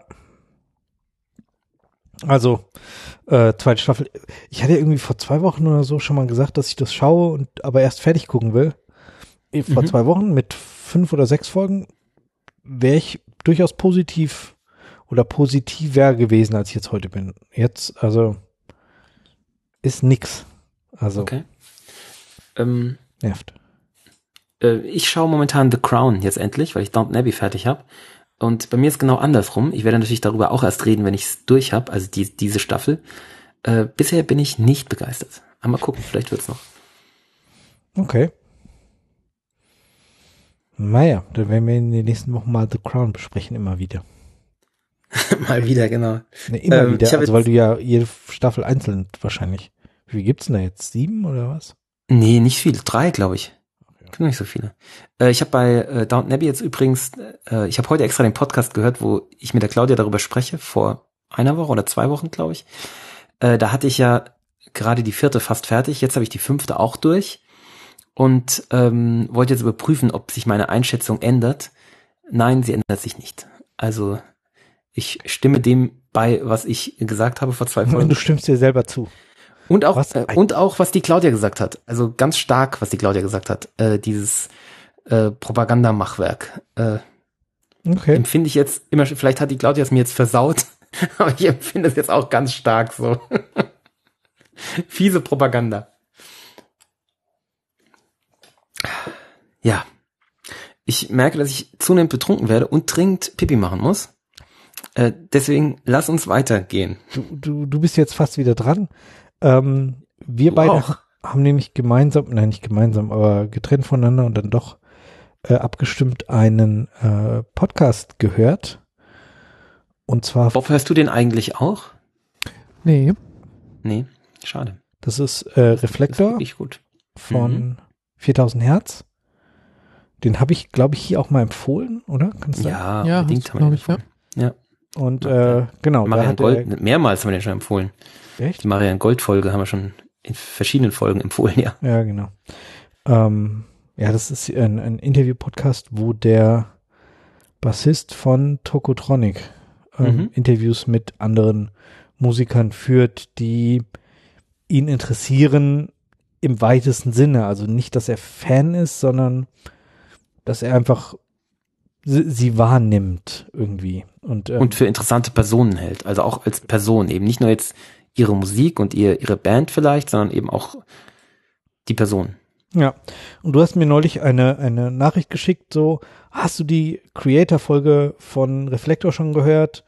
Speaker 2: Also, zweite Staffel. Ich hatte irgendwie vor 2 Wochen oder so schon mal gesagt, dass ich das schaue und aber erst fertig gucken will. Vor 2 Wochen mit 5 oder 6 Folgen wäre ich durchaus positiv oder positiver gewesen, als ich jetzt heute bin. Jetzt, also, ist nix. Also,
Speaker 3: okay.
Speaker 2: Nervt.
Speaker 3: Ich schaue momentan The Crown jetzt endlich, weil ich Downton Abbey fertig habe. Und bei mir ist genau andersrum. Ich werde natürlich darüber auch erst reden, wenn ich es durch habe, also diese Staffel. Bisher bin ich nicht begeistert. Aber mal gucken, vielleicht wird's noch.
Speaker 2: Okay. Naja, dann werden wir in den nächsten Wochen mal The Crown besprechen, immer wieder.
Speaker 3: Mal wieder, genau.
Speaker 2: Ne, immer wieder, also weil du ja jede Staffel einzeln wahrscheinlich. Wie viel gibt's denn da jetzt? 7 oder was?
Speaker 3: Nee, nicht viele. 3, glaube ich. Gibt nicht so viele. Ich habe bei Downton Abbey jetzt übrigens, ich habe heute extra den Podcast gehört, wo ich mit der Claudia darüber spreche, vor 1 Woche oder 2 Wochen, glaube ich. Da hatte ich ja gerade die 4. fast fertig, jetzt habe ich die 5. auch durch und wollte jetzt überprüfen, ob sich meine Einschätzung ändert. Nein, sie ändert sich nicht. Also ich stimme dem bei, was ich gesagt habe vor 2 Folgen.
Speaker 2: Und du stimmst dir selber zu.
Speaker 3: Und auch, was die Claudia gesagt hat. Also ganz stark, was die Claudia gesagt hat. Dieses Propagandamachwerk.
Speaker 2: Okay.
Speaker 3: Empfinde ich jetzt immer, vielleicht hat die Claudia es mir jetzt versaut, aber ich empfinde es jetzt auch ganz stark so. Fiese Propaganda. Ja. Ich merke, dass ich zunehmend betrunken werde und dringend Pipi machen muss. Deswegen lass uns weitergehen.
Speaker 2: Du bist jetzt fast wieder dran. Wir beide haben nämlich nicht gemeinsam, aber getrennt voneinander und dann doch abgestimmt einen Podcast gehört. Und zwar...
Speaker 3: Bob, hörst du den eigentlich auch?
Speaker 1: Nee.
Speaker 3: Nee, schade.
Speaker 2: Das ist Reflektor.
Speaker 3: Das ist wirklich gut.
Speaker 2: Von 4000 Hertz. Den habe ich, glaube ich, hier auch mal empfohlen, oder? Kannst du
Speaker 1: Ja,
Speaker 3: bedingt haben wir
Speaker 1: glaube ich, ja.
Speaker 3: Ja.
Speaker 2: Und genau.
Speaker 3: Marian Gold, mehrmals haben wir den schon empfohlen.
Speaker 2: Echt?
Speaker 3: Die Marian Gold-Folge haben wir schon in verschiedenen Folgen empfohlen, ja.
Speaker 2: Ja, genau. Ja, das ist ein Interview-Podcast, wo der Bassist von Tokotronic Interviews mit anderen Musikern führt, die ihn interessieren im weitesten Sinne. Also nicht, dass er Fan ist, sondern dass er einfach sie wahrnimmt irgendwie. Und
Speaker 3: für interessante Personen hält. Also auch als Person eben. Nicht nur jetzt ihre Musik und ihre Band vielleicht, sondern eben auch die Person.
Speaker 2: Ja, und du hast mir neulich eine Nachricht geschickt, so, hast du die Creator-Folge von Reflektor schon gehört?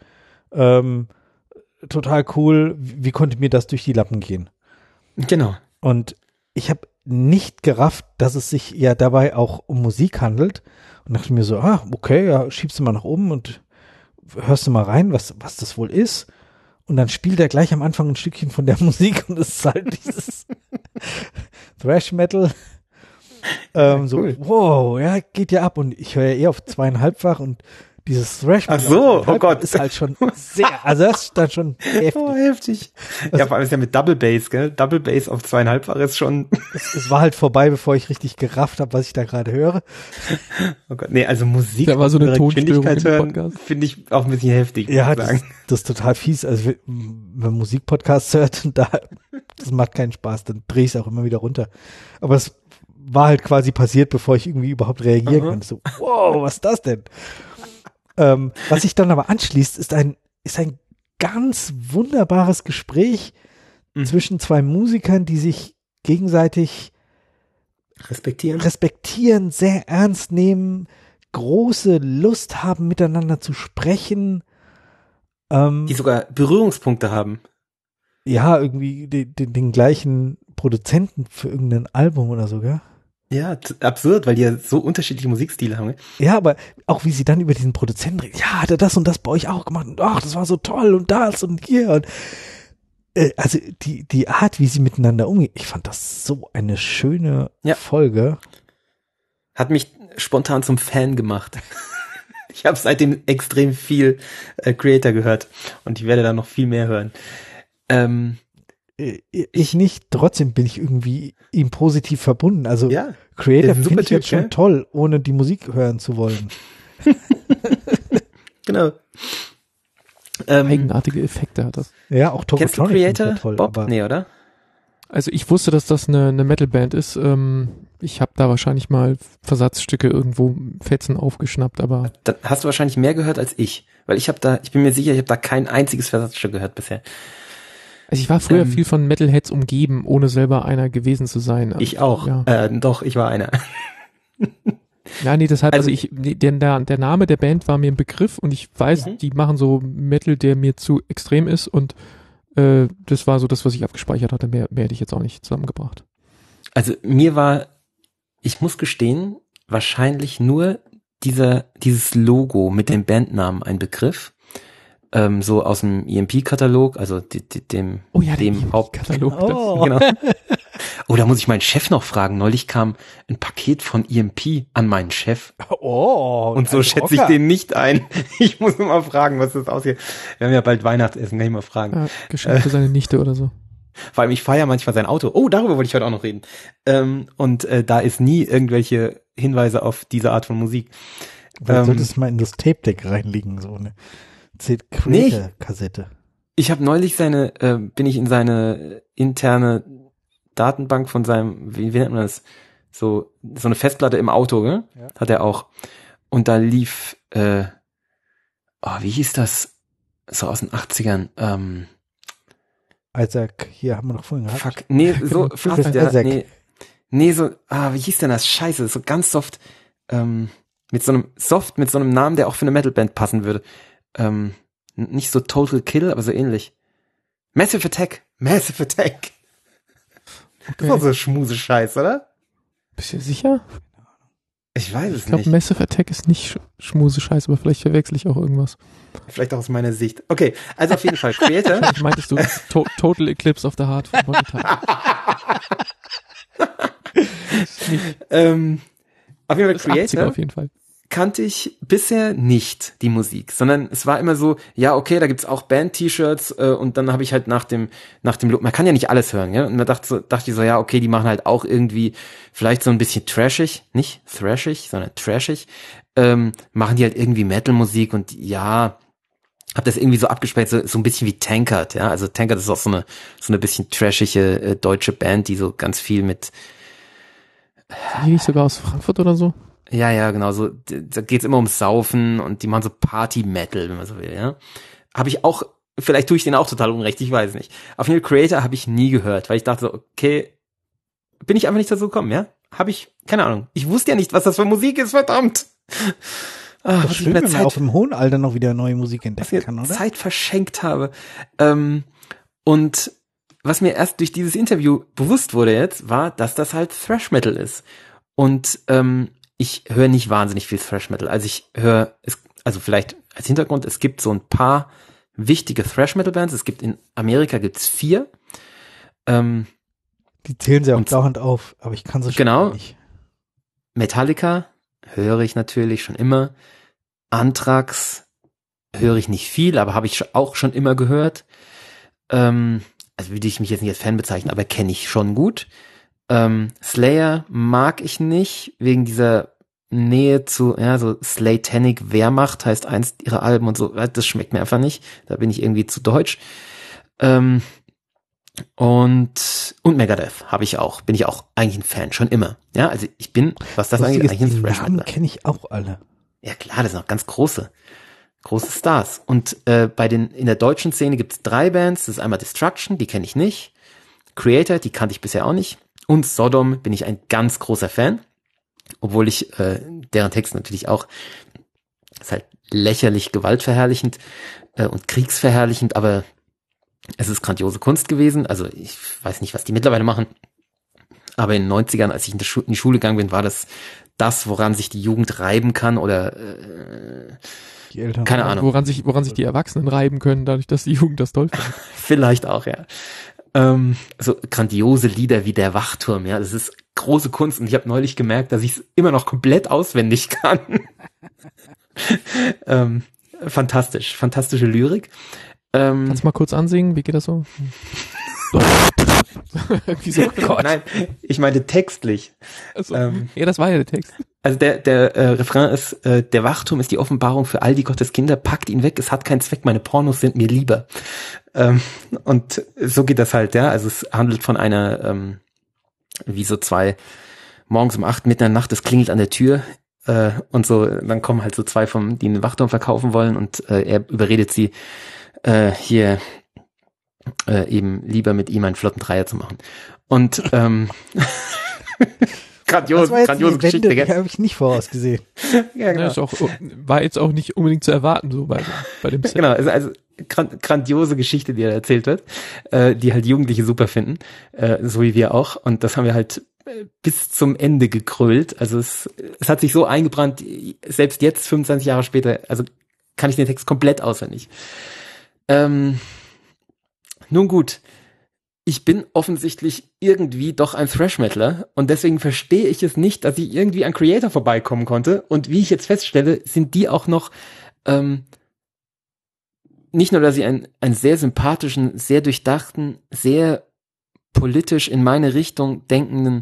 Speaker 2: Total cool, wie konnte mir das durch die Lappen gehen?
Speaker 3: Genau.
Speaker 2: Und ich habe nicht gerafft, dass es sich ja dabei auch um Musik handelt und dachte mir so, okay, ja, schiebst du mal nach oben und hörst du mal rein, was das wohl ist. Und dann spielt er gleich am Anfang ein Stückchen von der Musik und es ist halt dieses Thrash Metal. So,
Speaker 3: cool.
Speaker 2: Wow, ja, geht ja ab. Und ich höre ja eher auf 2,5-fach und dieses Thrash Metal.
Speaker 3: Ach so, oh Gott.
Speaker 2: Ist halt schon sehr, also das ist dann schon heftig.
Speaker 3: Oh, heftig. Ja, vor allem ist ja mit Double Bass, gell? Double Bass auf 2,5-fach ist schon.
Speaker 2: Es war halt vorbei, bevor ich richtig gerafft habe, was ich da gerade höre.
Speaker 3: Oh Gott, nee, also Musik
Speaker 1: Da war so eine
Speaker 3: Geschwindigkeit
Speaker 1: Tonstörung im
Speaker 3: hören,
Speaker 1: Podcast.
Speaker 3: finde ich auch ein bisschen heftig.
Speaker 2: Ja,
Speaker 3: muss ich sagen.
Speaker 2: das ist total fies. Also wenn man Musikpodcasts hört, das macht keinen Spaß, dann drehe ich es auch immer wieder runter. Aber es war halt quasi passiert, bevor ich irgendwie überhaupt reagieren konnte. So, wow, was ist das denn? Was sich dann aber anschließt, ist ein ganz wunderbares Gespräch zwischen zwei Musikern, die sich gegenseitig respektieren, sehr ernst nehmen, große Lust haben, miteinander zu sprechen.
Speaker 3: Die sogar Berührungspunkte haben.
Speaker 2: Ja, irgendwie den gleichen Produzenten für irgendein Album oder so, gell?
Speaker 3: Ja, absurd, weil die ja so unterschiedliche Musikstile haben.
Speaker 2: Ja, aber auch wie sie dann über diesen Produzenten reden. Ja, hat er das und das bei euch auch gemacht? Und ach, das war so toll und das und hier. Und, also die Art, wie sie miteinander umgehen, ich fand das so eine schöne Folge.
Speaker 3: Hat mich spontan zum Fan gemacht. Ich habe seitdem extrem viel Creator gehört und ich werde da noch viel mehr hören.
Speaker 2: Ich nicht, trotzdem bin ich irgendwie ihm positiv verbunden. Also
Speaker 3: ja,
Speaker 2: Creator finde ich jetzt schon toll, ohne die Musik hören zu wollen.
Speaker 3: Genau.
Speaker 1: Eigenartige Effekte hat das.
Speaker 2: Ja, auch
Speaker 3: Tokotronic. Kennst du Creator,
Speaker 2: toll,
Speaker 3: Bob?
Speaker 2: Aber
Speaker 3: nee, oder?
Speaker 1: Also ich wusste, dass das eine Metalband ist. Ich habe da wahrscheinlich mal Versatzstücke irgendwo Fetzen aufgeschnappt, aber
Speaker 3: Da hast du wahrscheinlich mehr gehört als ich, weil ich bin mir sicher, ich habe da kein einziges Versatzstück gehört bisher.
Speaker 1: also ich war früher viel von Metalheads umgeben, ohne selber einer gewesen zu sein.
Speaker 3: Ich auch.
Speaker 1: Ja.
Speaker 3: Doch, ich war einer.
Speaker 1: Ja, nee, deshalb, der Name der Band war mir ein Begriff und ich weiß, die machen so Metal, der mir zu extrem ist und das war so das, was ich abgespeichert hatte. Mehr hätte ich jetzt auch nicht zusammengebracht.
Speaker 3: Also ich muss gestehen, wahrscheinlich nur dieses Logo mit dem Bandnamen ein Begriff. So aus dem EMP-Katalog, also dem
Speaker 1: Hauptkatalog.
Speaker 2: Oh.
Speaker 3: Genau. Oh, da muss ich meinen Chef noch fragen. Neulich kam ein Paket von EMP an meinen Chef.
Speaker 2: Oh,
Speaker 3: und so schätze ich den nicht ein. Ich muss mal fragen, was das aussieht. Wir haben ja bald Weihnachtsessen, kann ich mal fragen.
Speaker 1: Ja, Geschenk für seine Nichte oder so.
Speaker 3: Vor allem, ich feiere manchmal sein Auto. Oh, darüber wollte ich heute auch noch reden. Da ist nie irgendwelche Hinweise auf diese Art von Musik.
Speaker 2: Du solltest mal in das Tape-Deck reinlegen, so eine Creator-Kassette.
Speaker 3: Ich habe neulich bin ich in seine interne Datenbank von seinem, wie nennt man das? So eine Festplatte im Auto, gell? Ja. Hat er auch. Und da lief, wie hieß das? So aus den 80ern,
Speaker 2: Isaac, hier haben wir noch vorhin gehabt.
Speaker 3: Fuck, nee, so fast, wie hieß denn das? Scheiße, so ganz soft, Mit so einem Namen, der auch für eine Metalband passen würde. Nicht so Total Kill, aber so ähnlich. Massive Attack. Okay. Das war so Schmuse-Scheiß, oder?
Speaker 1: Bist du sicher?
Speaker 3: Ich weiß es nicht.
Speaker 1: Ich glaube, Massive Attack ist nicht Schmuse-Scheiß, aber vielleicht verwechsel ich auch irgendwas.
Speaker 3: Vielleicht auch aus meiner Sicht. Okay, also auf jeden Fall Creator.
Speaker 1: Vielleicht meintest du Total Eclipse of the Heart von Bonnie Tyler.
Speaker 3: Auf jeden Fall Creator.
Speaker 1: Auf jeden Fall.
Speaker 3: Kannte ich bisher nicht die Musik, sondern es war immer so, ja, okay, da gibt's auch Band-T-Shirts und dann habe ich halt nach dem Look, man kann ja nicht alles hören, ja, und da dachte ich so, ja, okay, die machen halt auch irgendwie vielleicht so ein bisschen trashig, nicht thrashig, sondern trashig, machen die halt irgendwie Metal-Musik und ja, hab das irgendwie so abgespeckt, so ein bisschen wie Tankard, ja, also Tankard ist auch so eine bisschen trashige deutsche Band, die so ganz viel mit
Speaker 1: die nicht sogar aus Frankfurt oder so?
Speaker 3: Ja, genau, so, da geht's immer ums Saufen und die machen so Party-Metal, wenn man so will, ja. Habe ich auch, vielleicht tue ich denen auch total unrecht, ich weiß nicht. Auf jeden Fall Creator habe ich nie gehört, weil ich dachte so, okay, bin ich einfach nicht dazu gekommen, ja? Habe ich, keine Ahnung. Ich wusste ja nicht, was das für Musik ist, verdammt.
Speaker 2: Ach, schön, wenn man auch im hohen Alter noch wieder neue Musik entdecken kann, oder?
Speaker 3: Zeit verschenkt habe. Und was mir erst durch dieses Interview bewusst wurde jetzt, war, dass das halt Thrash Metal ist. Und ich höre nicht wahnsinnig viel Thrash Metal. Also vielleicht als Hintergrund, es gibt so ein paar wichtige Thrash Metal Bands. Es gibt in Amerika gibt's 4.
Speaker 2: Die zählen sie auch dauernd auf, aber ich kann sie schon nicht.
Speaker 3: Metallica höre ich natürlich schon immer. Anthrax höre ich nicht viel, aber habe ich auch schon immer gehört. Also würde ich mich jetzt nicht als Fan bezeichnen, aber kenne ich schon gut. Slayer mag ich nicht, wegen dieser Nähe zu, ja, so Slatanic Wehrmacht heißt eins ihrer Alben und so, das schmeckt mir einfach nicht, da bin ich irgendwie zu deutsch. Und Megadeth habe ich auch, bin ich auch eigentlich ein Fan, schon immer. Ja, also ich bin, was das angeht, eigentlich ein
Speaker 2: Thrash Metal. Kenne ich auch alle.
Speaker 3: Ja klar, das sind auch ganz große Stars. Und in der deutschen Szene gibt's 3 Bands, das ist einmal Destruction, die kenne ich nicht, Creator, die kannte ich bisher auch nicht, und Sodom bin ich ein ganz großer Fan, obwohl ich deren Text natürlich auch, ist halt lächerlich gewaltverherrlichend und kriegsverherrlichend, aber es ist grandiose Kunst gewesen. Also ich weiß nicht, was die mittlerweile machen, aber in den 90ern, als ich in die Schule gegangen bin, war das, woran sich die Jugend reiben kann oder
Speaker 2: die Eltern,
Speaker 3: keine Ahnung.
Speaker 1: Woran sich die Erwachsenen reiben können, dadurch, dass die Jugend das toll findet.
Speaker 3: Vielleicht auch, ja. So grandiose Lieder wie Der Wachturm, ja, das ist große Kunst und ich habe neulich gemerkt, dass ich es immer noch komplett auswendig kann. Fantastische Lyrik.
Speaker 1: Kannst du mal kurz ansingen, wie geht das so?
Speaker 3: Wieso? Oh nein, ich meine textlich.
Speaker 1: Also, ja, das war ja der Text.
Speaker 3: Also der Refrain ist, der Wachturm ist die Offenbarung für all die Gotteskinder, packt ihn weg, es hat keinen Zweck, meine Pornos sind mir lieber. Und so geht das halt, ja, also es handelt von einer, wie so 2, morgens um 8, mitten in der Nacht, es klingelt an der Tür, und so, dann kommen halt so 2 die einen Wachturm verkaufen wollen und er überredet sie, hier eben lieber mit ihm einen flotten Dreier zu machen. Und grandiose Geschichte, gell?
Speaker 2: Die habe ich nicht vorausgesehen.
Speaker 3: Ja, genau.
Speaker 1: Ja, war jetzt auch nicht unbedingt zu erwarten, so bei dem Set.
Speaker 3: Genau, also grandiose Geschichte, die da erzählt wird, die halt Jugendliche super finden, so wie wir auch. Und das haben wir halt bis zum Ende gekrölt. Also es hat sich so eingebrannt, selbst jetzt, 25 Jahre später, also kann ich den Text komplett auswendig. Nun gut, ich bin offensichtlich irgendwie doch ein Thrash-Metaler und deswegen verstehe ich es nicht, dass ich irgendwie an Creator vorbeikommen konnte. Und wie ich jetzt feststelle, sind die auch noch nicht nur, dass sie einen sehr sympathischen, sehr durchdachten, sehr politisch in meine Richtung denkenden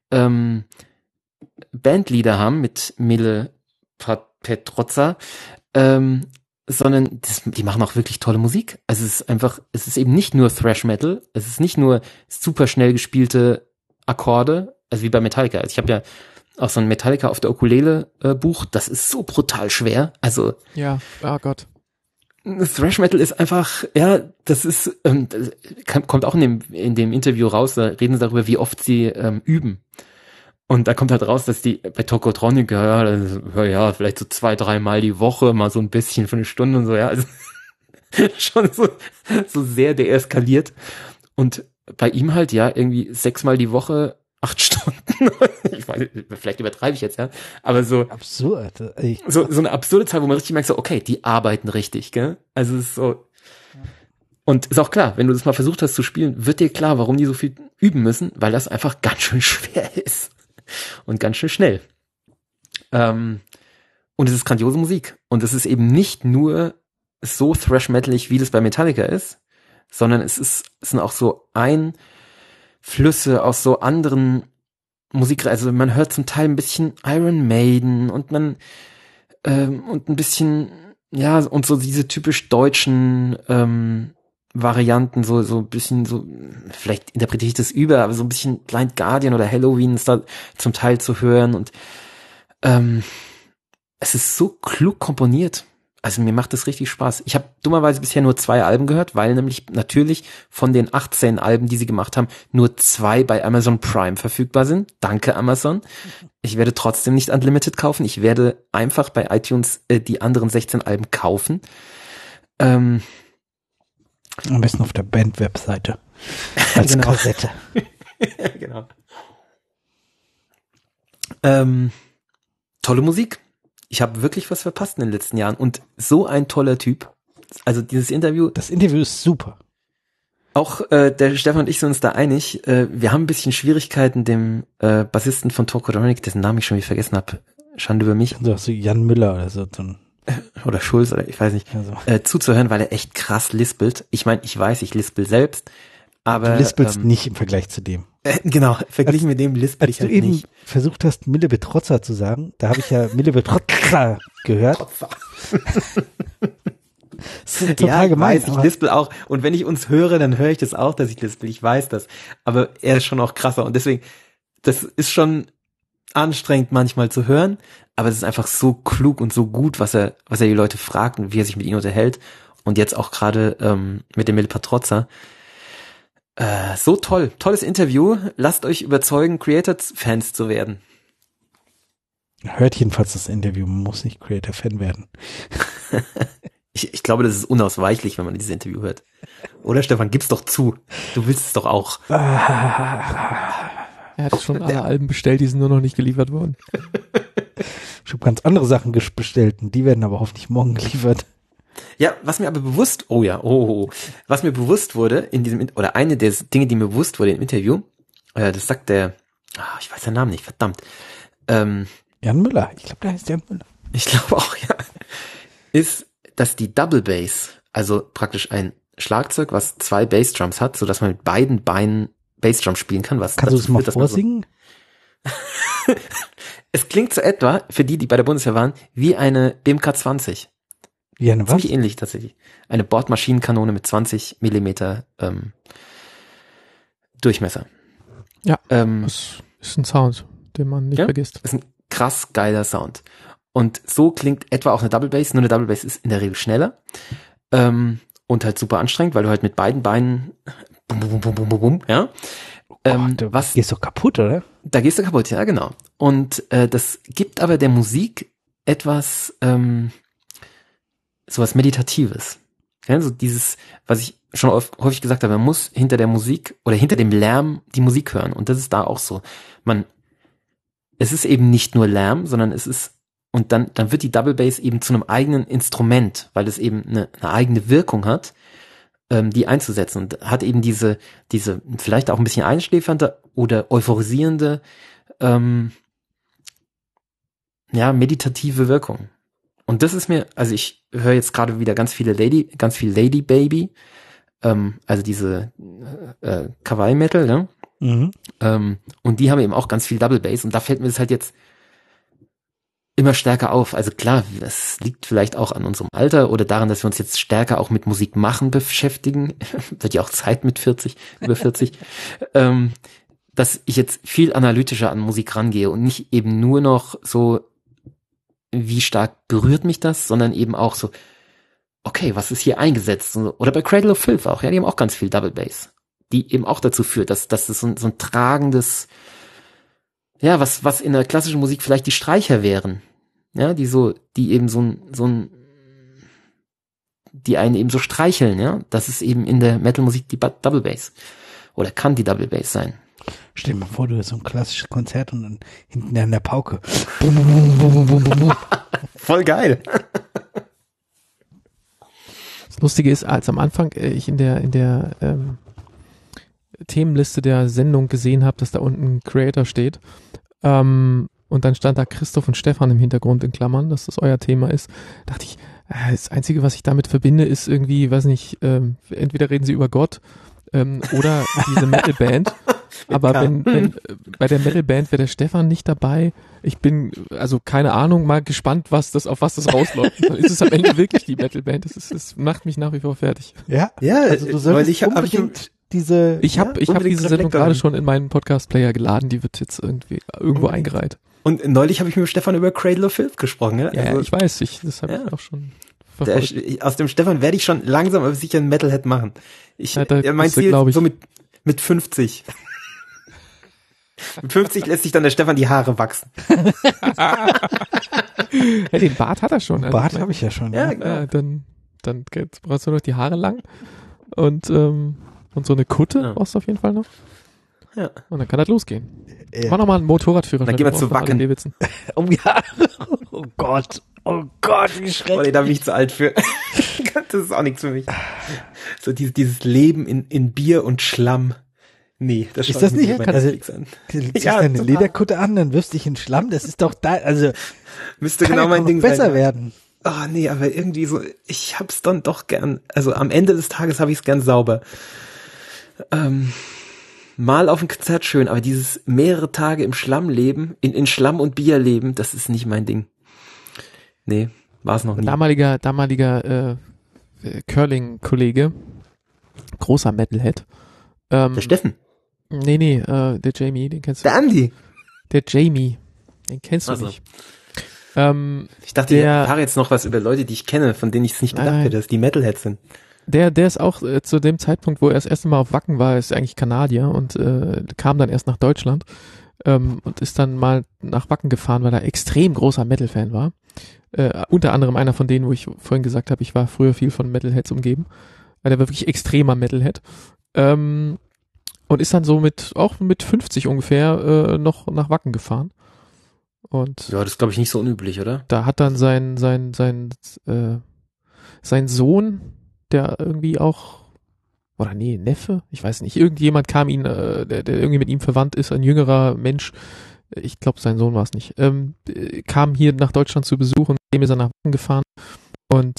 Speaker 3: Bandleader haben mit Mille Petrozza, sondern die machen auch wirklich tolle Musik. Also es ist eben nicht nur Thrash Metal, es ist nicht nur super schnell gespielte Akkorde, also wie bei Metallica. Also ich habe ja auch so ein Metallica auf der Ukulele Buch, das ist so brutal schwer. Also
Speaker 1: ja, oh Gott.
Speaker 3: Thrash Metal ist einfach, ja, das ist, kommt auch in dem Interview raus, da reden sie darüber, wie oft sie üben. Und da kommt halt raus, dass die bei Tokotronic, ja, vielleicht so 2-3 Mal die Woche, mal so ein bisschen für eine Stunde und so, ja, also schon so sehr deeskaliert. Und bei ihm halt, ja, irgendwie 6 Mal die Woche, 8 Stunden. Ich weiß, vielleicht übertreibe ich jetzt, ja. Aber so.
Speaker 2: Absurd.
Speaker 3: So eine absurde Zahl, wo man richtig merkt, so, okay, die arbeiten richtig, gell? Also es ist so. Und ist auch klar, wenn du das mal versucht hast zu spielen, wird dir klar, warum die so viel üben müssen, weil das einfach ganz schön schwer ist. Und ganz schön schnell. Und es ist grandiose Musik. Und es ist eben nicht nur so thrash-metalig, wie das bei Metallica ist, sondern es sind auch so Einflüsse aus so anderen Musik, also man hört zum Teil ein bisschen Iron Maiden und und ein bisschen, ja, und so diese typisch deutschen Varianten, so ein bisschen so, vielleicht interpretiere ich das über, aber so ein bisschen Blind Guardian oder Halloween ist da zum Teil zu hören und es ist so klug komponiert. Also mir macht das richtig Spaß. Ich habe dummerweise bisher nur 2 Alben gehört, weil nämlich natürlich von den 18 Alben, die sie gemacht haben, nur 2 bei Amazon Prime verfügbar sind. Danke Amazon. Ich werde trotzdem nicht Unlimited kaufen. Ich werde einfach bei iTunes die anderen 16 Alben kaufen.
Speaker 2: Am besten auf der Band-Webseite. Als
Speaker 3: Genau.
Speaker 2: Kassette.
Speaker 3: Genau. Tolle Musik. Ich habe wirklich was verpasst in den letzten Jahren und so ein toller Typ. Also dieses Interview.
Speaker 2: Das Interview ist super.
Speaker 3: Auch der Stefan und ich sind uns da einig. Wir haben ein bisschen Schwierigkeiten, dem Bassisten von Tokotronic, dessen Namen ich schon wieder vergessen habe, Schande über mich.
Speaker 2: So Jan Müller oder so.
Speaker 3: Oder Schulz oder ich weiß nicht.
Speaker 2: Also.
Speaker 3: Zuzuhören, weil er echt krass lispelt. Ich meine, ich weiß, ich lispel selbst. Aber
Speaker 2: Du lispelst nicht im Vergleich zu dem.
Speaker 3: Genau, verglichen mit dem lispel ich
Speaker 2: Als
Speaker 3: halt
Speaker 2: du eben
Speaker 3: nicht.
Speaker 2: versucht hast, Mille Betrotzer zu sagen, da habe ich ja Mille Betrotzer gehört. Das ist total gemein.
Speaker 3: Ich lispel auch. Und wenn ich uns höre, dann höre ich das auch, dass ich lispel. Ich weiß das. Aber er ist schon auch krasser. Und deswegen, das ist schon anstrengend manchmal zu hören. Aber es ist einfach so klug und so gut, was er die Leute fragt und wie er sich mit ihnen unterhält. Und jetzt auch gerade mit dem Mille Betrotzer. So toll. Tolles Interview. Lasst euch überzeugen, Creator-Fans zu werden.
Speaker 2: Hört jedenfalls das Interview. Man muss nicht Creator-Fan werden.
Speaker 3: Ich glaube, das ist unausweichlich, wenn man dieses Interview hört. Oder Stefan, gib's doch zu. Du willst es doch auch.
Speaker 1: Er hat schon alle Alben bestellt, die sind nur noch nicht geliefert worden.
Speaker 2: Ich habe ganz andere Sachen bestellt und die werden aber hoffentlich morgen geliefert.
Speaker 3: Ja, was mir aber bewusst, was mir bewusst wurde in diesem, oder eine der Dinge, die mir bewusst wurde im Interview, das sagt ich weiß den Namen nicht, verdammt.
Speaker 2: Jan Müller, ich glaube, der heißt Jan Müller.
Speaker 3: Ich glaube auch, ja. Ist, dass die Double Bass, also praktisch ein Schlagzeug, was 2 Bassdrums hat, sodass man mit beiden Beinen Bassdrum spielen kann. Kannst
Speaker 2: du das mal vorsingen?
Speaker 3: Es klingt so etwa, für die bei der Bundeswehr waren, wie eine BMK-20.
Speaker 2: Wie eine was?
Speaker 3: Ziemlich ähnlich tatsächlich. Eine Bordmaschinenkanone mit 20 Millimeter Durchmesser.
Speaker 1: Ja, das ist ein Sound, den man nicht vergisst.
Speaker 3: Das ist ein krass geiler Sound. Und so klingt etwa auch eine Double Bass, nur eine Double Bass ist in der Regel schneller und halt super anstrengend, weil du halt mit beiden Beinen bum, bum, bum, bum, bum, bum, ja.
Speaker 2: Du gehst doch kaputt, oder?
Speaker 3: Da gehst du kaputt, ja, genau. Und das gibt aber der Musik etwas sowas Meditatives. Ja, so dieses, was ich schon häufig gesagt habe, man muss hinter der Musik oder hinter dem Lärm die Musik hören. Und das ist da auch so. Es ist eben nicht nur Lärm, sondern es ist, und dann wird die Double Bass eben zu einem eigenen Instrument, weil es eben eine eigene Wirkung hat, die einzusetzen. Und hat eben diese vielleicht auch ein bisschen einschläfernde oder euphorisierende, meditative Wirkung. Und das ist mir, also ich höre jetzt gerade wieder ganz viel Lady Baby, also diese Kawaii Metal, ne?
Speaker 2: Mhm.
Speaker 3: Und die haben eben auch ganz viel Double Bass und da fällt mir das halt jetzt immer stärker auf. Also klar, das liegt vielleicht auch an unserem Alter oder daran, dass wir uns jetzt stärker auch mit Musik machen beschäftigen. Wird ja auch Zeit mit über 40. Dass ich jetzt viel analytischer an Musik rangehe und nicht eben nur noch so, wie stark berührt mich das, sondern eben auch so, okay, was ist hier eingesetzt? Oder bei Cradle of Filth auch, ja, die haben auch ganz viel Double Bass, die eben auch dazu führt, dass es so ein tragendes ja, was in der klassischen Musik vielleicht die Streicher wären. Ja, die eben die einen eben so streicheln, ja. Das ist eben in der Metal-Musik die Double Bass. Oder kann die Double Bass sein.
Speaker 2: Stell dir mal vor, du hast so ein klassisches Konzert und dann hinten an der Pauke. Bum, bum, bum, bum, bum, bum, bum.
Speaker 3: Voll geil.
Speaker 1: Das Lustige ist, als am Anfang ich in der Themenliste der Sendung gesehen habe, dass da unten Creator steht, und dann stand da Christoph und Stefan im Hintergrund in Klammern, dass das euer Thema ist, dachte ich, das Einzige, was ich damit verbinde, ist irgendwie, weiß nicht, entweder reden sie über Gott oder diese Metalband. Aber wenn bei der Metalband wäre der Stefan nicht dabei, ich bin, also keine Ahnung, mal gespannt, auf was das rausläuft. Dann ist es am Ende wirklich die Metalband. Das macht mich nach wie vor fertig.
Speaker 2: Ja, also du solltest unbedingt diese...
Speaker 1: Ich hab diese Sendung gerade schon in meinen Podcast-Player geladen, die wird jetzt irgendwo eingereiht.
Speaker 3: Und neulich habe ich mit Stefan über Cradle of Filth gesprochen. Ja,
Speaker 1: also, ich weiß, das habe ich auch schon verfolgt.
Speaker 3: Aus dem Stefan werde ich schon langsam aber sicher ein Metalhead machen. Mein Ziel
Speaker 1: ist
Speaker 3: so mit 50. Mit 50 lässt sich dann der Stefan die Haare wachsen.
Speaker 1: Ja, den Bart hat er schon.
Speaker 2: Also Bart habe ich ja schon.
Speaker 3: Ja, genau.
Speaker 1: Dann brauchst du noch die Haare lang und so eine Kutte brauchst du auf jeden Fall noch. Ja. Und dann kann das losgehen. Ja. Mach nochmal einen Motorradführer.
Speaker 3: Dann gehen wir zu Wacken.
Speaker 2: Oh ja. Oh Gott, wie schrecklich.
Speaker 3: Da bin ich zu alt für. Das ist auch nichts für mich. So dieses Leben in Bier und Schlamm. Nee, das
Speaker 2: ist das nicht? Also, du ziehst deine Lederkutte an, dann wirfst dich in Schlamm. Das ist doch da, also
Speaker 3: müsste genau mein Ding
Speaker 2: besser
Speaker 3: sein.
Speaker 2: werden.
Speaker 3: Oh nee, aber irgendwie so, ich hab's dann doch gern, also am Ende des Tages habe ich es gern sauber. Mal auf dem Konzert schön, aber dieses mehrere Tage im Schlamm leben, in Schlamm und Bier leben, das ist nicht mein Ding. Nee, war es noch nie.
Speaker 1: Damaliger Curling-Kollege, großer Metalhead.
Speaker 3: Der Steffen?
Speaker 1: Nee, der Jamie, den kennst du.
Speaker 3: Der Andi?
Speaker 1: Der Jamie, den kennst du nicht.
Speaker 3: Ich dachte, ich erfahre jetzt noch was über Leute, die ich kenne, von denen ich es nicht gedacht hätte, dass die Metalheads sind.
Speaker 1: Der ist auch zu dem Zeitpunkt, wo er das erste Mal auf Wacken war, ist eigentlich Kanadier und kam dann erst nach Deutschland und ist dann mal nach Wacken gefahren, weil er extrem großer Metal-Fan war. Unter anderem einer von denen, wo ich vorhin gesagt habe, ich war früher viel von Metalheads umgeben. Der war wirklich extremer Metalhead. Und ist dann so mit 50 ungefähr noch nach Wacken gefahren. Und
Speaker 3: ja, das ist, glaube ich, nicht so unüblich, oder?
Speaker 1: Da hat dann sein Sohn, der irgendwie auch, oder nee, Neffe, ich weiß nicht, irgendjemand kam der irgendwie mit ihm verwandt ist, ein jüngerer Mensch, ich glaube, sein Sohn war es nicht, kam hier nach Deutschland zu Besuch und dem ist er nach Wacken gefahren und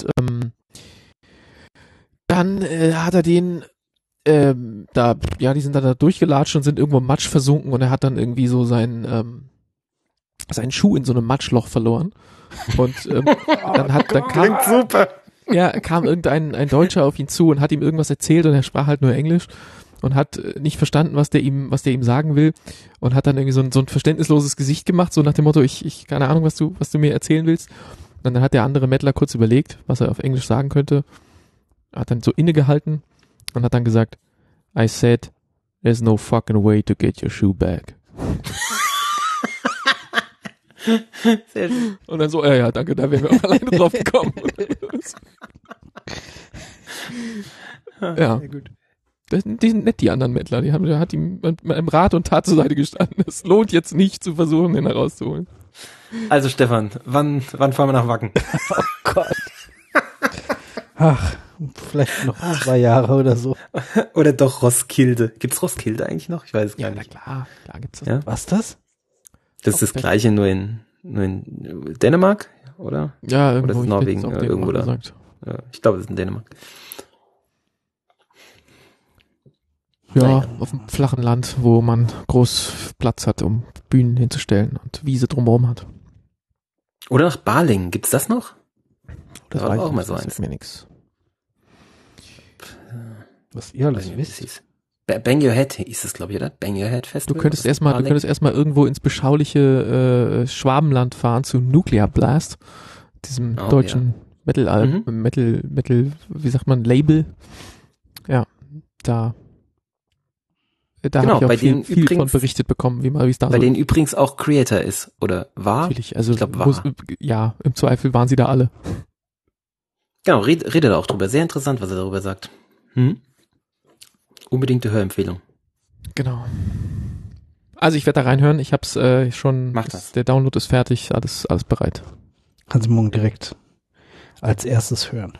Speaker 1: dann hat er den die sind da durchgelatscht und sind irgendwo im Matsch versunken und er hat dann irgendwie so seinen Schuh in so einem Matschloch verloren und
Speaker 3: klingt super.
Speaker 1: Ja, kam ein Deutscher auf ihn zu und hat ihm irgendwas erzählt und er sprach halt nur Englisch und hat nicht verstanden, was der ihm sagen will und hat dann irgendwie so ein verständnisloses Gesicht gemacht, so nach dem Motto, ich keine Ahnung, was du mir erzählen willst. Und dann hat der andere Mettler kurz überlegt, was er auf Englisch sagen könnte, hat dann so innegehalten und hat dann gesagt, I said, there's no fucking way to get your shoe back.
Speaker 3: Sehr schön.
Speaker 1: Und dann so, ja, danke, da wären wir auch alleine drauf gekommen. Ja, gut. Die sind nett, die anderen Mettler. Der hat ihm mit einem Rat und Tat zur Seite gestanden. Es lohnt jetzt nicht zu versuchen, den herauszuholen.
Speaker 3: Also Stefan, wann fahren wir nach Wacken?
Speaker 2: Oh Gott. Ach, vielleicht noch 2 Jahre oder so.
Speaker 3: Oder doch Roskilde. Gibt's Roskilde eigentlich noch? Ich weiß es gar nicht.
Speaker 1: Ja, klar gibt's das.
Speaker 3: Ja?
Speaker 2: Was ist das?
Speaker 3: Das ist das Gleiche, nur in Dänemark, oder?
Speaker 1: Ja, irgendwo.
Speaker 3: Oder ist Norwegen,
Speaker 1: oder
Speaker 3: irgendwo da. Ja, ich glaube, es ist in Dänemark.
Speaker 1: Ja, auf dem flachen Land, wo man groß Platz hat, um Bühnen hinzustellen und Wiese drumherum hat.
Speaker 3: Oder nach Balingen, gibt's das noch?
Speaker 1: Das
Speaker 3: war
Speaker 1: weiß
Speaker 3: auch
Speaker 1: ich
Speaker 3: mal so
Speaker 1: nicht,
Speaker 3: eins.
Speaker 1: mir nix.
Speaker 2: Was ihr alles wisst.
Speaker 3: Bang Your Head hieß es, glaube ich, oder? Bang Your Head Festival.
Speaker 1: Du könntest erstmal irgendwo ins beschauliche Schwabenland fahren zu Nuclear Blast, diesem deutschen Metal, wie sagt man, Label. Ja, da Da
Speaker 3: Genau,
Speaker 1: habe ich
Speaker 3: bei
Speaker 1: auch viel
Speaker 3: denen
Speaker 1: von
Speaker 3: übrigens-
Speaker 1: berichtet bekommen, wie es da
Speaker 3: Bei
Speaker 1: so
Speaker 3: denen übrigens auch Creator ist, oder war?
Speaker 1: natürlich, also
Speaker 3: Ich glaub, war.
Speaker 1: ja, im Zweifel waren sie da alle.
Speaker 3: Genau, redet er auch drüber. Sehr interessant, was er darüber sagt. Unbedingte Hörempfehlung.
Speaker 1: Genau. Also ich werde da reinhören, ich hab's schon,
Speaker 3: Mach das.
Speaker 1: der Download ist fertig, alles bereit.
Speaker 2: Kannst du morgen direkt als erstes hören.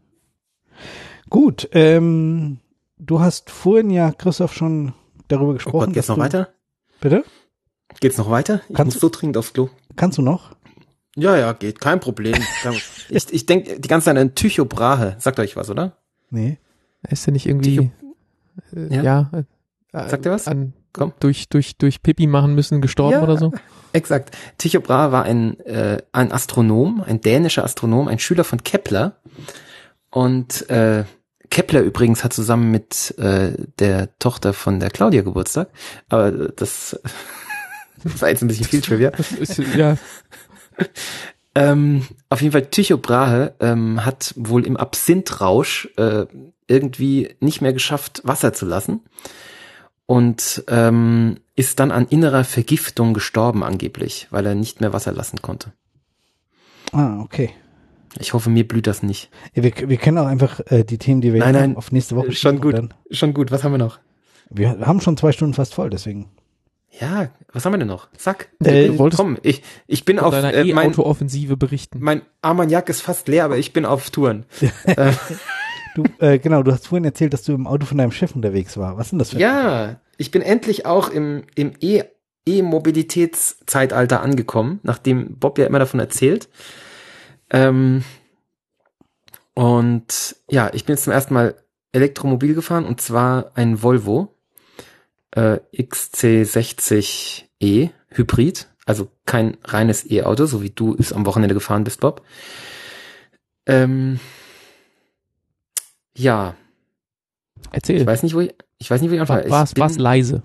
Speaker 2: Gut, du hast vorhin ja, Christoph, schon darüber
Speaker 3: Oh
Speaker 2: gesprochen.
Speaker 3: Gott, geht's
Speaker 2: dass
Speaker 3: noch
Speaker 2: du,
Speaker 3: weiter?
Speaker 2: Bitte?
Speaker 3: Geht's noch weiter? Ich
Speaker 2: Kannst
Speaker 3: muss so dringend aufs Klo.
Speaker 2: Kannst du noch?
Speaker 3: Ja, geht, kein Problem. Ich denke die ganze Zeit an Tycho Brahe. Sagt euch was, oder?
Speaker 2: Nee.
Speaker 1: Ist der nicht irgendwie,
Speaker 3: Ja? Sagt ihr was? Komm.
Speaker 1: Durch Pipi machen müssen gestorben
Speaker 3: Ja.
Speaker 1: oder so?
Speaker 3: Exakt. Tycho Brahe war ein Astronom, ein dänischer Astronom, ein Schüler von Kepler. Und Kepler übrigens hat zusammen mit der Tochter von der Claudia Geburtstag. Aber das war jetzt ein bisschen viel Trivia.
Speaker 1: Das ist, ja,
Speaker 3: Auf jeden Fall Tycho Brahe hat wohl im Absinthrausch irgendwie nicht mehr geschafft, Wasser zu lassen. Und ist dann an innerer Vergiftung gestorben angeblich, weil er nicht mehr Wasser lassen konnte.
Speaker 2: Ah, okay.
Speaker 3: Ich hoffe, mir blüht das nicht.
Speaker 2: Ja, wir können auch einfach die Themen, die wir
Speaker 3: Nein,
Speaker 2: jetzt
Speaker 3: nein.
Speaker 2: haben, auf nächste Woche
Speaker 3: Schon
Speaker 2: schieben
Speaker 3: gut,
Speaker 2: und dann-
Speaker 3: schon gut. Was haben wir noch?
Speaker 2: Wir haben schon 2 Stunden fast voll, deswegen.
Speaker 3: Ja, was haben wir denn noch? Zack.
Speaker 1: du wolltest
Speaker 3: Komm, ich bin
Speaker 1: von
Speaker 3: auf,
Speaker 1: deiner E-Auto-Offensive berichten.
Speaker 3: mein Armagnac ist fast leer, aber ich bin auf Touren.
Speaker 2: Du, genau, du hast vorhin erzählt, dass du im Auto von deinem Chef unterwegs war. Was sind das für
Speaker 3: Ja, ich bin endlich auch im E-Mobilitätszeitalter angekommen, nachdem Bob ja immer davon erzählt. Und ja, ich bin jetzt zum ersten Mal Elektromobil gefahren, und zwar ein Volvo XC60e Hybrid, also kein reines E-Auto, so wie du es am Wochenende gefahren bist, Bob. Ja,
Speaker 1: Erzähl.
Speaker 3: ich weiß nicht, wo ich anfange.
Speaker 1: War's leise?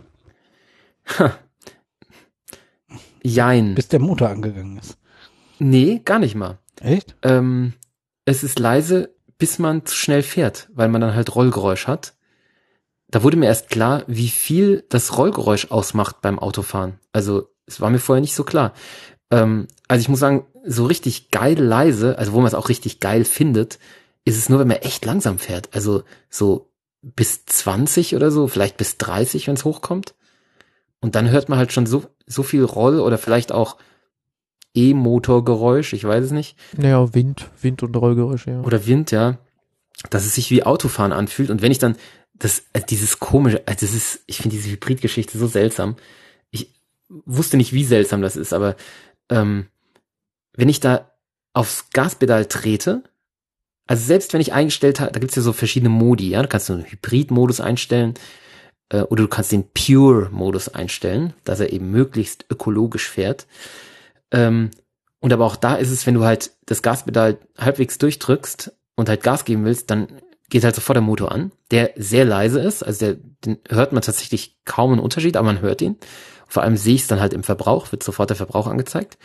Speaker 3: Jein.
Speaker 2: bis der Motor angegangen ist.
Speaker 3: Nee, gar nicht mal.
Speaker 2: Echt?
Speaker 3: Es ist leise, bis man zu schnell fährt, weil man dann halt Rollgeräusch hat. Da wurde mir erst klar, wie viel das Rollgeräusch ausmacht beim Autofahren. Also, es war mir vorher nicht so klar. Also ich muss sagen, so richtig geil leise, also wo man es auch richtig geil findet, ist es nur, wenn man echt langsam fährt. Also so bis 20 oder so, vielleicht bis 30, wenn es hochkommt. Und dann hört man halt schon so viel Roll oder vielleicht auch E-Motorgeräusch, ich weiß es nicht.
Speaker 1: Naja, Wind und Rollgeräusche, ja.
Speaker 3: Oder Wind, ja, dass es sich wie Autofahren anfühlt. Und wenn ich dann dieses komische, ich finde diese Hybridgeschichte so seltsam. Ich wusste nicht, wie seltsam das ist, aber wenn ich da aufs Gaspedal trete, also selbst wenn ich eingestellt habe, da gibt's ja so verschiedene Modi, ja, du kannst so einen Hybrid-Modus einstellen, oder du kannst den Pure-Modus einstellen, dass er eben möglichst ökologisch fährt. Und aber auch da ist es, wenn du halt das Gaspedal halbwegs durchdrückst und halt Gas geben willst, dann geht halt sofort der Motor an, der sehr leise ist, also den hört man tatsächlich kaum einen Unterschied, aber man hört ihn. Vor allem sehe ich es dann halt im Verbrauch, wird sofort der Verbrauch angezeigt.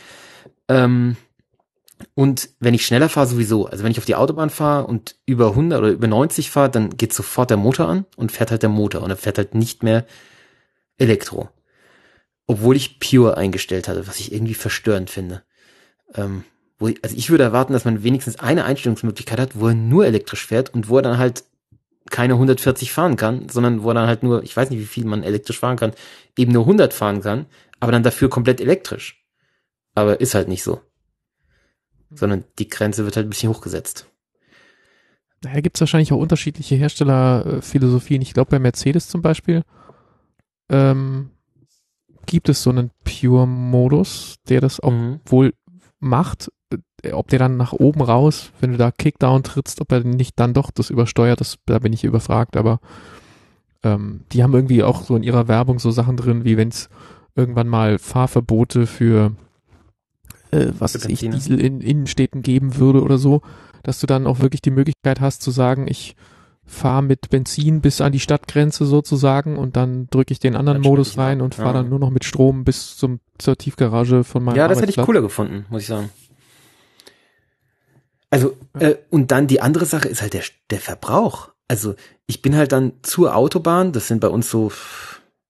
Speaker 3: Und wenn ich schneller fahre, sowieso. Also wenn ich auf die Autobahn fahre und über 100 oder über 90 fahre, dann geht sofort der Motor an und fährt halt der Motor. Und er fährt halt nicht mehr Elektro. Obwohl ich Pure eingestellt hatte, was ich irgendwie verstörend finde. Also ich würde erwarten, dass man wenigstens eine Einstellungsmöglichkeit hat, wo er nur elektrisch fährt und wo er dann halt keine 140 fahren kann, sondern wo er dann halt nur, ich weiß nicht, wie viel man elektrisch fahren kann, eben nur 100 fahren kann, aber dann dafür komplett elektrisch. Aber ist halt nicht so. Sondern die Grenze wird halt ein bisschen hochgesetzt.
Speaker 1: Da gibt's wahrscheinlich auch unterschiedliche Herstellerphilosophien. Ich glaube, bei Mercedes zum Beispiel gibt es so einen Pure-Modus, der das auch wohl macht. Ob der dann nach oben raus, wenn du da Kickdown trittst, ob er nicht dann doch das übersteuert, da bin ich überfragt, aber die haben irgendwie auch so in ihrer Werbung so Sachen drin, wie wenn es irgendwann mal Fahrverbote für was weiß ich, Diesel in Innenstädten geben würde oder so, dass du dann auch wirklich die Möglichkeit hast zu sagen, ich fahre mit Benzin bis an die Stadtgrenze sozusagen und dann drücke ich den anderen Modus rein und fahre dann nur noch mit Strom bis zur Tiefgarage von meinem
Speaker 3: Ja, das hätte
Speaker 1: Arbeitsplatz.
Speaker 3: ich cooler gefunden, muss ich sagen. Also, und dann die andere Sache ist halt der Verbrauch. Also, ich bin halt dann zur Autobahn, das sind bei uns so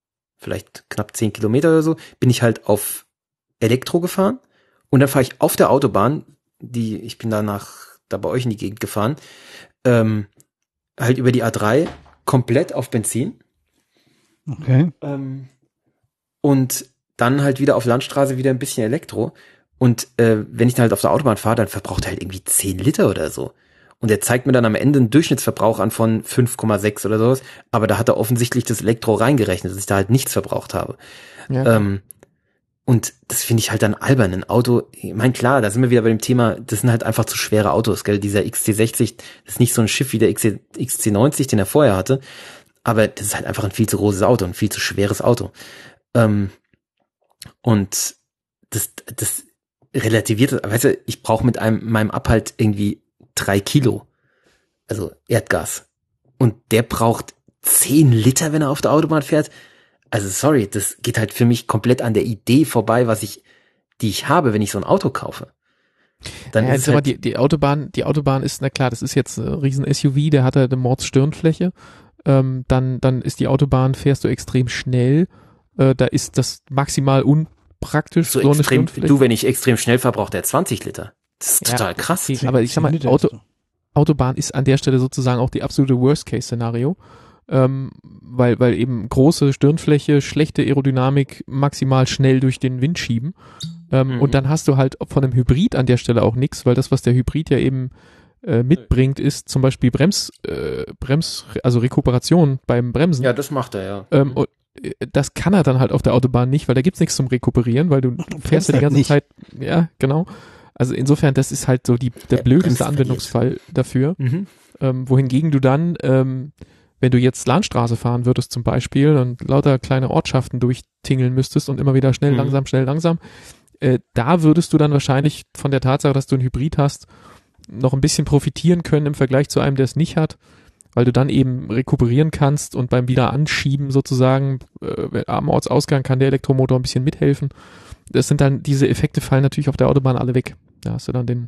Speaker 3: vielleicht knapp 10 Kilometer oder so, bin ich halt auf Elektro gefahren und dann fahre ich auf der Autobahn, ich bin danach da bei euch in die Gegend gefahren, halt über die A3 komplett auf Benzin.
Speaker 2: Okay.
Speaker 3: Und dann halt wieder auf Landstraße wieder ein bisschen Elektro. Und wenn ich dann halt auf der Autobahn fahre, dann verbraucht er halt irgendwie 10 Liter oder so. Und er zeigt mir dann am Ende einen Durchschnittsverbrauch an von 5,6 oder sowas. Aber da hat er offensichtlich das Elektro reingerechnet, dass ich da halt nichts verbraucht habe.
Speaker 1: Ja.
Speaker 3: Und das finde ich halt dann albern. Ein Auto, ich meine, klar, da sind wir wieder bei dem Thema, das sind halt einfach zu schwere Autos, gell? Dieser XC60, das ist nicht so ein Schiff wie der XC90, den er vorher hatte. Aber das ist halt einfach ein viel zu großes Auto, ein viel zu schweres Auto. Und das relativiert, weißt du, ich brauche mit meinem Abhalt irgendwie 3 Kilo. Also Erdgas. Und der braucht 10 Liter, wenn er auf der Autobahn fährt. Also sorry, das geht halt für mich komplett an der Idee vorbei, die ich habe, wenn ich so ein Auto kaufe. Dann
Speaker 1: ja,
Speaker 3: ist
Speaker 1: aber
Speaker 3: halt,
Speaker 1: die Autobahn ist, na klar, das ist jetzt ein riesen SUV, der hat halt eine Mordsstirnfläche. Dann ist die Autobahn, fährst du extrem schnell. Da ist das maximal unpraktisch, so eine
Speaker 3: extrem,
Speaker 1: Stirnfläche.
Speaker 3: wenn ich extrem schnell fahre, braucht der 20 Liter. Das ist total krass.
Speaker 1: Okay, aber ich sag mal, Autobahn ist an der Stelle sozusagen auch die absolute Worst-Case-Szenario, weil eben große Stirnfläche, schlechte Aerodynamik, maximal schnell durch den Wind schieben. Und dann hast du halt von einem Hybrid an der Stelle auch nichts, weil das, was der Hybrid ja eben mitbringt, ist zum Beispiel also Rekuperation beim Bremsen.
Speaker 3: Ja, das macht er, ja.
Speaker 1: Und das kann er dann halt auf der Autobahn nicht, weil da gibt's nichts zum Rekuperieren, weil du fährst ja die ganze Zeit, ja, genau. Also insofern, das ist halt so der blödeste Anwendungsfall dafür. Wohingegen du dann, wenn du jetzt Landstraße fahren würdest zum Beispiel und lauter kleine Ortschaften durchtingeln müsstest und immer wieder schnell, langsam, da würdest du dann wahrscheinlich von der Tatsache, dass du einen Hybrid hast, noch ein bisschen profitieren können im Vergleich zu einem, der es nicht hat, weil du dann eben rekuperieren kannst und beim Wiederanschieben sozusagen am Ortsausgang kann der Elektromotor ein bisschen mithelfen. Das sind dann, diese Effekte fallen natürlich auf der Autobahn alle weg. Da hast du dann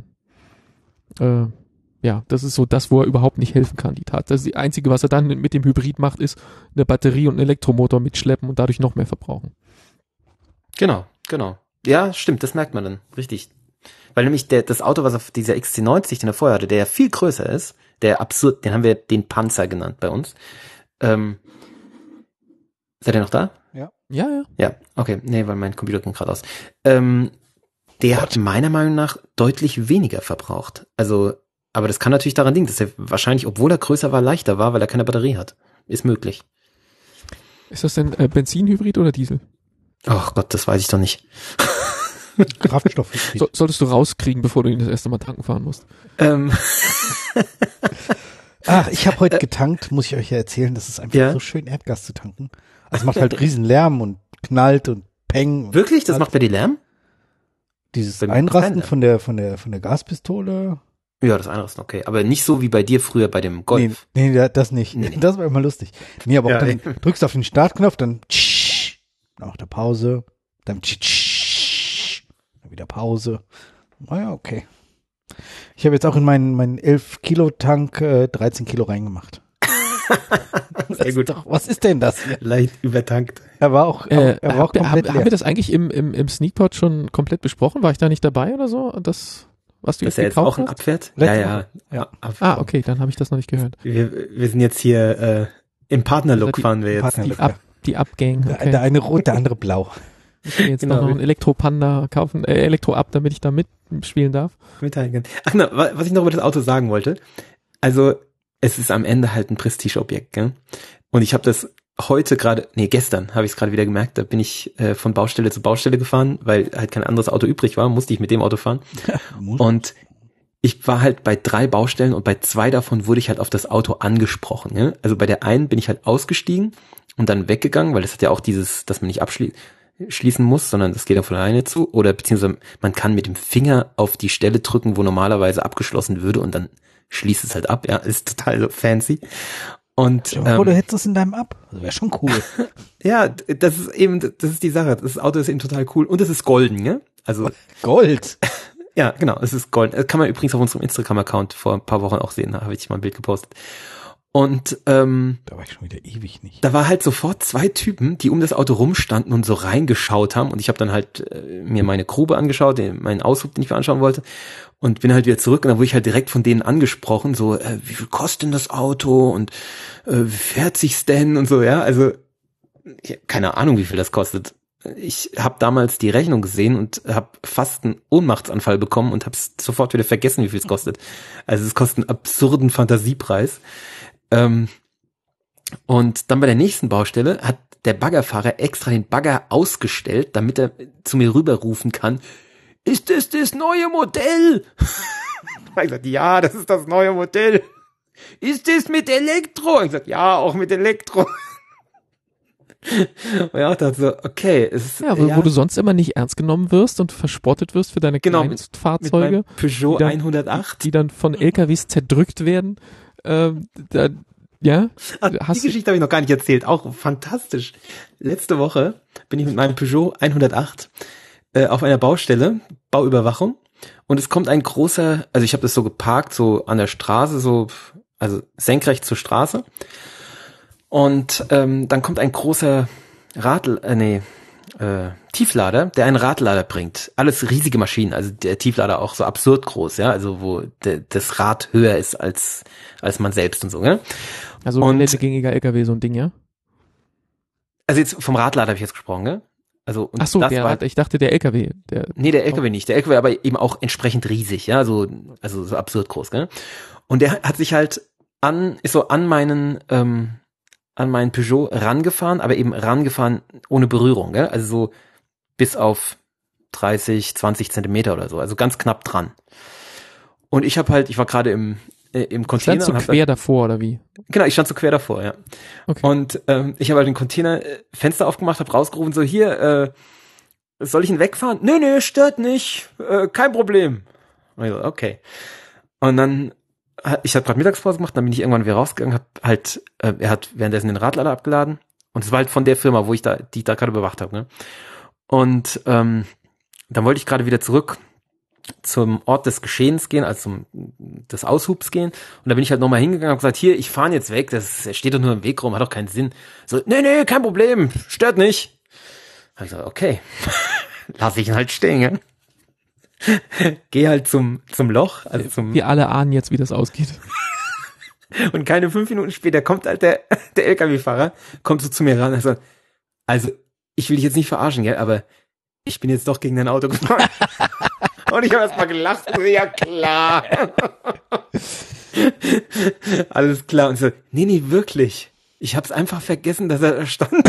Speaker 1: das ist so das, wo er überhaupt nicht helfen kann, die Tat. Das ist die einzige, was er dann mit dem Hybrid macht, ist eine Batterie und einen Elektromotor mitschleppen und dadurch noch mehr verbrauchen.
Speaker 3: Genau. Ja, stimmt, das merkt man dann, richtig. Weil nämlich das Auto, was auf dieser XC90, den er vorher hatte, der ja viel größer ist, den haben wir den Panzer genannt bei uns. Seid ihr noch da?
Speaker 2: Ja.
Speaker 3: Ja, okay. Nee, weil mein Computer ging gerade aus. Der hat meiner Meinung nach deutlich weniger verbraucht. Also, aber das kann natürlich daran liegen, dass er wahrscheinlich, obwohl er größer war, leichter war, weil er keine Batterie hat. Ist möglich.
Speaker 1: Ist das denn Benzinhybrid oder Diesel?
Speaker 3: Ach Gott, das weiß ich doch nicht.
Speaker 2: Kraftstoffhybrid.
Speaker 1: Solltest du rauskriegen, bevor du ihn das erste Mal tanken fahren musst.
Speaker 2: Ach, ich habe heute getankt, muss ich euch ja erzählen, das ist einfach so schön, Erdgas zu tanken. Also es macht halt riesen Lärm und knallt und peng. Und
Speaker 3: wirklich? Das macht bei dir Lärm?
Speaker 2: Dieses Einrasten von der Gaspistole.
Speaker 3: Ja, das Einrasten, okay. Aber nicht so wie bei dir früher bei dem Golf.
Speaker 2: Nee, das nicht. Nee. Das war immer lustig. Nee, aber auch dann drückst du auf den Startknopf, dann nach der Pause, dann dann wieder Pause. Naja, okay. Ich habe jetzt auch in meinen 11-Kilo-Tank 13 Kilo reingemacht.
Speaker 3: Sehr gut.
Speaker 2: Was ist denn das hier?
Speaker 3: Leicht übertankt.
Speaker 2: Er war auch komplett leer.
Speaker 1: Haben wir das eigentlich im Sneakpot schon komplett besprochen? War ich da nicht dabei oder so? Das, was du
Speaker 3: jetzt gekauft hast? Auch abfährt? Ja.
Speaker 1: Okay, dann habe ich das noch nicht gehört.
Speaker 3: Wir sind jetzt hier im Partnerlook fahren wir jetzt.
Speaker 1: Die Up-Gang. Okay.
Speaker 2: Der eine rot, der andere blau.
Speaker 1: Ich will jetzt noch einen Elektro-Panda kaufen, Elektro-Up, damit ich da mitspielen darf.
Speaker 3: Ach genau, was ich noch über das Auto sagen wollte. Also, es ist am Ende halt ein Prestigeobjekt, gell? Und ich habe das gestern habe ich es gerade wieder gemerkt, da bin ich von Baustelle zu Baustelle gefahren, weil halt kein anderes Auto übrig war, musste ich mit dem Auto fahren. Und ich war halt bei 3 Baustellen und bei 2 davon wurde ich halt auf das Auto angesprochen. Ne? Also bei der einen bin ich halt ausgestiegen und dann weggegangen, weil das hat ja auch dieses, dass man nicht schließen muss, sondern das geht dann von alleine zu. Oder beziehungsweise man kann mit dem Finger auf die Stelle drücken, wo normalerweise abgeschlossen würde und dann schließt es halt ab. Ja, ist total so fancy. Und
Speaker 2: du hättest es in deinem Ab. Das wäre schon cool.
Speaker 3: Ja, das ist die Sache. Das Auto ist eben total cool und es ist golden, ne? Also
Speaker 2: Gold.
Speaker 3: Ja, genau, es ist golden. Das kann man übrigens auf unserem Instagram-Account vor ein paar Wochen auch sehen. Da habe ich mal ein Bild gepostet. Und
Speaker 2: Da war ich schon wieder ewig nicht.
Speaker 3: da war halt sofort 2 Typen, die um das Auto rumstanden und so reingeschaut haben. Und ich habe dann halt mir meine Grube angeschaut, meinen Aushub, den ich mir anschauen wollte. Und bin halt wieder zurück. Und dann wurde ich halt direkt von denen angesprochen, so, wie viel kostet denn das Auto? Und wie fährt sich's denn? Und so, ja. Also, ich hab keine Ahnung, wie viel das kostet. Ich habe damals die Rechnung gesehen und habe fast einen Ohnmachtsanfall bekommen und habe sofort wieder vergessen, wie viel es kostet. Also es kostet einen absurden Fantasiepreis. Und dann bei der nächsten Baustelle hat der Baggerfahrer extra den Bagger ausgestellt, damit er zu mir rüberrufen kann, ist das neue Modell? Ich habe gesagt, ja, das ist das neue Modell. Ist das mit Elektro? Ich gesagt, ja, auch mit Elektro. Und ja, dachte so, okay.
Speaker 1: Wo du sonst immer nicht ernst genommen wirst und verspottet wirst für deine Kleinstfahrzeuge.
Speaker 3: Mit Peugeot
Speaker 1: die dann,
Speaker 3: 108.
Speaker 1: Die dann von LKWs zerdrückt werden. Ja.
Speaker 3: Die Geschichte habe ich noch gar nicht erzählt. Auch fantastisch. Letzte Woche bin ich mit meinem Peugeot 108 auf einer Baustelle, Bauüberwachung. Und es kommt ein großer, also ich habe das so geparkt, so an der Straße, so, also senkrecht zur Straße. Und dann kommt ein großer Tieflader, der einen Radlader bringt. Alles riesige Maschinen, also der Tieflader auch so absurd groß, ja, also wo das Rad höher ist als man selbst und so, ja.
Speaker 1: Also ein gängiger LKW, so ein Ding, ja?
Speaker 3: Also jetzt vom Radlader habe ich jetzt gesprochen, ne? Also und
Speaker 1: ach so, ich dachte der LKW.
Speaker 3: Der LKW nicht. Der LKW aber eben auch entsprechend riesig, ja, also so absurd groß, gell? Und der hat sich halt ist so an meinen Peugeot rangefahren, aber eben rangefahren ohne Berührung, gell? Also so bis auf 30, 20 Zentimeter oder so, also ganz knapp dran. Und ich war gerade im Container.
Speaker 1: Standst du quer davor, oder wie?
Speaker 3: Genau, ich stand so quer davor, ja.
Speaker 1: Okay.
Speaker 3: Und ich habe halt den Container Fenster aufgemacht, habe rausgerufen, so hier, soll ich ihn wegfahren? Nee, stört nicht, kein Problem. Also, okay. Und dann ich habe gerade Mittagspause gemacht, dann bin ich irgendwann wieder rausgegangen, er hat währenddessen den Radlader abgeladen und es war halt von der Firma, die ich da gerade überwacht habe, ne? Und dann wollte ich gerade wieder zurück zum Ort des Geschehens gehen, also des Aushubs gehen, und da bin ich halt nochmal hingegangen und habe gesagt, hier, ich fahre jetzt weg, das steht doch nur im Weg rum, hat doch keinen Sinn. So, nee, kein Problem, stört nicht. Habe ich gesagt, okay, lass ich ihn halt stehen, ja? Geh halt zum Loch. Also
Speaker 1: wir alle ahnen jetzt, wie das ausgeht.
Speaker 3: Und keine 5 Minuten später kommt halt der LKW-Fahrer, kommt so zu mir ran und sagt, also ich will dich jetzt nicht verarschen, gell, aber ich bin jetzt doch gegen dein Auto gefahren. Und ich habe erst mal gelacht. So, ja klar. Alles klar. Und so, nee, wirklich. Ich hab's einfach vergessen, dass er da stand.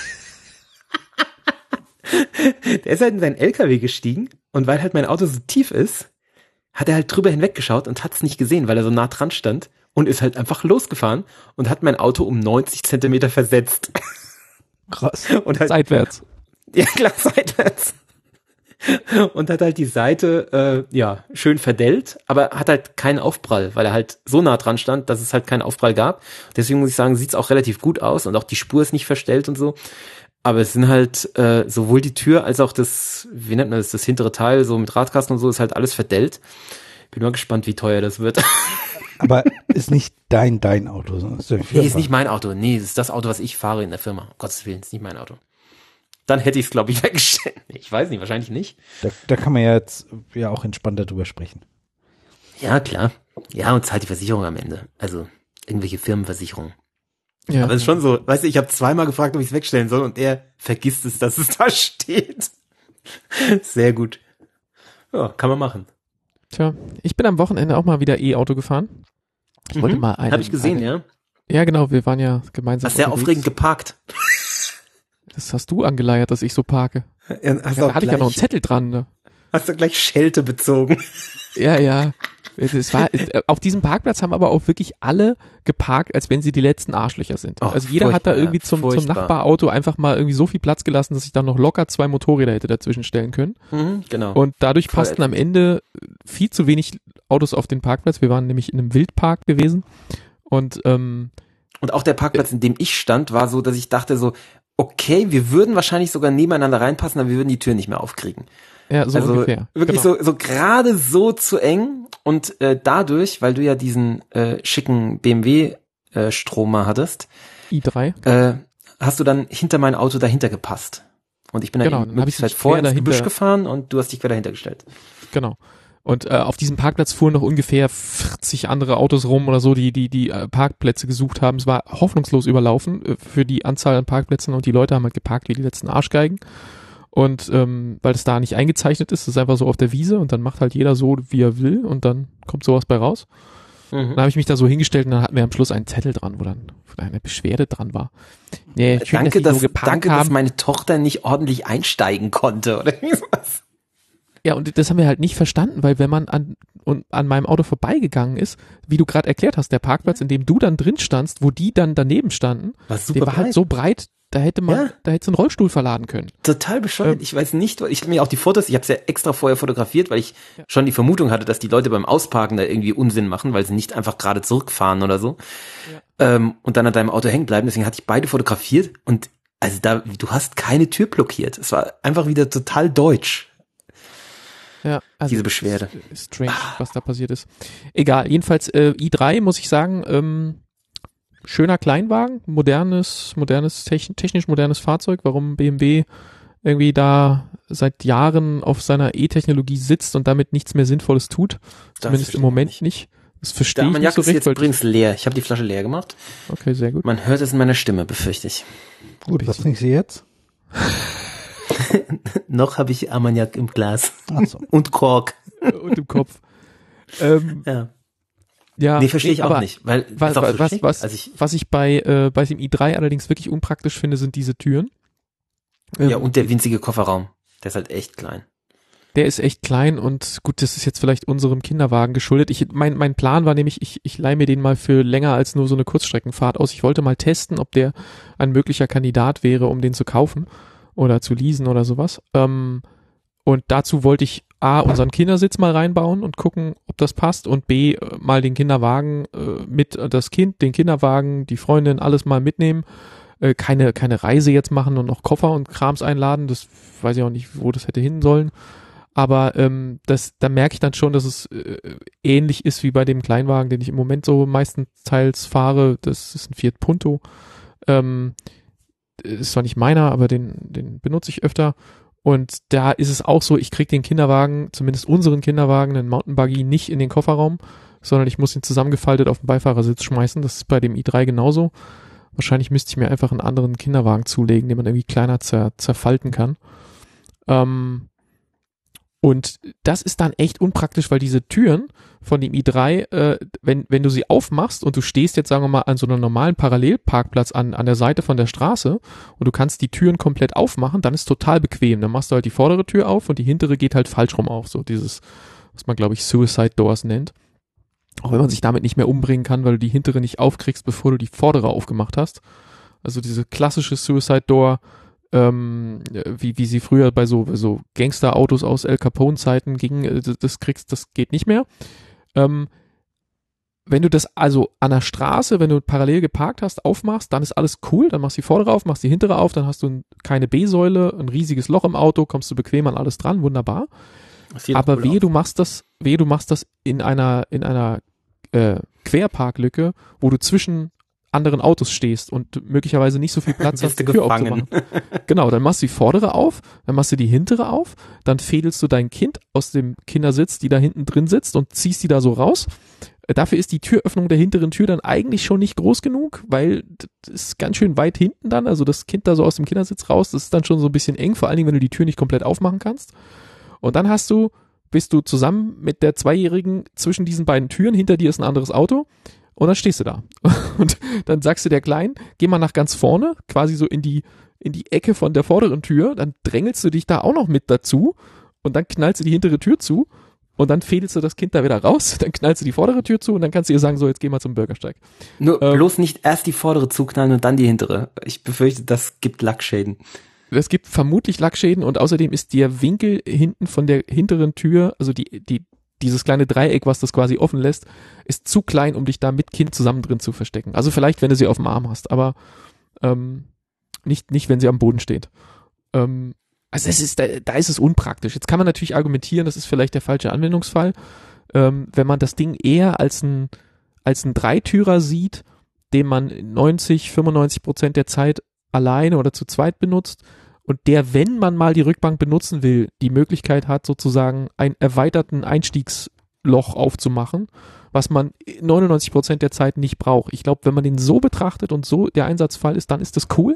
Speaker 3: Der ist halt in seinen LKW gestiegen und weil halt mein Auto so tief ist, hat er halt drüber hinweggeschaut und hat's nicht gesehen, weil er so nah dran stand und ist halt einfach losgefahren und hat mein Auto um 90 Zentimeter versetzt.
Speaker 2: Krass.
Speaker 3: Und halt,
Speaker 1: Seitwärts.
Speaker 3: Ja, klar, seitwärts. Und hat halt die Seite, schön verdellt, aber hat halt keinen Aufprall, weil er halt so nah dran stand, dass es halt keinen Aufprall gab. Deswegen muss ich sagen, sieht's auch relativ gut aus und auch die Spur ist nicht verstellt und so. Aber es sind halt sowohl die Tür als auch das hintere Teil, so mit Radkasten und so, ist halt alles verdellt. Bin mal gespannt, wie teuer das wird.
Speaker 2: Aber ist nicht dein Auto.
Speaker 3: Nee, ist nicht mein Auto. Nee, ist das Auto, was ich fahre in der Firma. Um Gottes Willen, ist nicht mein Auto. Dann hätte ich es, glaube ich, weggestellt. Ich weiß nicht, wahrscheinlich nicht.
Speaker 2: Da kann man ja jetzt ja auch entspannter drüber sprechen.
Speaker 3: Ja, klar. Ja, und zahlt die Versicherung am Ende. Also irgendwelche Firmenversicherungen. Ja. Aber es ist schon so, weißt du, ich habe zweimal gefragt, ob ich es wegstellen soll und er vergisst es, dass es da steht. Sehr gut. Ja, kann man machen.
Speaker 1: Tja, ich bin am Wochenende auch mal wieder E-Auto gefahren. Ich wollte mal
Speaker 3: Habe ich gesehen, ja.
Speaker 1: Ja, genau, wir waren ja gemeinsam.
Speaker 3: Hast sehr aufregend geparkt.
Speaker 1: Das hast du angeleiert, dass ich so parke.
Speaker 3: Ja,
Speaker 1: da hatte ich ja noch einen Zettel dran. Ne?
Speaker 3: Hast du gleich Schelte bezogen.
Speaker 1: Ja. Auf diesem Parkplatz haben aber auch wirklich alle geparkt, als wenn sie die letzten Arschlöcher sind. Also jeder hat da irgendwie zum Nachbarauto einfach mal irgendwie so viel Platz gelassen, dass ich da noch locker 2 Motorräder hätte dazwischen stellen können.
Speaker 3: Genau.
Speaker 1: Und dadurch passten am Ende viel zu wenig Autos auf den Parkplatz. Wir waren nämlich in einem Wildpark gewesen. Und
Speaker 3: auch der Parkplatz, in dem ich stand, war so, dass ich dachte so, okay, wir würden wahrscheinlich sogar nebeneinander reinpassen, aber wir würden die Tür nicht mehr aufkriegen.
Speaker 1: Ja, so ungefähr.
Speaker 3: Wirklich genau. so gerade so zu eng und dadurch, weil du ja diesen schicken BMW Stromer hattest,
Speaker 1: i3.
Speaker 3: hast du dann hinter mein Auto dahinter gepasst. Und ich bin
Speaker 1: Genau,
Speaker 3: dann halt vorher ins Gebüsch gefahren und du hast dich quer dahinter gestellt.
Speaker 1: Genau. Und auf diesem Parkplatz fuhren noch ungefähr 40 andere Autos rum oder so, die Parkplätze gesucht haben. Es war hoffnungslos überlaufen für die Anzahl an Parkplätzen und die Leute haben halt geparkt wie die letzten Arschgeigen. Und weil es da nicht eingezeichnet ist, das ist einfach so auf der Wiese und dann macht halt jeder so, wie er will und dann kommt sowas bei raus. Dann habe ich mich da so hingestellt und dann hatten wir am Schluss einen Zettel dran, wo dann eine Beschwerde dran war. Nee, schön,
Speaker 3: danke, dass meine Tochter nicht ordentlich einsteigen konnte oder was.
Speaker 1: Ja, und das haben wir halt nicht verstanden, weil wenn man an meinem Auto vorbeigegangen ist, wie du gerade erklärt hast, der Parkplatz, in dem du dann drin standst, wo die dann daneben standen, der war halt so breit, da hätte einen Rollstuhl verladen können.
Speaker 3: Total bescheuert. Ich weiß nicht, ich habe mir auch die Fotos, ich habe es ja extra vorher fotografiert, weil ich schon die Vermutung hatte, dass die Leute beim Ausparken da irgendwie Unsinn machen, weil sie nicht einfach gerade zurückfahren oder so. Ja. Und dann an deinem Auto hängen bleiben. Deswegen hatte ich beide fotografiert und also du hast keine Tür blockiert. Es war einfach wieder total deutsch.
Speaker 1: Ja, also
Speaker 3: diese Beschwerde.
Speaker 1: Ist strange, was da passiert ist. Egal, jedenfalls i3 muss ich sagen, schöner Kleinwagen, technisch modernes Fahrzeug, warum BMW irgendwie da seit Jahren auf seiner E-Technologie sitzt und damit nichts mehr Sinnvolles tut. Zumindest im Moment nicht. Das verstehe ich nicht so recht.
Speaker 3: Ist jetzt übrigens leer. Ich habe die Flasche leer gemacht.
Speaker 1: Okay, sehr gut.
Speaker 3: Man hört es in meiner Stimme, befürchte ich.
Speaker 2: Gut, was trinkst du jetzt?
Speaker 3: Noch habe ich Armagnac im Glas.
Speaker 2: Ach so.
Speaker 3: Und Kork.
Speaker 1: Und im Kopf.
Speaker 3: Ja. Nee, verstehe ich auch nicht. Weil
Speaker 1: was ich bei dem i3 allerdings wirklich unpraktisch finde, sind diese Türen.
Speaker 3: Ja, und der winzige Kofferraum. Der ist halt echt klein.
Speaker 1: Der ist echt klein und gut, das ist jetzt vielleicht unserem Kinderwagen geschuldet. Mein Plan war nämlich, ich leihe mir den mal für länger als nur so eine Kurzstreckenfahrt aus. Ich wollte mal testen, ob der ein möglicher Kandidat wäre, um den zu kaufen oder zu leasen oder sowas. Und dazu wollte ich A, unseren Kindersitz mal reinbauen und gucken, ob das passt und B, mal den Kinderwagen mit das Kind, den Kinderwagen, die Freundin, alles mal mitnehmen. Keine Reise jetzt machen und noch Koffer und Krams einladen. Das weiß ich auch nicht, wo das hätte hin sollen. Aber da merke ich dann schon, dass es ähnlich ist wie bei dem Kleinwagen, den ich im Moment so meistenteils fahre. Das ist ein Fiat Punto. Ist zwar nicht meiner, aber den benutze ich öfter. Und da ist es auch so, ich kriege den Kinderwagen, zumindest unseren Kinderwagen, einen Mountainbuggy, nicht in den Kofferraum, sondern ich muss ihn zusammengefaltet auf den Beifahrersitz schmeißen. Das ist bei dem i3 genauso. Wahrscheinlich müsste ich mir einfach einen anderen Kinderwagen zulegen, den man irgendwie kleiner zerfalten kann. Und das ist dann echt unpraktisch, weil diese Türen von dem i3, wenn du sie aufmachst und du stehst jetzt, sagen wir mal, an so einem normalen Parallelparkplatz an der Seite von der Straße und du kannst die Türen komplett aufmachen, dann ist total bequem. Dann machst du halt die vordere Tür auf und die hintere geht halt falsch rum auf. So dieses, was man, glaube ich, Suicide Doors nennt. Auch wenn man sich damit nicht mehr umbringen kann, weil du die hintere nicht aufkriegst, bevor du die vordere aufgemacht hast. Also diese klassische Suicide Door, wie sie früher bei so Gangsterautos aus El Capone-Zeiten gingen, das geht nicht mehr. Wenn du das also an der Straße, wenn du parallel geparkt hast, aufmachst, dann ist alles cool, dann machst du die vordere auf, machst die hintere auf, dann hast du keine B-Säule, ein riesiges Loch im Auto, kommst du bequem an alles dran, wunderbar. Aber wehe, du machst das in einer Querparklücke, wo du zwischen anderen Autos stehst und möglicherweise nicht so viel Platz hast, die Tür aufzumachen. Genau, dann machst du die vordere auf, dann machst du die hintere auf, dann fädelst du dein Kind aus dem Kindersitz, die da hinten drin sitzt und ziehst die da so raus. Dafür ist die Türöffnung der hinteren Tür dann eigentlich schon nicht groß genug, weil das ist ganz schön weit hinten dann, also das Kind da so aus dem Kindersitz raus, das ist dann schon so ein bisschen eng, vor allen Dingen, wenn du die Tür nicht komplett aufmachen kannst. Und dann bist du zusammen mit der Zweijährigen zwischen diesen beiden Türen, hinter dir ist ein anderes Auto und dann stehst du da. Und dann sagst du der Kleinen, geh mal nach ganz vorne, quasi so in die Ecke von der vorderen Tür, dann drängelst du dich da auch noch mit dazu und dann knallst du die hintere Tür zu und dann fädelst du das Kind da wieder raus, dann knallst du die vordere Tür zu und dann kannst du ihr sagen, so jetzt geh mal zum Bürgersteig.
Speaker 3: Nur bloß nicht erst die vordere zuknallen und dann die hintere. Ich befürchte, das gibt Lackschäden.
Speaker 1: Es gibt vermutlich Lackschäden und außerdem ist der Winkel hinten von der hinteren Tür, also dieses kleine Dreieck, was das quasi offen lässt, ist zu klein, um dich da mit Kind zusammen drin zu verstecken. Also vielleicht, wenn du sie auf dem Arm hast, aber nicht, wenn sie am Boden steht. Also da ist es unpraktisch. Jetzt kann man natürlich argumentieren, das ist vielleicht der falsche Anwendungsfall. Wenn man das Ding eher als ein Dreitürer sieht, den man 95% der Zeit alleine oder zu zweit benutzt und der, wenn man mal die Rückbank benutzen will, die Möglichkeit hat, sozusagen einen erweiterten Einstiegsloch aufzumachen, was man 99% der Zeit nicht braucht. Ich glaube, wenn man den so betrachtet und so der Einsatzfall ist, dann ist das cool.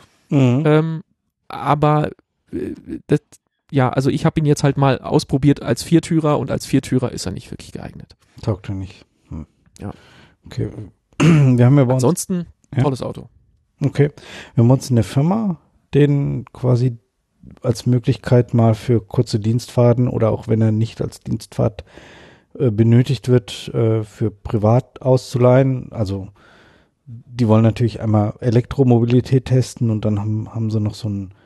Speaker 1: Aber das, ja, also ich habe ihn jetzt halt mal ausprobiert als Viertürer und als Viertürer ist er nicht wirklich geeignet.
Speaker 2: Taugt er nicht.
Speaker 1: Ja.
Speaker 2: Okay. Wir haben ja bei uns,
Speaker 1: Ansonsten tolles Auto.
Speaker 2: okay. Wir haben uns in der Firma den quasi als Möglichkeit mal für kurze Dienstfahrten oder auch wenn er nicht als Dienstfahrt benötigt wird, für privat auszuleihen. Also die wollen natürlich einmal Elektromobilität testen und dann haben sie noch so ein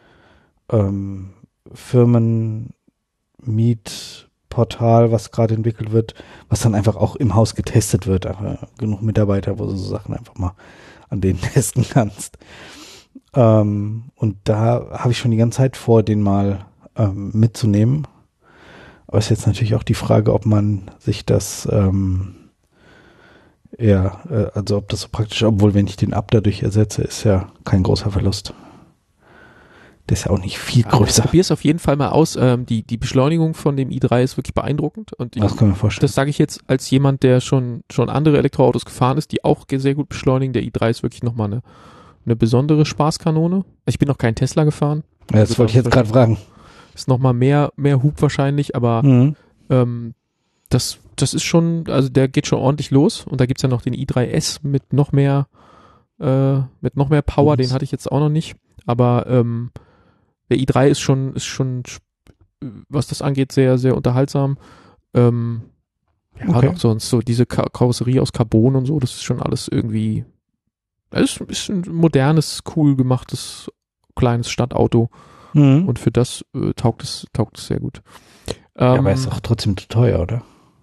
Speaker 2: Firmenmietportal, was gerade entwickelt wird, was dann einfach auch im Haus getestet wird. Aber genug Mitarbeiter, wo du so Sachen einfach mal an denen testen kannst. Und da habe ich schon die ganze Zeit vor, den mal mitzunehmen. Aber ist jetzt natürlich auch die Frage, ob man sich das also ob das so praktisch, obwohl wenn ich den Up dadurch ersetze, ist ja kein großer Verlust. Der ist ja auch nicht viel größer.
Speaker 1: Probier es auf jeden Fall mal aus. Die Beschleunigung von dem i3 ist wirklich beeindruckend. Und
Speaker 2: Das kann man vorstellen.
Speaker 1: Das sage ich jetzt als jemand, der schon andere Elektroautos gefahren ist, die auch sehr gut beschleunigen. Der i3 ist wirklich nochmal eine besondere Spaßkanone. Ich bin noch kein Tesla gefahren.
Speaker 2: Ja, das wollte ich jetzt gerade fragen.
Speaker 1: Ist nochmal mehr Hub wahrscheinlich, aber das ist schon, also der geht schon ordentlich los. Und da gibt's ja noch den i3S mit noch mehr Power, den hatte ich jetzt auch noch nicht. Aber der i3 ist schon, was das angeht, sehr, sehr unterhaltsam. Und auch sonst so diese Karosserie aus Carbon und so, das ist schon alles irgendwie, das ist ein modernes, cool gemachtes, kleines Stadtauto. Und für das taugt es sehr gut.
Speaker 2: Aber ist auch trotzdem zu teuer, oder?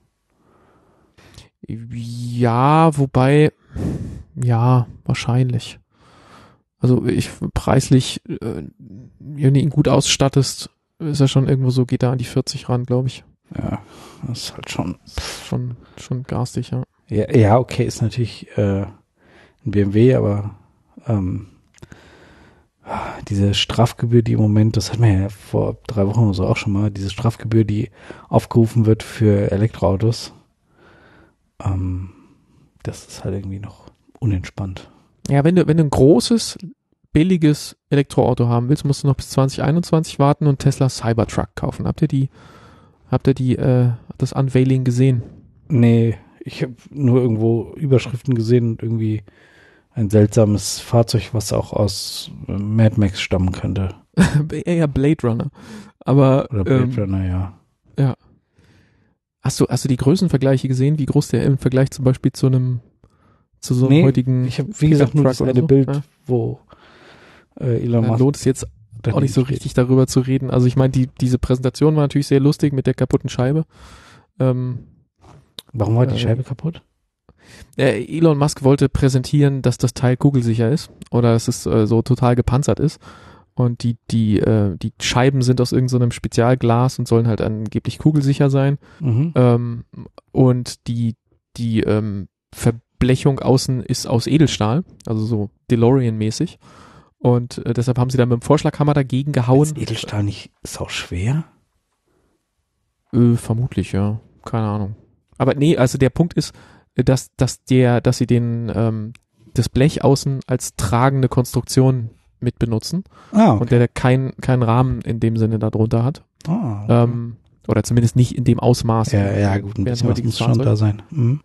Speaker 1: Ja, wobei, ja, wahrscheinlich. Also preislich, wenn du ihn gut ausstattest, ist er schon irgendwo so, geht er an die 40 ran, glaube ich.
Speaker 2: Ja, das ist halt schon
Speaker 1: garstig, ja.
Speaker 2: Ja, okay, ist natürlich ein BMW, aber diese Strafgebühr, die im Moment, das hatten wir ja vor 3 Wochen oder so auch schon mal, diese Strafgebühr, die aufgerufen wird für Elektroautos, das ist halt irgendwie noch unentspannt.
Speaker 1: Ja, wenn du ein großes, billiges Elektroauto haben willst, musst du noch bis 2021 warten und Tesla Cybertruck kaufen. Habt ihr das Unveiling gesehen?
Speaker 2: Nee, ich habe nur irgendwo Überschriften gesehen und irgendwie ein seltsames Fahrzeug, was auch aus Mad Max stammen könnte.
Speaker 1: Ja, Blade Runner. Aber,
Speaker 2: oder Blade Runner, ja.
Speaker 1: Ja. Hast du die Größenvergleiche gesehen, wie groß der im Vergleich zum Beispiel zu einem heutigen
Speaker 2: ich habe wie gesagt nur das eine Bild,
Speaker 1: ja,
Speaker 2: wo Elon Musk
Speaker 1: lohnt es jetzt auch nicht so richtig darüber zu reden. Also ich meine, diese Präsentation war natürlich sehr lustig mit der kaputten Scheibe.
Speaker 2: Warum war die Scheibe kaputt?
Speaker 1: Elon Musk wollte präsentieren, dass das Teil kugelsicher ist oder dass es so total gepanzert ist. Und die Scheiben sind aus irgendeinem Spezialglas und sollen halt angeblich kugelsicher sein. Und die Verblechung außen ist aus Edelstahl, also so DeLorean-mäßig. Und deshalb haben sie dann mit dem Vorschlaghammer dagegen gehauen.
Speaker 2: Ist Edelstahl nicht sau schwer?
Speaker 1: Vermutlich, ja. Keine Ahnung. Aber nee, also der Punkt ist, dass sie das Blech außen als tragende Konstruktion mit benutzen.
Speaker 2: Okay.
Speaker 1: Und der keinen Rahmen in dem Sinne darunter hat. Oder zumindest nicht in dem Ausmaß.
Speaker 2: Ja, gut, ein bisschen was muss schon da sein.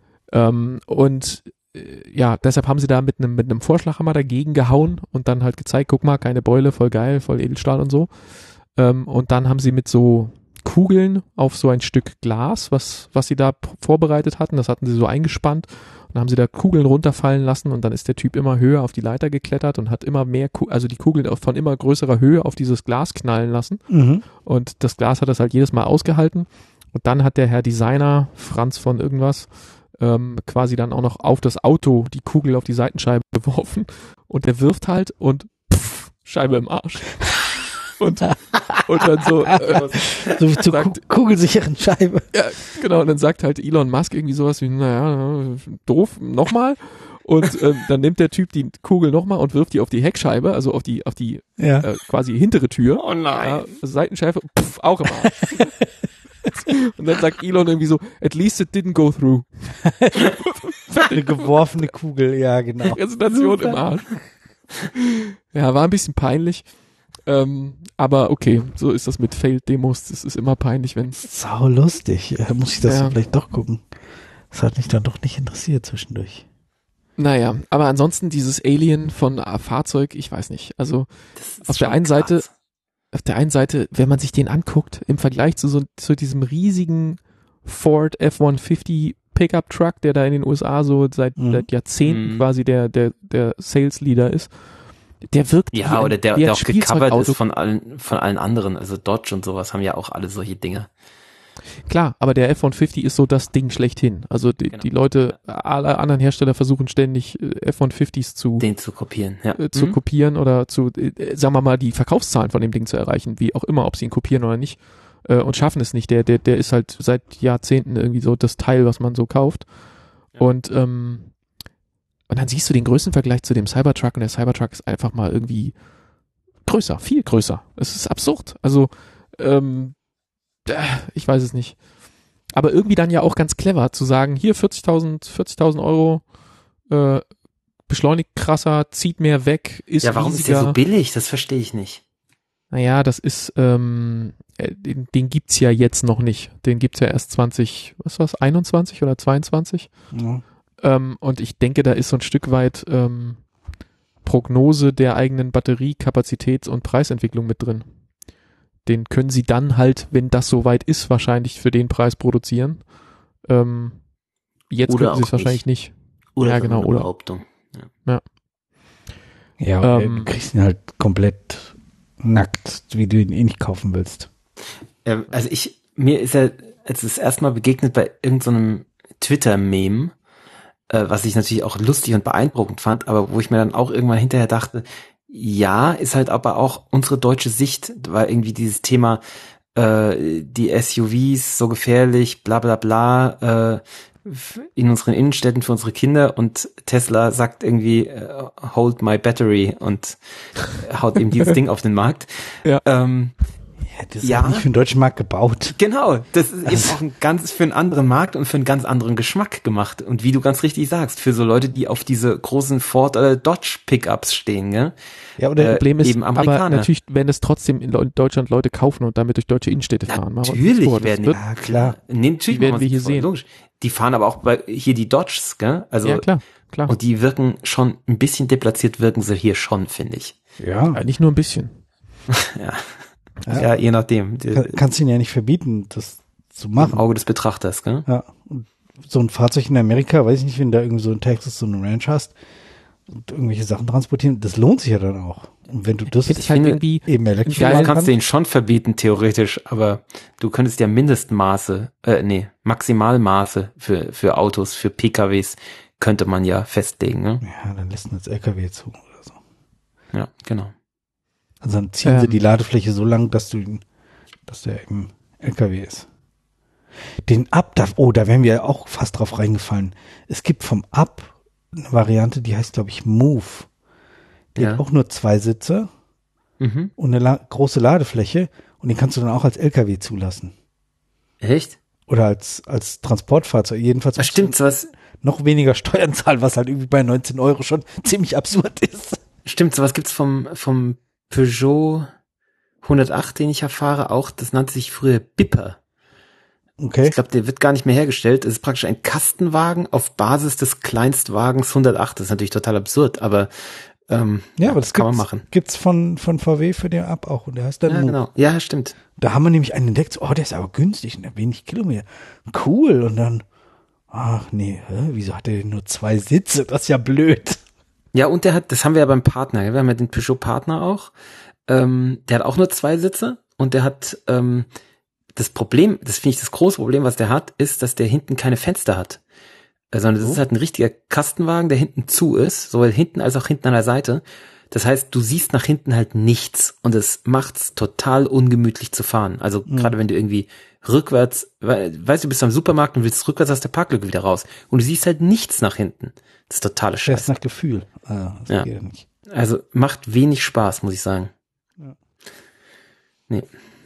Speaker 1: Deshalb haben sie da mit einem Vorschlaghammer dagegen gehauen und dann halt gezeigt, guck mal, keine Beule, voll geil, voll Edelstahl und so. Und dann haben sie mit so Kugeln auf so ein Stück Glas, was sie da vorbereitet hatten, das hatten sie so eingespannt und dann haben sie da Kugeln runterfallen lassen und dann ist der Typ immer höher auf die Leiter geklettert und hat immer mehr, also die Kugeln von immer größerer Höhe auf dieses Glas knallen lassen und das Glas hat das halt jedes Mal ausgehalten und dann hat der Herr Designer, Franz von irgendwas, quasi dann auch noch auf das Auto die Kugel auf die Seitenscheibe geworfen und der wirft halt und Scheibe im Arsch. Und dann so
Speaker 2: zur kugelsicheren Scheibe.
Speaker 1: Ja, genau. Und dann sagt halt Elon Musk irgendwie sowas wie, naja, doof, nochmal. Und dann nimmt der Typ die Kugel nochmal und wirft die auf die Heckscheibe, also auf die quasi hintere Tür.
Speaker 3: Oh nein.
Speaker 1: Ja, Seitenschärfe, auch im Arsch. Und dann sagt Elon irgendwie so, at least it didn't go through.
Speaker 2: Eine geworfene Kugel, ja, genau.
Speaker 1: Präsentation im Arsch. Ja, war ein bisschen peinlich. Aber okay, so ist das mit Failed-Demos. Das ist immer peinlich, wenn...
Speaker 2: Sau lustig. Muss ich das vielleicht doch gucken. Das hat mich dann doch nicht interessiert zwischendurch.
Speaker 1: Naja, aber ansonsten dieses Alien von Fahrzeug, ich weiß nicht. Also auf der einen Seite, wenn man sich den anguckt, im Vergleich zu diesem riesigen Ford F-150 Pickup Truck, der da in den USA so seit Jahrzehnten quasi der Sales Leader ist, der wirkt
Speaker 3: ja, oder der auch gecovert ist von allen anderen, also Dodge und sowas haben ja auch alle solche Dinge.
Speaker 1: Klar, aber der F-150 ist so das Ding schlechthin. Also die Leute, alle anderen Hersteller versuchen ständig F-150s zu
Speaker 3: kopieren,
Speaker 1: kopieren oder sagen wir mal, die Verkaufszahlen von dem Ding zu erreichen, wie auch immer, ob sie ihn kopieren oder nicht, und schaffen es nicht. Der ist halt seit Jahrzehnten irgendwie so das Teil, was man so kauft. Ja. Und dann siehst du den Größenvergleich zu dem Cybertruck und der Cybertruck ist einfach mal irgendwie größer, viel größer. Es ist absurd. Also, ich weiß es nicht. Aber irgendwie dann ja auch ganz clever zu sagen, hier 40.000 Euro, beschleunigt krasser, zieht mehr weg, ist riesiger.
Speaker 3: Ja, warum ist der so billig? Das verstehe ich nicht.
Speaker 1: Naja, das ist, den gibt's ja jetzt noch nicht. Den gibt's ja erst 21 oder 22?
Speaker 2: Ja.
Speaker 1: Und ich denke, da ist so ein Stück weit Prognose der eigenen Batteriekapazitäts- und Preisentwicklung mit drin. Den können sie dann halt, wenn das soweit ist, wahrscheinlich für den Preis produzieren. Jetzt können sie es wahrscheinlich nicht.
Speaker 3: Oder
Speaker 1: ja, genau, oder.
Speaker 3: Behauptung.
Speaker 2: Ja, du kriegst ihn halt komplett nackt, wie du ihn eh nicht kaufen willst.
Speaker 3: Also mir ist er jetzt das erste Mal begegnet bei irgendeinem Twitter-Meme, was ich natürlich auch lustig und beeindruckend fand, aber wo ich mir dann auch irgendwann hinterher dachte, ja, ist halt aber auch unsere deutsche Sicht, weil irgendwie dieses Thema, die SUVs so gefährlich, bla bla bla, in unseren Innenstädten für unsere Kinder, und Tesla sagt irgendwie, hold my battery, und haut eben dieses Ding auf den Markt.
Speaker 1: Ja.
Speaker 2: Das ist ja nicht für den deutschen Markt gebaut.
Speaker 3: Genau, das ist eben auch für einen anderen Markt und für einen ganz anderen Geschmack gemacht. Und wie du ganz richtig sagst, für so Leute, die auf diese großen Ford oder Dodge Pickups stehen, gell?
Speaker 1: Ja, oder das Problem ist,
Speaker 3: eben Amerikaner.
Speaker 1: aber natürlich, wenn es trotzdem in Deutschland Leute kaufen und damit durch deutsche Innenstädte fahren.
Speaker 3: Natürlich werden die,
Speaker 2: ja klar.
Speaker 3: Natürlich
Speaker 1: werden wir hier sehen.
Speaker 3: Logisch. Die fahren aber auch hier die Dodges, gell? Also,
Speaker 1: ja, klar.
Speaker 3: Und die wirken schon ein bisschen deplatziert, wirken sie hier schon, finde ich.
Speaker 2: Ja.
Speaker 1: Nicht nur ein bisschen.
Speaker 3: Ja, je nachdem.
Speaker 2: Kannst du ihn ja nicht verbieten, das zu machen.
Speaker 3: Im Auge des Betrachters, gell?
Speaker 2: Ja. Und so ein Fahrzeug in Amerika, weiß ich nicht, wenn du da irgend so in Texas so eine Ranch hast und irgendwelche Sachen transportieren, das lohnt sich ja dann auch. Und wenn du das
Speaker 1: ich halt irgendwie
Speaker 2: eben elektrisch
Speaker 3: machen kannst du ihn schon verbieten, theoretisch, aber du könntest ja Maximalmaße für Autos, für PKWs könnte man ja festlegen, ne?
Speaker 2: Ja, dann lässt man jetzt LKW zu oder so.
Speaker 3: Ja, genau.
Speaker 2: Also dann ziehen sie die Ladefläche so lang, dass der im LKW ist. Den Up, da wären wir auch fast drauf reingefallen. Es gibt vom Up eine Variante, die heißt, glaube ich, Move. Die hat auch nur 2 Sitze und eine große Ladefläche, und den kannst du dann auch als LKW zulassen.
Speaker 3: Echt?
Speaker 2: Oder als Transportfahrzeug. Jedenfalls
Speaker 3: stimmt, sowas
Speaker 2: noch weniger Steuern zahlen, was halt irgendwie bei 19 € schon ziemlich absurd ist.
Speaker 3: Stimmt, sowas gibt's vom Peugeot 108, den ich ja fahre, auch. Das nannte sich früher Bipper.
Speaker 2: Okay.
Speaker 3: Ich glaube, der wird gar nicht mehr hergestellt. Es ist praktisch ein Kastenwagen auf Basis des Kleinstwagens 108. Das ist natürlich total absurd, aber
Speaker 2: aber das
Speaker 3: kann man machen.
Speaker 2: Gibt's von VW für den Up auch, und der heißt dann Move.
Speaker 3: Genau. Ja, stimmt.
Speaker 2: Da haben wir nämlich einen entdeckt, der ist aber günstig und wenig Kilometer. Cool. Und dann, wieso hat der denn nur 2 Sitze? Das ist ja blöd.
Speaker 3: Ja, und das haben wir ja beim Partner, wir haben ja den Peugeot Partner auch, der hat auch nur 2 Sitze, und der hat, das Problem, das finde ich das große Problem, was der hat, ist, dass der hinten keine Fenster hat. Sondern das ist halt ein richtiger Kastenwagen, der hinten zu ist, sowohl hinten als auch hinten an der Seite. Das heißt, du siehst nach hinten halt nichts, und es macht's total ungemütlich zu fahren. Also gerade wenn du irgendwie rückwärts, weißt du, bist am Supermarkt und willst rückwärts aus der Parklücke wieder raus und du siehst halt nichts nach hinten. Das ist totale
Speaker 2: Das ist
Speaker 3: Scheiße.
Speaker 2: nach Gefühl. Das
Speaker 3: Ja.
Speaker 2: geht ja nicht.
Speaker 3: Also macht wenig Spaß, muss ich sagen.
Speaker 2: Ja.
Speaker 3: Nee.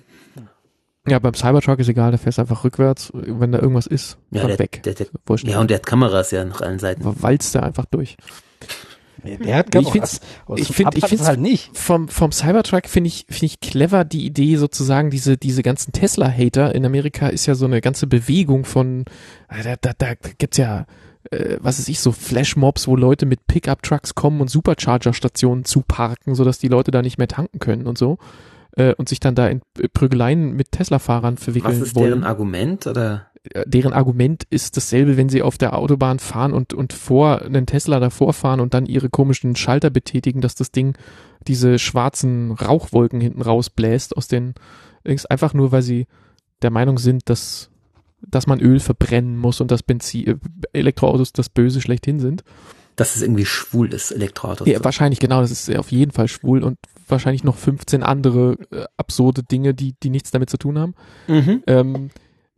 Speaker 1: Ja, beim Cybertruck ist egal, der fährst einfach rückwärts, wenn da irgendwas ist,
Speaker 3: Ja,
Speaker 1: dann
Speaker 3: der,
Speaker 1: weg. Wurscht.
Speaker 3: ja, und der hat Kameras ja nach allen Seiten.
Speaker 1: Walzt der einfach durch.
Speaker 2: Der hat
Speaker 1: Ich find's- ich find's
Speaker 2: halt nicht.
Speaker 1: Vom Cybertruck finde ich clever die Idee sozusagen, diese ganzen Tesla-Hater in Amerika ist ja so eine ganze Bewegung von, da gibt's ja, was weiß ich, so Flashmobs, wo Leute mit Pickup-Trucks kommen und Supercharger-Stationen zuparken, sodass die Leute da nicht mehr tanken können und so. Und sich dann da in Prügeleien mit Tesla-Fahrern verwickeln
Speaker 3: Was ist
Speaker 1: wollen.
Speaker 3: deren Argument, oder?
Speaker 1: Deren Argument ist dasselbe, wenn sie auf der Autobahn fahren und vor einen Tesla davor fahren und dann ihre komischen Schalter betätigen, dass das Ding diese schwarzen Rauchwolken hinten rausbläst aus den Dings, einfach nur, weil sie der Meinung sind, dass man Öl verbrennen muss und dass Elektroautos das Böse schlechthin sind.
Speaker 3: Dass es irgendwie schwul ist, Elektroautos.
Speaker 1: Ja, wahrscheinlich, genau, das ist auf jeden Fall schwul und wahrscheinlich noch 15 andere absurde Dinge, die nichts damit zu tun haben.
Speaker 3: Mhm.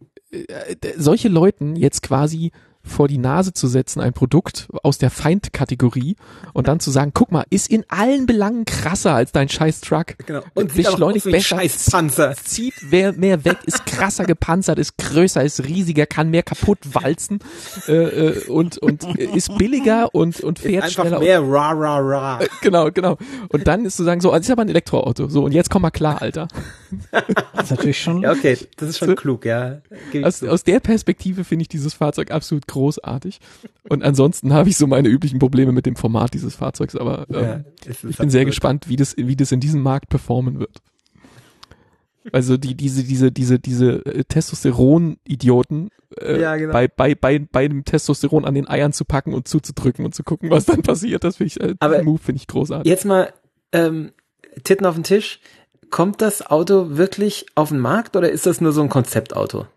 Speaker 1: Solche Leuten jetzt quasi vor die Nase zu setzen, ein Produkt aus der Feindkategorie und dann zu sagen, guck mal, ist in allen Belangen krasser als dein scheiß Truck.
Speaker 3: Genau. Und sieht
Speaker 1: beschleunigt
Speaker 3: auch aus wie ein
Speaker 1: besser,
Speaker 3: scheiß Panzer.
Speaker 1: zieht mehr weg, ist krasser gepanzert, ist größer, ist riesiger, kann mehr kaputt walzen und ist billiger und fährt
Speaker 3: Einfach
Speaker 1: schneller.
Speaker 3: mehr ra.
Speaker 1: Genau. Und dann ist zu sagen, so, das ist aber ein Elektroauto. So, und jetzt komm mal klar, Alter.
Speaker 2: Das ist natürlich schon.
Speaker 3: Ja, okay, das ist schon klug, ja. Gebe ich zu.
Speaker 1: Aus der Perspektive finde ich dieses Fahrzeug absolut großartig. Und ansonsten habe ich so meine üblichen Probleme mit dem Format dieses Fahrzeugs, aber
Speaker 3: Ja, es ist
Speaker 1: ich bin sehr
Speaker 3: absurd.
Speaker 1: gespannt, wie das in diesem Markt performen wird. Also diese Testosteron-Idioten
Speaker 3: Ja, genau.
Speaker 1: bei dem Testosteron an den Eiern zu packen und zuzudrücken und zu gucken, was dann passiert, das finde ich,
Speaker 3: Aber
Speaker 1: diesen Move finde ich großartig.
Speaker 3: Jetzt mal Titten auf den Tisch. Kommt das Auto wirklich auf den Markt oder ist das nur so ein Konzeptauto?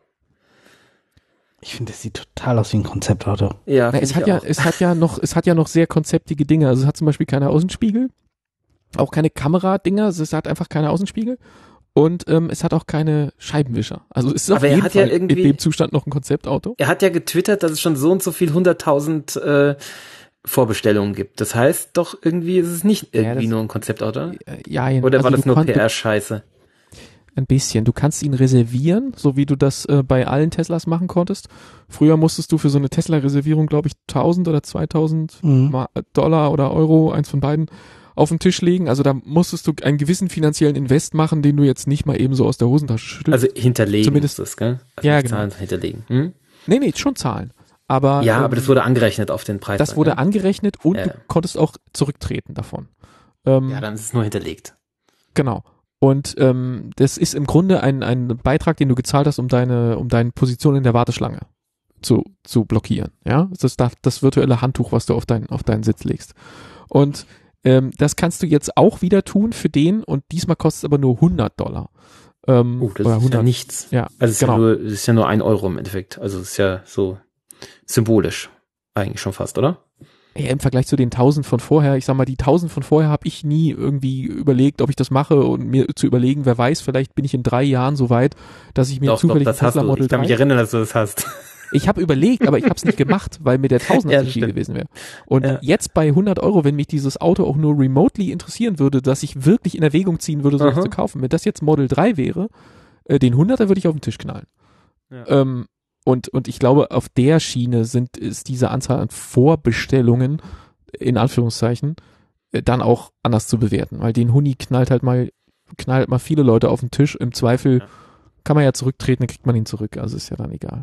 Speaker 2: Ich finde, das sieht total aus wie ein Konzeptauto.
Speaker 3: Ja,
Speaker 1: Na,
Speaker 3: find
Speaker 1: es hat
Speaker 3: ich
Speaker 1: ja
Speaker 3: auch.
Speaker 1: noch sehr konzeptige Dinge. Also es hat zum Beispiel keine Außenspiegel, auch keine Kameradinger, also es hat einfach keine Außenspiegel und es hat auch keine Scheibenwischer. Also es ist auf
Speaker 3: Aber er
Speaker 1: jeden
Speaker 3: hat ja
Speaker 1: Fall in
Speaker 3: irgendwie-
Speaker 1: dem Zustand noch ein Konzeptauto.
Speaker 3: Er hat ja getwittert, dass es schon so und so viel 100.000 Vorbestellungen gibt. Das heißt doch irgendwie ist es nicht irgendwie
Speaker 1: das-
Speaker 3: nur ein Konzeptauto.
Speaker 1: Ja,
Speaker 3: Oder
Speaker 1: also
Speaker 3: war das
Speaker 1: du
Speaker 3: nur
Speaker 1: konnt-
Speaker 3: PR-Scheiße?
Speaker 1: Ein bisschen. Du kannst ihn reservieren, so wie du das bei allen Teslas machen konntest. Früher musstest du für so eine Tesla-Reservierung, glaube ich, 1.000 oder 2.000 Dollar oder Euro, eins von beiden, auf den Tisch legen. Also da musstest du einen gewissen finanziellen Invest machen, den du jetzt nicht mal eben so aus der Hosentasche schüttelst.
Speaker 3: Also hinterlegen
Speaker 1: Zumindest-
Speaker 3: ist das, gell? Also
Speaker 1: Ja,
Speaker 3: nicht
Speaker 1: genau.
Speaker 3: Zahlen, hinterlegen. Hm?
Speaker 1: Nee, schon zahlen. Aber,
Speaker 3: Ja, aber das wurde angerechnet auf den Preis.
Speaker 1: das
Speaker 3: dann,
Speaker 1: wurde
Speaker 3: gell?
Speaker 1: angerechnet und
Speaker 3: Ja.
Speaker 1: du konntest auch zurücktreten davon.
Speaker 3: Ja, dann ist es nur hinterlegt.
Speaker 1: Genau. Und das ist im Grunde ein Beitrag, den du gezahlt hast, um deine Position in der Warteschlange zu blockieren. Ja, das virtuelle Handtuch, was du auf deinen Sitz legst. Und das kannst du jetzt auch wieder tun für den und diesmal kostet es aber nur $100.
Speaker 3: Das
Speaker 1: oder
Speaker 3: ist ja nichts.
Speaker 1: Ja,
Speaker 3: Also es ist,
Speaker 1: genau.
Speaker 3: es ist ja nur 1 Euro im Endeffekt. Also es ist ja so symbolisch. Eigentlich schon fast, oder?
Speaker 1: Ja, im Vergleich zu den 1.000 von vorher, ich sag mal, die 1.000 von vorher habe ich nie irgendwie überlegt, ob ich das mache und mir zu überlegen, wer weiß, vielleicht bin ich in 3 Jahren so weit, dass ich mir zufällig
Speaker 3: das
Speaker 1: ein
Speaker 3: hast
Speaker 1: Tesla
Speaker 3: du.
Speaker 1: Model
Speaker 3: Ich kann
Speaker 1: 3
Speaker 3: mich erinnern, dass du das hast.
Speaker 1: Ich habe überlegt, aber ich habe es nicht gemacht, weil mir der 1.000er
Speaker 3: Ja,
Speaker 1: zu
Speaker 3: das
Speaker 1: viel
Speaker 3: stimmt.
Speaker 1: gewesen wäre. Und
Speaker 3: Ja.
Speaker 1: jetzt bei 100 Euro, wenn mich dieses Auto auch nur remotely interessieren würde, dass ich wirklich in Erwägung ziehen würde, sowas
Speaker 3: Aha.
Speaker 1: zu kaufen, wenn das jetzt Model 3 wäre, den 100er würde ich auf den Tisch knallen.
Speaker 3: Ja.
Speaker 1: Und ich glaube, auf der Schiene ist diese Anzahl an Vorbestellungen, in Anführungszeichen, dann auch anders zu bewerten, weil den Huni knallt mal viele Leute auf den Tisch. Im Zweifel
Speaker 3: Ja.
Speaker 1: kann man ja zurücktreten, dann kriegt man ihn zurück, also ist ja dann egal.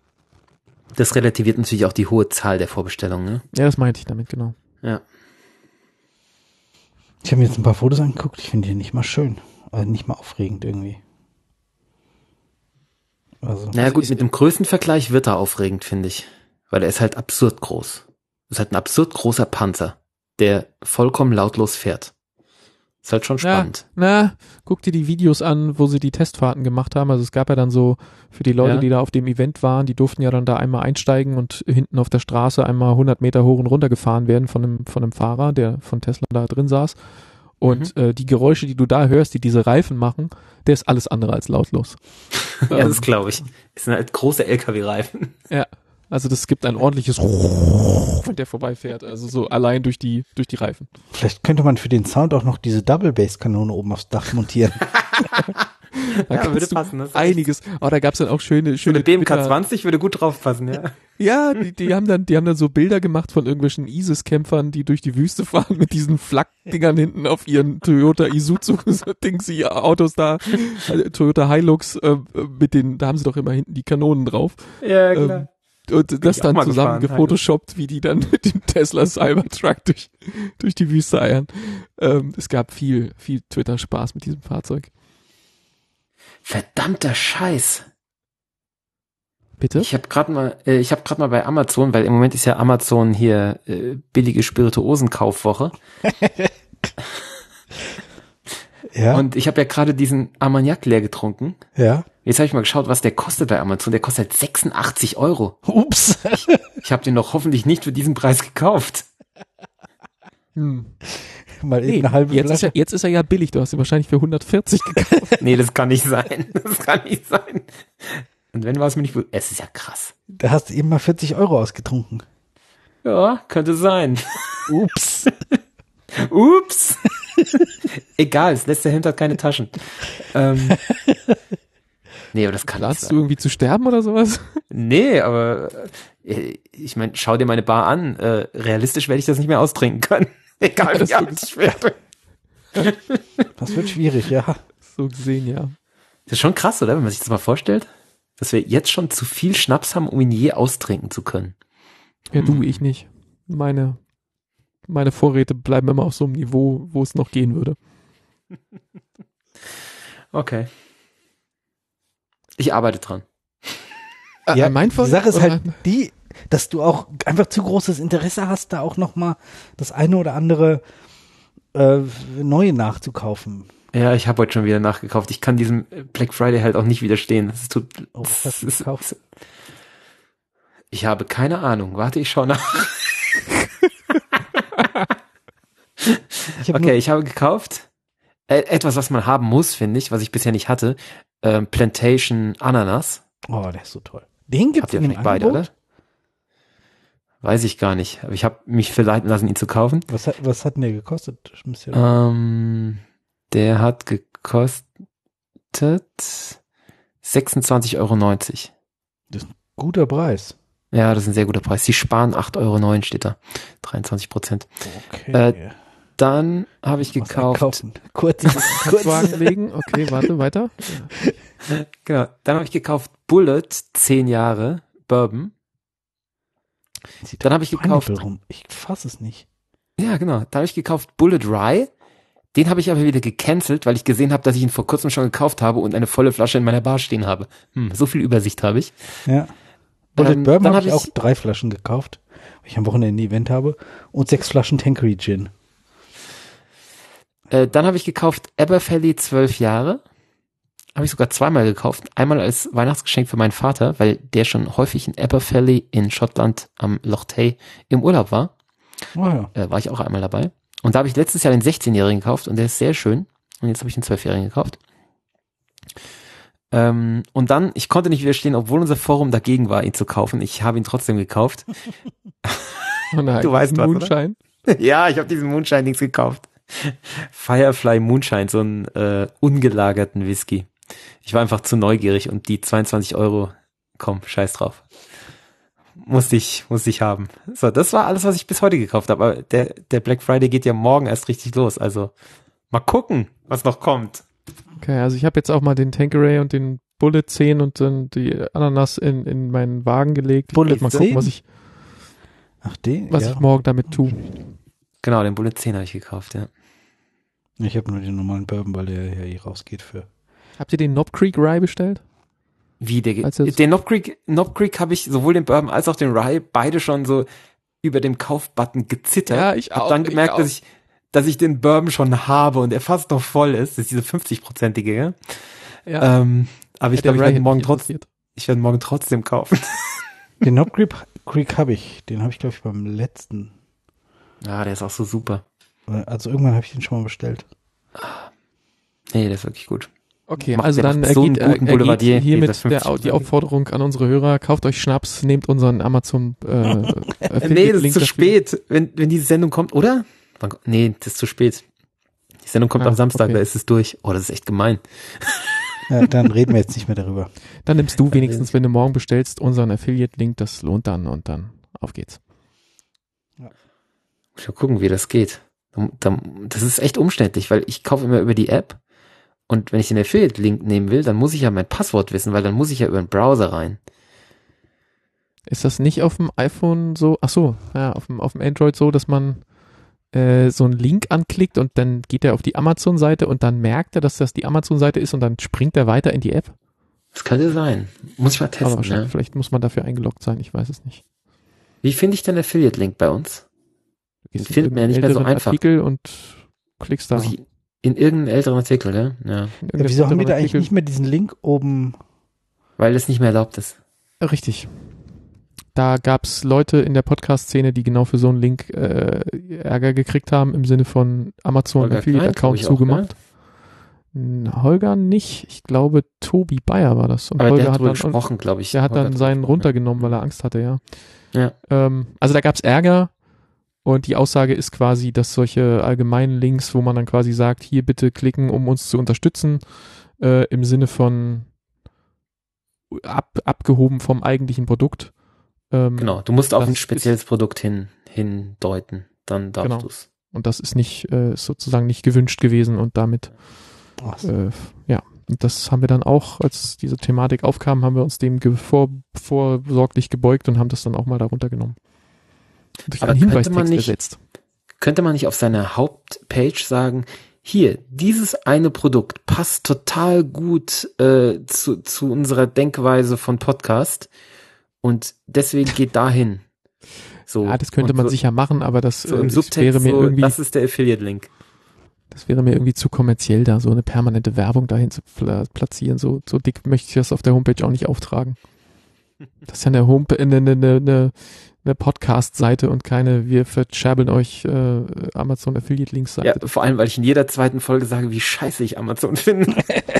Speaker 3: Das relativiert natürlich auch die hohe Zahl der Vorbestellungen, ne?
Speaker 1: Ja, das meinte ich damit, genau.
Speaker 3: Ja.
Speaker 2: Ich habe mir jetzt ein paar Fotos angeguckt. Ich finde die nicht mal schön. Also nicht mal aufregend irgendwie. Also,
Speaker 3: Naja gut, mit dem Größenvergleich wird er aufregend, finde ich. Weil er ist halt absurd groß. Das ist halt ein absurd großer Panzer, der vollkommen lautlos fährt. Ist halt schon spannend.
Speaker 1: Guck dir die Videos an, wo sie die Testfahrten gemacht haben. Also es gab ja dann so, für die Leute,
Speaker 3: Ja.
Speaker 1: die da auf dem Event waren, die durften ja dann da einmal einsteigen und hinten auf der Straße einmal 100 Meter hoch und runter gefahren werden von einem Fahrer, der von Tesla da drin saß. Und die Geräusche, die du da hörst, die diese Reifen machen, der ist alles andere als lautlos.
Speaker 3: Ja, das glaube ich. Das sind halt große LKW-Reifen.
Speaker 1: Ja, also das gibt ein ordentliches wenn der vorbeifährt, also so allein durch die Reifen.
Speaker 2: Vielleicht könnte man für den Sound auch noch diese Double-Bass-Kanone oben aufs Dach montieren.
Speaker 1: Da
Speaker 3: Ja, würde
Speaker 1: kannst du
Speaker 3: passen. Das ist
Speaker 1: einiges. Oh, da gab's dann auch schöne
Speaker 3: so eine BMK
Speaker 1: Twitter-
Speaker 3: 20 würde gut drauf passen, ja.
Speaker 1: Ja, die haben dann so Bilder gemacht von irgendwelchen ISIS-Kämpfern, die durch die Wüste fahren mit diesen Flak-Dingern hinten auf ihren Toyota Isuzu Dingsy Autos da, Toyota Hilux, da haben sie doch immer hinten die Kanonen drauf.
Speaker 3: Ja, klar.
Speaker 1: Und das
Speaker 3: ich auch
Speaker 1: dann
Speaker 3: mal
Speaker 1: zusammen
Speaker 3: gefahren,
Speaker 1: gefotoshoppt, wie die dann mit dem Tesla Cybertruck durch die Wüste eiern. Es gab viel Twitter-Spaß mit diesem Fahrzeug.
Speaker 3: Verdammter Scheiß.
Speaker 1: Bitte?
Speaker 3: Ich habe gerade mal bei Amazon, weil im Moment ist ja Amazon hier billige Spirituosenkaufwoche.
Speaker 2: Ja.
Speaker 3: Und ich habe ja gerade diesen Armagnac leer getrunken.
Speaker 2: Ja.
Speaker 3: Jetzt habe ich mal geschaut, was der kostet bei Amazon. Der kostet halt 86 Euro.
Speaker 2: Ups.
Speaker 3: Ich habe den doch hoffentlich nicht für diesen Preis gekauft.
Speaker 2: Mal eben eine halbe Flasche.
Speaker 1: Jetzt ist er ja billig. Du hast ihn wahrscheinlich für 140 gekauft.
Speaker 3: Nee, das kann nicht sein. Das kann nicht sein. Und wenn war es mir nicht... Es ist ja krass.
Speaker 2: Da hast du eben mal 40 Euro ausgetrunken.
Speaker 3: Ja, könnte sein.
Speaker 2: Ups.
Speaker 3: Ups. Egal, es lässt der Hemd hat keine Taschen. Nee, aber das kann nicht
Speaker 1: Planst du
Speaker 3: sein.
Speaker 1: irgendwie zu sterben oder sowas?
Speaker 3: Nee, aber ich meine, schau dir meine Bar an. Realistisch werde ich das nicht mehr austrinken können. Egal,
Speaker 1: Das
Speaker 3: wie alt ich werde.
Speaker 2: Das wird schwierig, ja.
Speaker 1: So gesehen, ja.
Speaker 3: Das ist schon krass, oder? Wenn man sich das mal vorstellt. Dass wir jetzt schon zu viel Schnaps haben, um ihn je austrinken zu können.
Speaker 1: Ja, ich nicht. Meine Vorräte bleiben immer auf so einem Niveau, wo es noch gehen würde.
Speaker 3: Okay. Ich arbeite dran.
Speaker 2: Ja,
Speaker 1: mein
Speaker 2: die Sache ist
Speaker 1: oder-
Speaker 2: halt die, dass du auch einfach zu großes Interesse hast, da auch noch mal das eine oder andere Neue nachzukaufen.
Speaker 3: Ja, ich habe heute schon wieder nachgekauft. Ich kann diesem Black Friday halt auch nicht widerstehen.
Speaker 2: Was hast du gekauft?
Speaker 3: Ich habe keine Ahnung. Warte, ich schaue nach. Okay, ich habe gekauft etwas, was man haben muss, finde ich, was ich bisher nicht hatte. Plantation Ananas.
Speaker 2: Oh, der ist so toll. Den gibt's
Speaker 3: Habt ihr
Speaker 2: in dem
Speaker 3: vielleicht beide,
Speaker 2: Angebot?
Speaker 3: oder? Weiß ich gar nicht. Aber ich habe mich verleiten lassen, ihn zu kaufen.
Speaker 2: Was hat denn der gekostet? Müsst ihr doch-
Speaker 3: Der hat gekostet 26,90 Euro.
Speaker 2: Guter Preis.
Speaker 3: Ja, das ist ein sehr guter Preis. Sie sparen 8,09 Euro, steht da. 23%.
Speaker 2: Okay.
Speaker 3: Dann habe ich
Speaker 2: Was
Speaker 3: gekauft.
Speaker 2: einkaufen. Kurz.
Speaker 1: Wagen legen. Okay, warte, weiter.
Speaker 3: Genau. Dann habe ich gekauft Bullet 10 Jahre Bourbon. Dann habe ich gekauft.
Speaker 2: Pineapple rum. Ich fass es nicht.
Speaker 3: Ja, genau. Dann habe ich gekauft Bullet Rye. Den habe ich aber wieder gecancelt, weil ich gesehen habe, dass ich ihn vor kurzem schon gekauft habe und eine volle Flasche in meiner Bar stehen habe. So viel Übersicht habe ich.
Speaker 2: Ja. Bullet Bourbon
Speaker 3: dann
Speaker 2: habe ich
Speaker 3: hab
Speaker 2: auch 3 Flaschen gekauft, weil ich am Wochenende ein Event habe. Und 6 Flaschen Tanqueray Gin.
Speaker 3: Dann habe ich gekauft Aberfeldy 12 Jahre. Habe ich sogar zweimal gekauft. Einmal als Weihnachtsgeschenk für meinen Vater, weil der schon häufig in Aberfeldy in Schottland am Loch Tay im Urlaub war.
Speaker 2: Oh ja.
Speaker 3: War ich auch einmal dabei. Und da habe ich letztes Jahr den 16-Jährigen gekauft und der ist sehr schön. Und jetzt habe ich den 12-Jährigen gekauft. Und dann, ich konnte nicht widerstehen, obwohl unser Forum dagegen war, ihn zu kaufen. Ich habe ihn trotzdem gekauft.
Speaker 1: Oh nein,
Speaker 3: Du weißt was, oder?
Speaker 1: Moonshine.
Speaker 3: Ja, ich habe diesen Moonshine-Dings gekauft. Firefly Moonshine, so einen ungelagerten Whisky. Ich war einfach zu neugierig und die 22 Euro, komm, scheiß drauf. Musste ich haben. So, das war alles, was ich bis heute gekauft habe. Aber der Black Friday geht ja morgen erst richtig los. Also mal gucken, was noch kommt.
Speaker 1: Okay, also ich habe jetzt auch mal den Tanqueray und den Bullet 10 und dann die Ananas in meinen Wagen gelegt. Ich
Speaker 2: Bullet
Speaker 1: werd mal gucken,
Speaker 2: 10?
Speaker 1: was ich
Speaker 2: Ach, den?
Speaker 1: ich morgen damit tue.
Speaker 3: Genau, den Bullet 10 habe ich gekauft, ja.
Speaker 2: Ich habe nur den normalen Bourbon, weil der ja hier rausgeht für.
Speaker 1: Habt ihr den Knob Creek Rye bestellt?
Speaker 3: Wie der
Speaker 1: Als es-
Speaker 3: den Knob Creek habe ich sowohl den Bourbon als auch den Rye beide schon so über dem Kaufbutton gezittert.
Speaker 1: Ja, ich
Speaker 3: Hab
Speaker 1: auch,
Speaker 3: dann
Speaker 1: ich
Speaker 3: gemerkt,
Speaker 1: auch.
Speaker 3: dass ich den Bourbon schon habe und er fast noch voll ist. Das ist diese 50-prozentige, ja.
Speaker 1: Ja.
Speaker 3: Aber ich
Speaker 1: Der
Speaker 3: glaube,
Speaker 1: Rye hätte mich
Speaker 3: ich werde morgen trotzdem kaufen.
Speaker 2: Den Knob Creek habe ich. Den habe ich, glaube ich, beim letzten.
Speaker 3: Ja, der ist auch so super.
Speaker 2: Also irgendwann habe ich den schon mal bestellt.
Speaker 3: Nee, das ist wirklich gut.
Speaker 1: Okay,
Speaker 3: Macht
Speaker 1: also
Speaker 3: der
Speaker 1: dann
Speaker 3: macht so einen
Speaker 1: ergeht
Speaker 3: guten Boulevardier,
Speaker 1: hiermit
Speaker 3: dieser 50
Speaker 1: die Aufforderung an unsere Hörer, kauft euch Schnaps, nehmt unseren Amazon
Speaker 3: Nee, das ist zu spät, wenn diese Sendung kommt, oder? Nee, das ist zu spät. Die Sendung kommt am Samstag,
Speaker 1: okay.
Speaker 3: Da ist es durch. Oh, das ist echt gemein.
Speaker 2: Ja, dann reden wir jetzt nicht mehr darüber.
Speaker 1: Dann nimmst du wenigstens, wenn du morgen bestellst, unseren Affiliate-Link, das lohnt dann und dann auf geht's.
Speaker 3: Mal gucken, wie das geht. Das ist echt umständlich, weil ich kaufe immer über die App und wenn ich den Affiliate-Link nehmen will, dann muss ich ja mein Passwort wissen, weil dann muss ich ja über den Browser rein.
Speaker 1: Ist das nicht auf dem iPhone so? Ach so, ja, auf dem Android so, dass man so einen Link anklickt und dann geht er auf die Amazon-Seite und dann merkt er, dass das die Amazon-Seite ist und dann springt er weiter in die App?
Speaker 3: Das könnte sein. Muss ich mal testen. Ne?
Speaker 1: Vielleicht muss man dafür eingeloggt sein, ich weiß es nicht.
Speaker 3: Wie finde ich den Affiliate-Link bei uns?
Speaker 1: Du
Speaker 3: findet man ja nicht mehr so einfach.
Speaker 1: Artikel und klickst da.
Speaker 3: In irgendeinen älteren Artikel, ne? Ja.
Speaker 2: Wieso haben wir da eigentlich nicht mehr diesen Link oben?
Speaker 3: Weil es nicht mehr erlaubt ist.
Speaker 1: Richtig. Da gab's Leute in der Podcast-Szene, die genau für so einen Link Ärger gekriegt haben, im Sinne von Amazon Affiliate-Account zugemacht. Holger nicht. Ich glaube, Tobi Bayer war das. Und
Speaker 3: aber
Speaker 1: Holger
Speaker 3: der hat
Speaker 1: dann
Speaker 3: gesprochen, glaube ich.
Speaker 1: Der hat dann seinen runtergenommen, weil er Angst hatte, ja.
Speaker 3: Ja.
Speaker 1: Also da gab's Ärger. Und die Aussage ist quasi, dass solche allgemeinen Links, wo man dann quasi sagt, hier bitte klicken, um uns zu unterstützen, im Sinne von abgehoben vom eigentlichen Produkt.
Speaker 3: Genau, du musst auf ein spezielles Produkt hindeuten, dann darfst du es.
Speaker 1: Und das ist nicht sozusagen nicht gewünscht gewesen und damit ja, und das haben wir dann auch, als diese Thematik aufkam, haben wir uns dem vorsorglich gebeugt und haben das dann auch mal darunter genommen.
Speaker 3: Aber könnte man nicht auf seiner Hauptpage sagen, hier, dieses eine Produkt passt total gut zu unserer Denkweise von Podcast und deswegen geht dahin. So,
Speaker 1: ja, das könnte man sicher machen, aber das,
Speaker 3: so im Subtext
Speaker 1: wäre mir irgendwie,
Speaker 3: das ist der Affiliate-Link.
Speaker 1: Das wäre mir irgendwie zu kommerziell, da so eine permanente Werbung dahin zu platzieren. So dick möchte ich das auf der Homepage auch nicht auftragen. Das ist ja eine Podcast-Seite und keine, wir verscherbeln euch Amazon Affiliate-Links-Seite.
Speaker 3: Ja, vor allem, weil ich in jeder zweiten Folge sage, wie scheiße ich Amazon finde.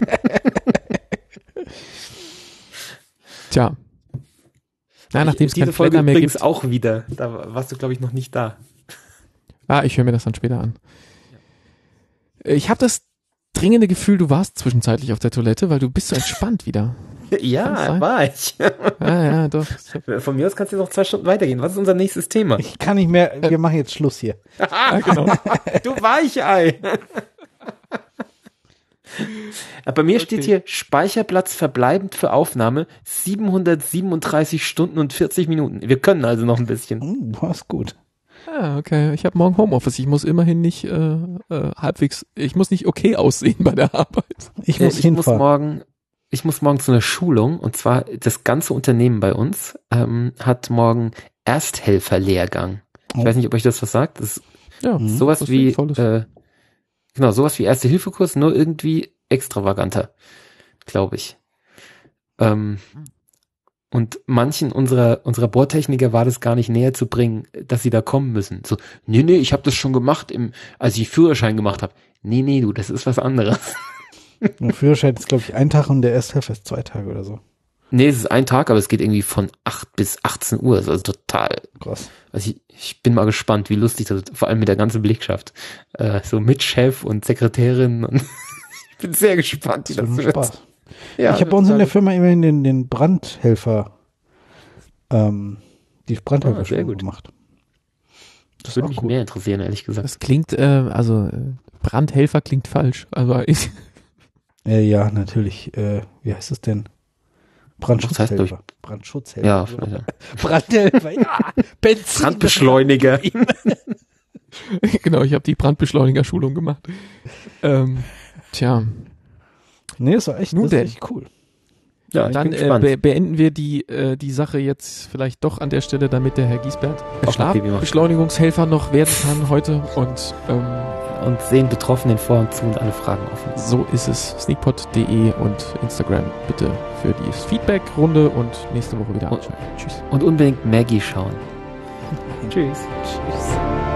Speaker 1: Tja. Ja, nachdem es
Speaker 3: diese Folge mehr übrigens gibt. Auch wieder. Da warst du, glaube ich, noch nicht da.
Speaker 1: Ich höre mir das dann später an. Ich habe das dringende Gefühl, du warst zwischenzeitlich auf der Toilette, weil du bist so entspannt wieder.
Speaker 3: Ja, war ich.
Speaker 1: Ja, doch.
Speaker 3: Von mir aus kannst du noch 2 Stunden weitergehen. Was ist unser nächstes Thema?
Speaker 2: Ich kann nicht mehr, wir machen jetzt Schluss hier.
Speaker 1: Ja, genau.
Speaker 3: Du Weichei. Bei mir steht hier Speicherplatz verbleibend für Aufnahme 737 Stunden und 40 Minuten. Wir können also noch ein bisschen.
Speaker 2: Was gut.
Speaker 1: Ah, okay. Ich habe morgen Homeoffice. Ich muss immerhin nicht ich muss nicht okay aussehen bei der Arbeit.
Speaker 3: Ich muss morgen zu einer Schulung, und zwar das ganze Unternehmen bei uns hat morgen Ersthelferlehrgang. Ich weiß nicht, ob euch das was sagt. Das ist sowas wie sowas wie Erste-Hilfe-Kurs, nur irgendwie extravaganter, glaube ich. Und manchen unserer Bohrtechniker war das gar nicht näher zu bringen, dass sie da kommen müssen. So, nee, ich habe das schon gemacht, als ich Führerschein gemacht habe. Nee, du, das ist was anderes.
Speaker 2: Der Führerschein ist, glaube ich, 1 Tag und der Ersthelfer ist 2 Tage oder so.
Speaker 3: Nee, es ist 1 Tag, aber es geht irgendwie von 8 bis 18 Uhr. Also total
Speaker 2: krass.
Speaker 3: Also ich bin mal gespannt, wie lustig das ist, vor allem mit der ganzen Belegschaft. So mit Chef und Sekretärin. Und ich bin sehr gespannt, wie das wird. Ja,
Speaker 2: ich habe bei uns in der Firma immerhin den Brandhelfer, die Brandhelfer-Schulung gemacht.
Speaker 3: Das würde mich mehr interessieren, ehrlich gesagt.
Speaker 1: Das klingt, Brandhelfer klingt falsch. Also
Speaker 2: ja, natürlich. Wie heißt es denn? Brandschutzhelfer.
Speaker 3: Brandschutzhelfer. Ja,
Speaker 2: Brandhelfer, ja. Benzin.
Speaker 3: Brandbeschleuniger.
Speaker 1: Genau, ich habe die Brandbeschleuniger-Schulung gemacht. Tja.
Speaker 2: Nee, das war echt cool.
Speaker 1: Ja, dann beenden wir die Sache jetzt vielleicht doch an der Stelle, damit der Herr Giesbert Schlafbeschleunigungshelfer noch werden kann heute
Speaker 3: und sehen Betroffenen vor und zu und alle Fragen offen.
Speaker 1: So ist es. Sneakpot.de und Instagram bitte für die Feedback-Runde und nächste Woche wieder anschalten.
Speaker 3: Tschüss. Und unbedingt Maggie schauen.
Speaker 2: Tschüss.